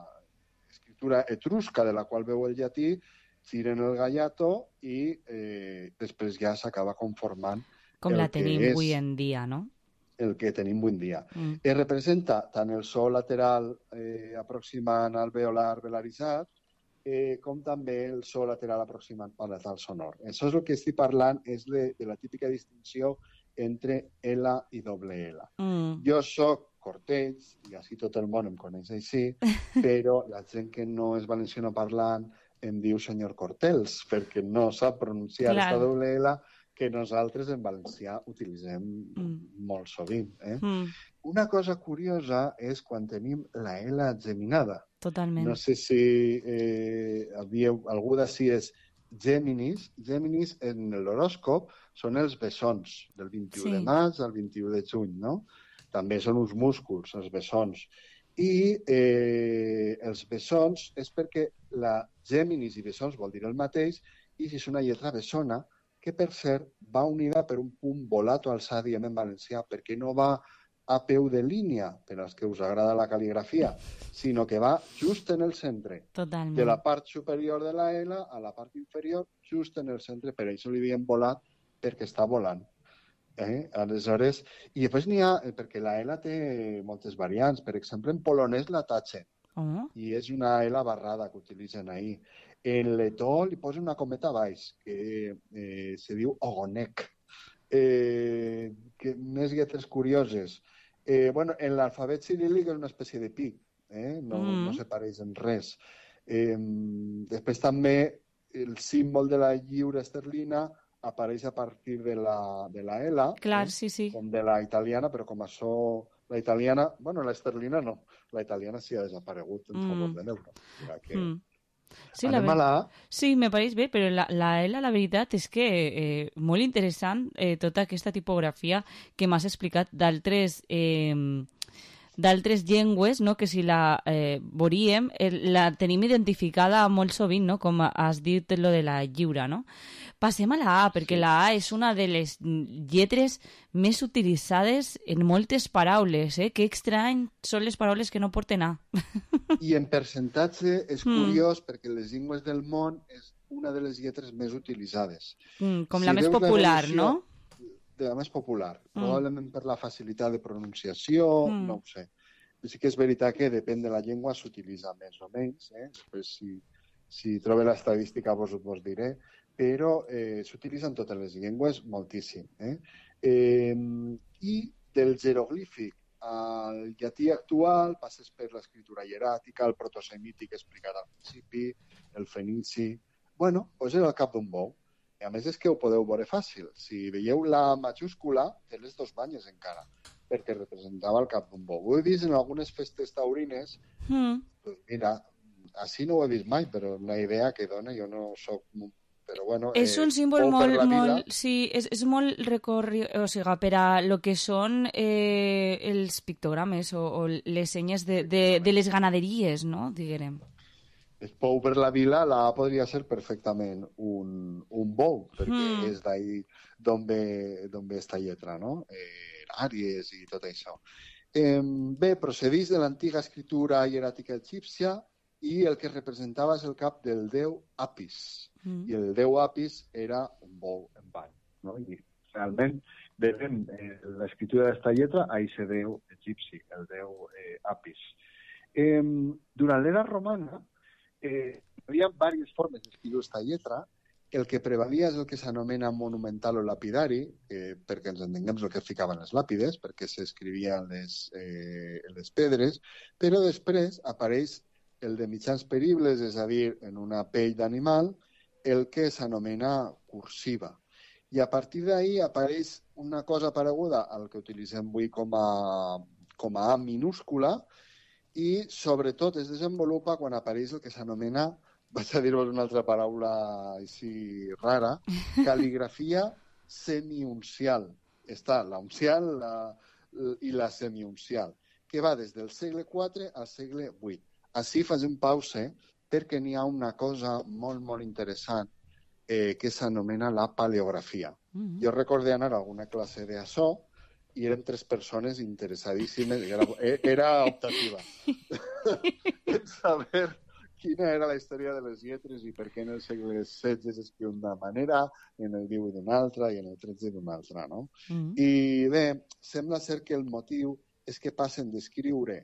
escritura etrusca, de la qual veu el llatí, giren el gallato i eh, després ja s'acaba conformant com la tenim és, avui en dia, no? El que tenim avui en dia. Mm. Eh, representa tant el so lateral eh, aproximant al veolar velaritzat, eh, com també el so lateral aproximant palatal sonor. Això és el que estic parlant, és de, de la típica distinció entre L i doble L. Mm. Jo soc Cortells, i així tot el món em coneix així, però la gent que no és valenciano parlant em diu senyor Cortells, perquè no sap pronunciar aquesta doble L que nosaltres en valencià utilitzem mm. molt sovint. Eh? Mm. Una cosa curiosa és quan tenim la L geminada. Totalment. No sé si eh, havíeu, algú d'ací és Géminis. Géminis en l'horòscop són els bessons, del vint-i-u sí. de maig al vint-i-u de juny, no? També són uns músculs, els bessons. I eh, els bessons és perquè la Géminis i bessons vol dir el mateix, i si és una lletra bessona, que per cert va unida per un punt volat o alçat, diem en valencià, perquè no va a peu de línia, per als que us agrada la cal·ligrafia, sinó que va just en el centre. Totalment. De la part superior de la L a la part inferior, just en el centre, per això li diem volat, perquè està volant. Eh? Aleshores, i després n'hi ha, perquè la L té moltes variants, per exemple, en polonès la tatxen, oh. i és una L barrada que utilitzen ahir. En letó li posen una cometa baix, que eh, se diu ogonek. Eh, que, més lletres curioses. Eh, bueno, en l'alfabet ciríl·lic és una espècie de pi, eh? no, mm. no se pareix en res. Eh, després també el símbol de la lliura esterlina apareix a partir de la, de la L, clar, eh? sí, sí. Com de la italiana, però com això la italiana, bueno, la esterlina no, la italiana sí ha desaparegut en mm. favor de l'euro. Que... Mm. Sí, Anem la... a la A. Sí, me pareix bé, però la, la L, la veritat és que eh, molt interessant eh, tota aquesta tipografia que m'has explicat d'altres... Eh, d'altres llengües, no? Que si la eh, veuríem, eh, la tenim identificada molt sovint, no? Com has dit lo de la lliura, no? Passem a la A, perquè sí. La A és una de les lletres més utilitzades en moltes paraules, eh? Que estrany són les paraules que no porten A. I en percentatge és mm. curiós perquè les llengües del món és una de les lletres més utilitzades. Mm, com si la més popular, no? De la més popular, mm. probablement per la facilitat de pronunciació, mm. no ho sé. Sí que és veritat que depèn de la llengua s'utilitza més o menys, eh? Després si, si trobe l'estadística vos, vos diré, però eh, s'utilitza en totes les llengües moltíssim. Eh? Eh, I del jeroglífic al llatí actual passes per l'escriptura hieràtica, el protosemític explicat al principi, el fenici... Bueno, doncs era el cap d'un bou. I a més és que ho podeu veure fàcil. Si veieu la majúscula, té les dos banyes encara, perquè representava el cap d'un bou. Ho he vist en algunes festes taurines. Mm. Pues mira, així no ho he vist mai, però la idea que dona, jo no soc... Però bueno, és un eh, símbol molt, molt, sí, és, és molt recorri, o sigui, per a lo que són eh, els pictogrames o, o les senyes de, de, de les ganaderies, no?, diguem. El pou per la vila, la A podria ser perfectament un, un bou, perquè mm. és d'ahí d'on ve, d'on ve esta lletra, no? Eh, Àries i tot això. Eh, bé, procedís de l'antiga escriptura hieràtica egípcia i el que representava és el cap del déu Apis. Mm. I el déu Apis era un bou en bany, no? I realment veiem eh, l'escriptura d'esta lletra a aquest déu egipci, el déu eh, Apis. Eh, durant l'era romana eh, hi havia diverses formes d'escriure aquesta lletra. El que prevalia és el que s'anomena monumental o lapidari, eh, perquè ens entenguem el que ficaven les làpides, perquè s'escrivien les, eh, les pedres, però després apareix el de mitjans peribles, és a dir, en una pell d'animal, el que s'anomena cursiva. I a partir d'ahí apareix una cosa pareguda al que utilitzem avui com a, com a A minúscula, i sobretot es desenvolupa quan apareix el que s'anomena, vaig a dir-vos una altra paraula així rara, cal·ligrafia semiuncial. Està la uncial la, i la semiuncial, que va des del segle quatre al segle vuit. Així facem pausa perquè n'hi ha una cosa molt, molt interessant eh, que s'anomena la paleografia. Mm-hmm. Jo recordé anar a alguna classe d'això i eren tres persones interessadíssimes, era, era optativa, en saber quina era la història de les lletres i per què en el segle setze s'escriu d'una manera, en el divuit d'una altra i en el tretze d'una altra, no? Mm-hmm. I bé, sembla ser que el motiu és que passen d'escriure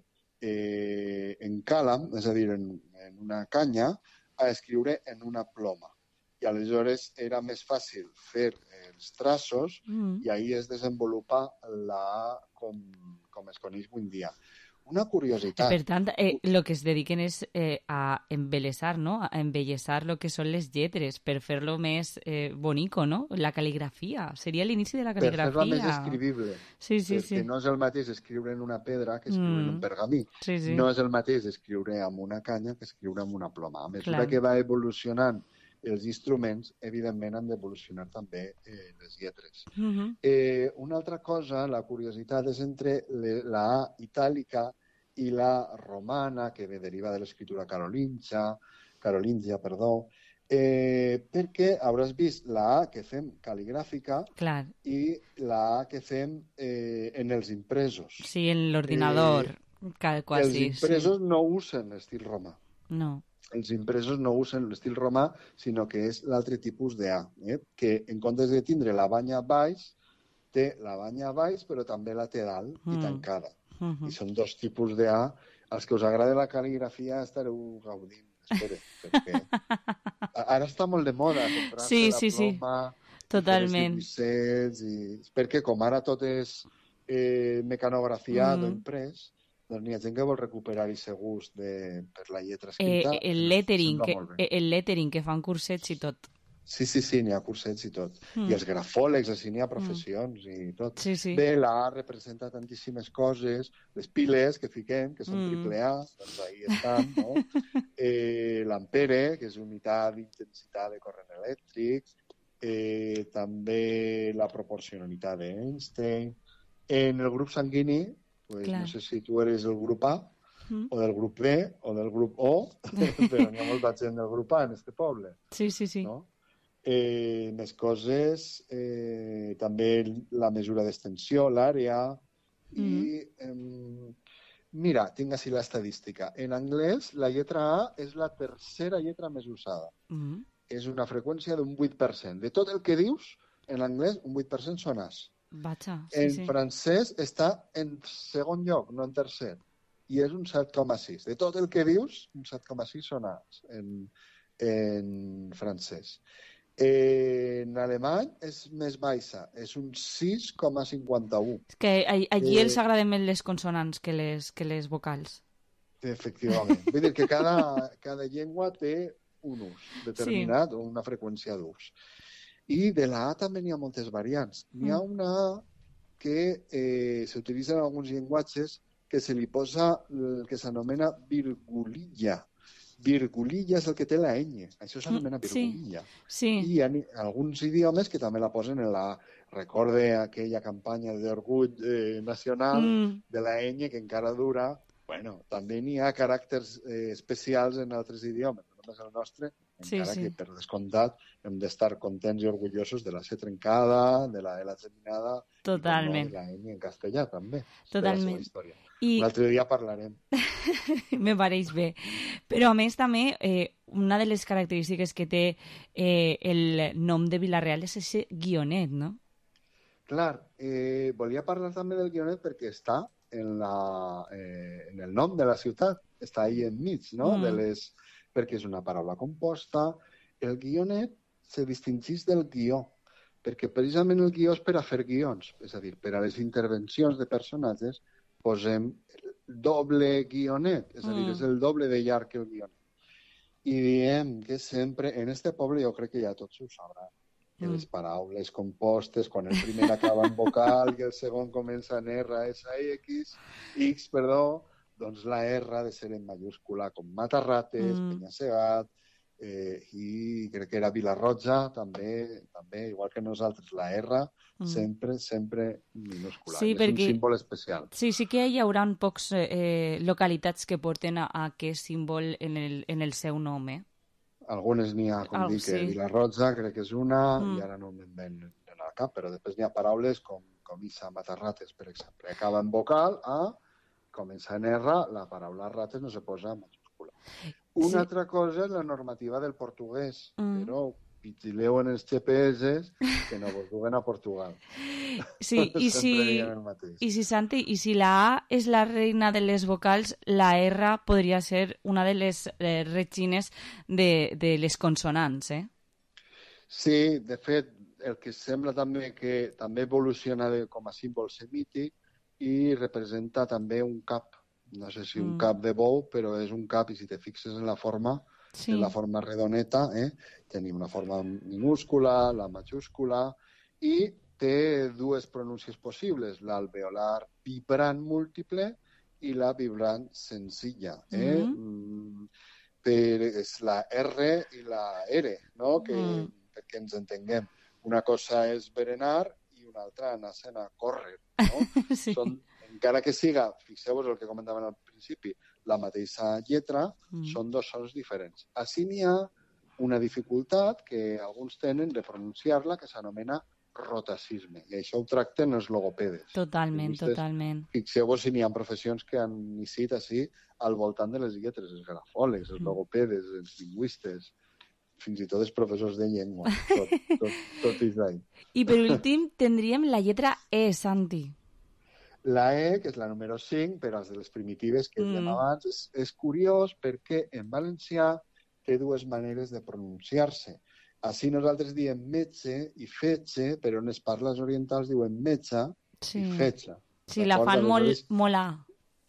eh, en càlam, és a dir, en, en una canya, a escriure en una ploma. I aleshores era més fàcil fer els traços mm. i ahir es desenvolupa la com, com es coneix avui en dia. Una curiositat. Per tant, eh, lo que es dediquen és eh, a embellesar, no? A embellesar lo que són les lletres per fer-lo més eh, bonico, no? La cal·ligrafia. Seria l'inici de la cal·ligrafia. Per fer-la més escrivible. Sí, sí, perquè sí. no és el mateix escriure en una pedra que escriure mm. en un pergamí. Sí, sí. No és el mateix escriure amb una canya que escriure amb una ploma. A mesura Clar. que va evolucionant els instruments, evidentment, han d'evolucionar també eh, les lletres. Mm-hmm. Eh, una altra cosa, la curiositat, és entre le, la A itàlica i la romana, que ve deriva de l'escriptura carolingia, carolingia, perdó, eh, perquè hauràs vist la A que fem cal·ligràfica Clar. i la A que fem eh, en els impresos. Sí, en l'ordinador, eh, quasi. Els impresos sí. no usen l'estil romà. No. Els impresos no usen l'estil romà, sinó que és l'altre tipus de A, eh? que en comptes de tindre la banya baix, té la banya baix, però també la té dalt mm. i tancada. Mm-hmm. I són dos tipus de A. Els que us agrada la cal·ligrafia estareu gaudint, espero, perquè ara està molt de moda comprar-se sí, la sí, ploma, sí. Totalment. I, perquè com ara tot és eh, mecanografiat mm. o imprès, doncs n'hi ha gent que vol recuperar aquest gust de, per la lletra escrita. Eh, el, lettering, que, el lettering, que fan cursets i tot. Sí, sí, sí, n'hi ha cursets i tot. Mm. I els grafòlegs, així n'hi ha professions mm. i tot. Sí, sí. Bé, la A representa tantíssimes coses, les piles que fiquem, que són mm. triple A, doncs ahí estan, no? eh, L'ampere, que és unitat d'intensitat de corrent elèctric, eh, també la proporcionalitat d'Einstein. En el grup sanguini, pues, no sé si tu eres del grup A, mm. o del grup B, o del grup O, però n'hi ha molta gent del grup A en este poble. Sí, sí, sí. No? Eh, més coses, eh, també la mesura d'extensió, l'àrea, mm. i eh, mira, tinc així l'estadística. En anglès, la lletra A és la tercera lletra més usada. Mm. És una freqüència d'un vuit per cent. De tot el que dius, en anglès, un vuit per cent són A's. Vaja, sí, en sí. francès està en segon lloc, no en tercer, i és un set coma sis. De tot el que dius, un set coma sis són A's en, en francès. En alemany és més baixa, és un sis coma cinquanta-u. És que allí eh, els agraden més les consonants que les, que les vocals. Efectivament. Vull dir que cada, cada llengua té un ús determinat, sí. o una freqüència d'ús. I de la A també n'hi ha moltes variants. N'hi ha una A que eh, s'utilitza en alguns llenguatges que se li posa el que s'anomena virgulilla. Virgulilla és el que té la ñ. Això s'anomena virgulilla. Sí, sí. I hi ha alguns idiomes que també la posen en la A. Recorde aquella campanya d'orgull eh, nacional mm. de la ñ que encara dura. Bueno, també n'hi ha caràcters eh, especials en altres idiomes, no només el nostre, encara sí, sí. que per descomptat hem d'estar contents i orgullosos de la C trencada, de la L geminada, totalment. I de la N en castellà també. Totalment. I... Un altre dia parlarem. Me pareix bé. Però a més també, eh, una de les característiques que té eh, el nom de Vila-real és ese guionet, no? Clar, eh, volia parlar també del guionet perquè està en, la, eh, en el nom de la ciutat, està ahí enmig, no? Mm. De les... perquè és una paraula composta. El guionet se distingeix del guió, perquè precisament el guió és per a fer guions, és a dir, per a les intervencions de personatges posem doble guionet, és a dir, mm. és el doble de llarg que el guionet. I diem que sempre, en este poble jo crec que ja tots ho sabran, que les paraules compostes, quan el primer acaba en vocal i el segon comença en R, S, X, X, perdó, doncs la R ha de ser en mayúscula, com Matarrates, mm. Penyassegat, eh, i crec que era Vilarroja, també, també, igual que nosaltres, la R, mm. sempre, sempre minúscula. Sí, és perquè... un símbol especial. Sí, sí que hi haurà pocs eh, localitats que porten a, a aquest símbol en el, en el seu nom, eh? Algunes n'hi ha, com Algo, dic, que sí. Vilarroja crec que és una, Mm. i ara no me'n ven en el cap, però després n'hi ha paraules com, com Issa, Matarrates, per exemple. Acaba en vocal, A, comença en R, la paraula rates no se posa en majúscula. Una Sí. altra cosa és la normativa del portuguès, Mm. però vigileu en els G P S que no vos duguen a Portugal. Sí, i si, Sempre diem el mateix. i si, Santi, i si la A és la reina de les vocals, la R podria ser una de les eh, regines de, de les consonants, eh? Sí, de fet, el que sembla també que també evoluciona de, com a símbol semític i representa també un cap. No sé si un Mm. cap de bou, però és un cap, i si te fixes en la forma, Sí. en la forma redoneta, eh? Tenim una forma minúscula, la majúscula, i té dues pronúncies possibles, l'alveolar vibrant múltiple i la vibrant senzilla. Eh? Mhm. Mm, per, és la R i la R, no? Que, Mm. perquè ens entenguem. Una cosa és berenar i una altra anar a córrer. No? Sí. Són, encara que siga, fixeu-vos el que comentàvem al principi, la mateixa lletra, Mm. són dos sons diferents. Així n'hi ha una dificultat que alguns tenen de pronunciar-la, que s'anomena rotacisme, i això ho tracten els logopedes. Totalment, Vostès, totalment. Fixeu-vos si n'hi ha professions que han iniciat així al voltant de les lletres, els grafòlegs, els Mm. logopedes, els lingüistes, fins i tot els professors de llengua, tot, tot, tot és ahí. I per últim tindríem la lletra E, Santi. La E, que és la número cinc, per als de les primitives que dèiem Mm. abans, és, és curiós perquè en valencià té dues maneres de pronunciar-se. Així nosaltres diem metge i fetge, però en les parles orientals diuen metge Sí. i fetge. Sí, la fan molt, molt A.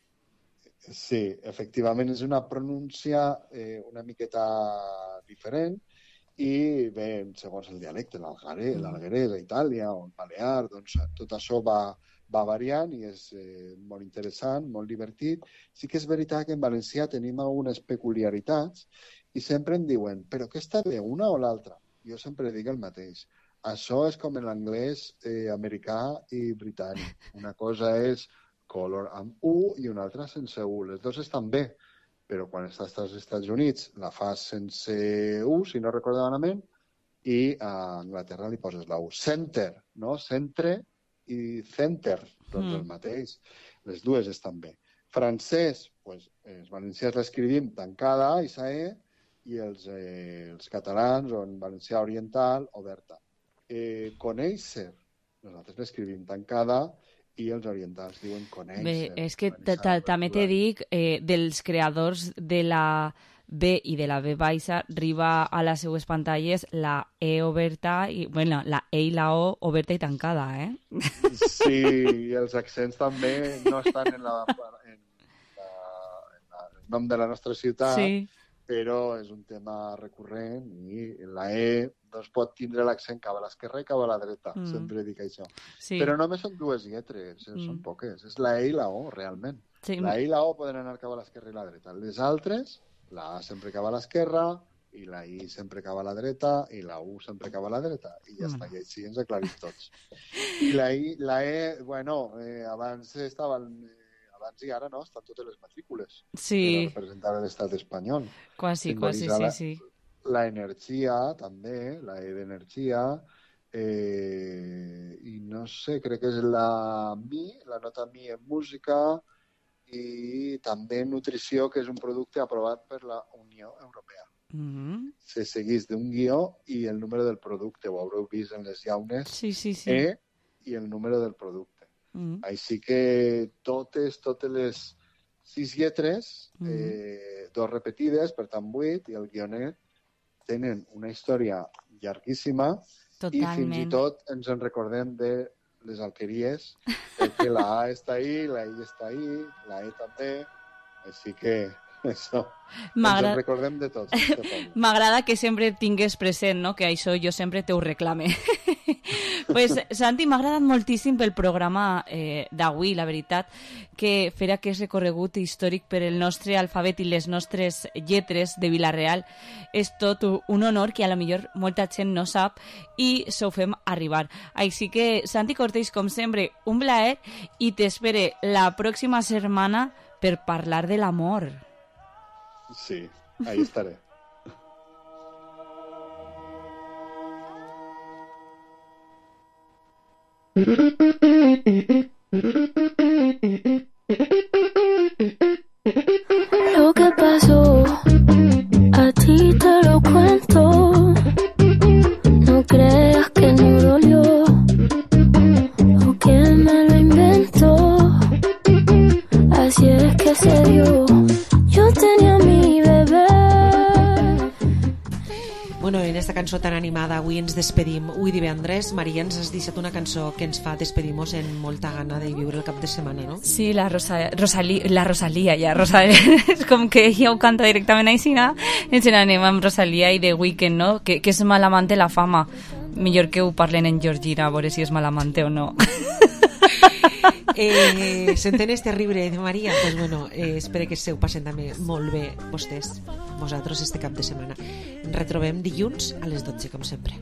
Sí, efectivament és una pronúncia eh, una miqueta diferent i bé, segons el dialecte, l'algarès, Mm. l'alguerès a Itàlia o el balear, doncs tot això va, va variant i és eh, molt interessant, molt divertit. Sí que és veritat que en valencià tenim algunes peculiaritats i sempre em diuen, però què està bé, una o l'altra? Jo sempre dic el mateix. Això és com en l'anglès eh, americà i britànic. Una cosa és color amb U i una altra sense U. Les dues estan bé, però quan estàs als Estats Units la fas sense U, si no recordo malament, i a Anglaterra li poses la U. Center, no? Centre i center, doncs Mm. el mateix. Les dues estan bé. Francès, pues, els valencians l'escrivim tancada, isa E, i els, eh, els catalans, o en valencià oriental, oberta. Eh, conèixer, nosaltres l'escrivim tancada, i els orientals diuen conèixer. Bé, és que ta- ta- també te dic, eh, dels creadors de la B i de la B baixa, arriba a les seues pantalles la E oberta, i, bueno, la E i la O oberta i tancada, eh? Sí, i els accents també no estan en, la, en, la, en la, el nom de la nostra ciutat, Sí. però és un tema recurrent i la E doncs pot tindre l'accent cap a l'esquerra i cap a la dreta, Mm. sempre dic això. Sí. Però només són dues lletres, eh? Mm. Són poques. És la E i la O, realment. Sí. La E i la O poden anar cap a l'esquerra i la dreta. Les altres, la A sempre cap a l'esquerra, i la I sempre cap a la dreta, i la U sempre cap a la dreta. I ja Mm. està, i així ens aclarim tots. I la, I, la E, bueno, eh, abans estaven... Eh, abans i ara no, estan totes les matrícules. Sí. Per representar l'estat espanyol. Quasi, quasi, sí, la, sí. La energia, també, la E d'energia, eh, i no sé, crec que és la Mi, la nota Mi en música, i també nutrició, que és un producte aprovat per la Unió Europea. Mm. Se seguís d'un guió i el número del producte, ho haureu vist en les llaunes, Sí, sí, sí. E i el número del producte. Mm. Així que totes, totes les sis lletres, Mm. eh, dos repetides, per tant vuit, i el guionet, tenen una història llarguíssima i fins i Totalment. tot ens en recordem de les alqueries, perquè la A està ahí, la I està ahí, la E també, així que Això. M'agrada... Ens en recordem de tots. M'agrada que sempre tingues present, no? Que això jo sempre te ho reclame. Pues, Santi, m'ha agradat moltíssim pel programa eh, d'avui, la veritat, que fer aquest recorregut històric per el nostre alfabet i les nostres lletres de Vila-real és tot un honor que a lo millor molta gent no sap i s'ho fem arribar. Així que, Santi Cortés, com sempre, un plaer i t'espere la pròxima setmana per parlar de l'amor. Sí, ahí estaré. Lo que pasó, a ti te lo cuento. No creas que no dolió o que me lo inventó. Así es que se dio. Yo tenía mi bebé. Bueno, en esta cançó tan animada avui ens despedim. Avui divendres, Maria, ens has deixat una cançó que ens fa despedir-nos en molta gana de viure el cap de setmana, no? Sí, la, Rosa, Rosalí, la Rosalia, ja, Rosalia. És com que ja ho canta directament així, no? Ens n'anem amb Rosalia i The Weeknd, no? Que, que és malamante la fama. Millor que ho parlen en Georgina, a veure si és malamante o no. Eh, Centenes terrible de Maria, pues bueno, eh, espero que se ho passen també molt bé vostès, vosaltres, este cap de setmana. Ens retrobem dilluns a les dotze, com sempre.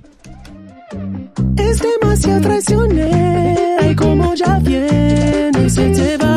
Es demasiado traicionera y como ya viene se te va.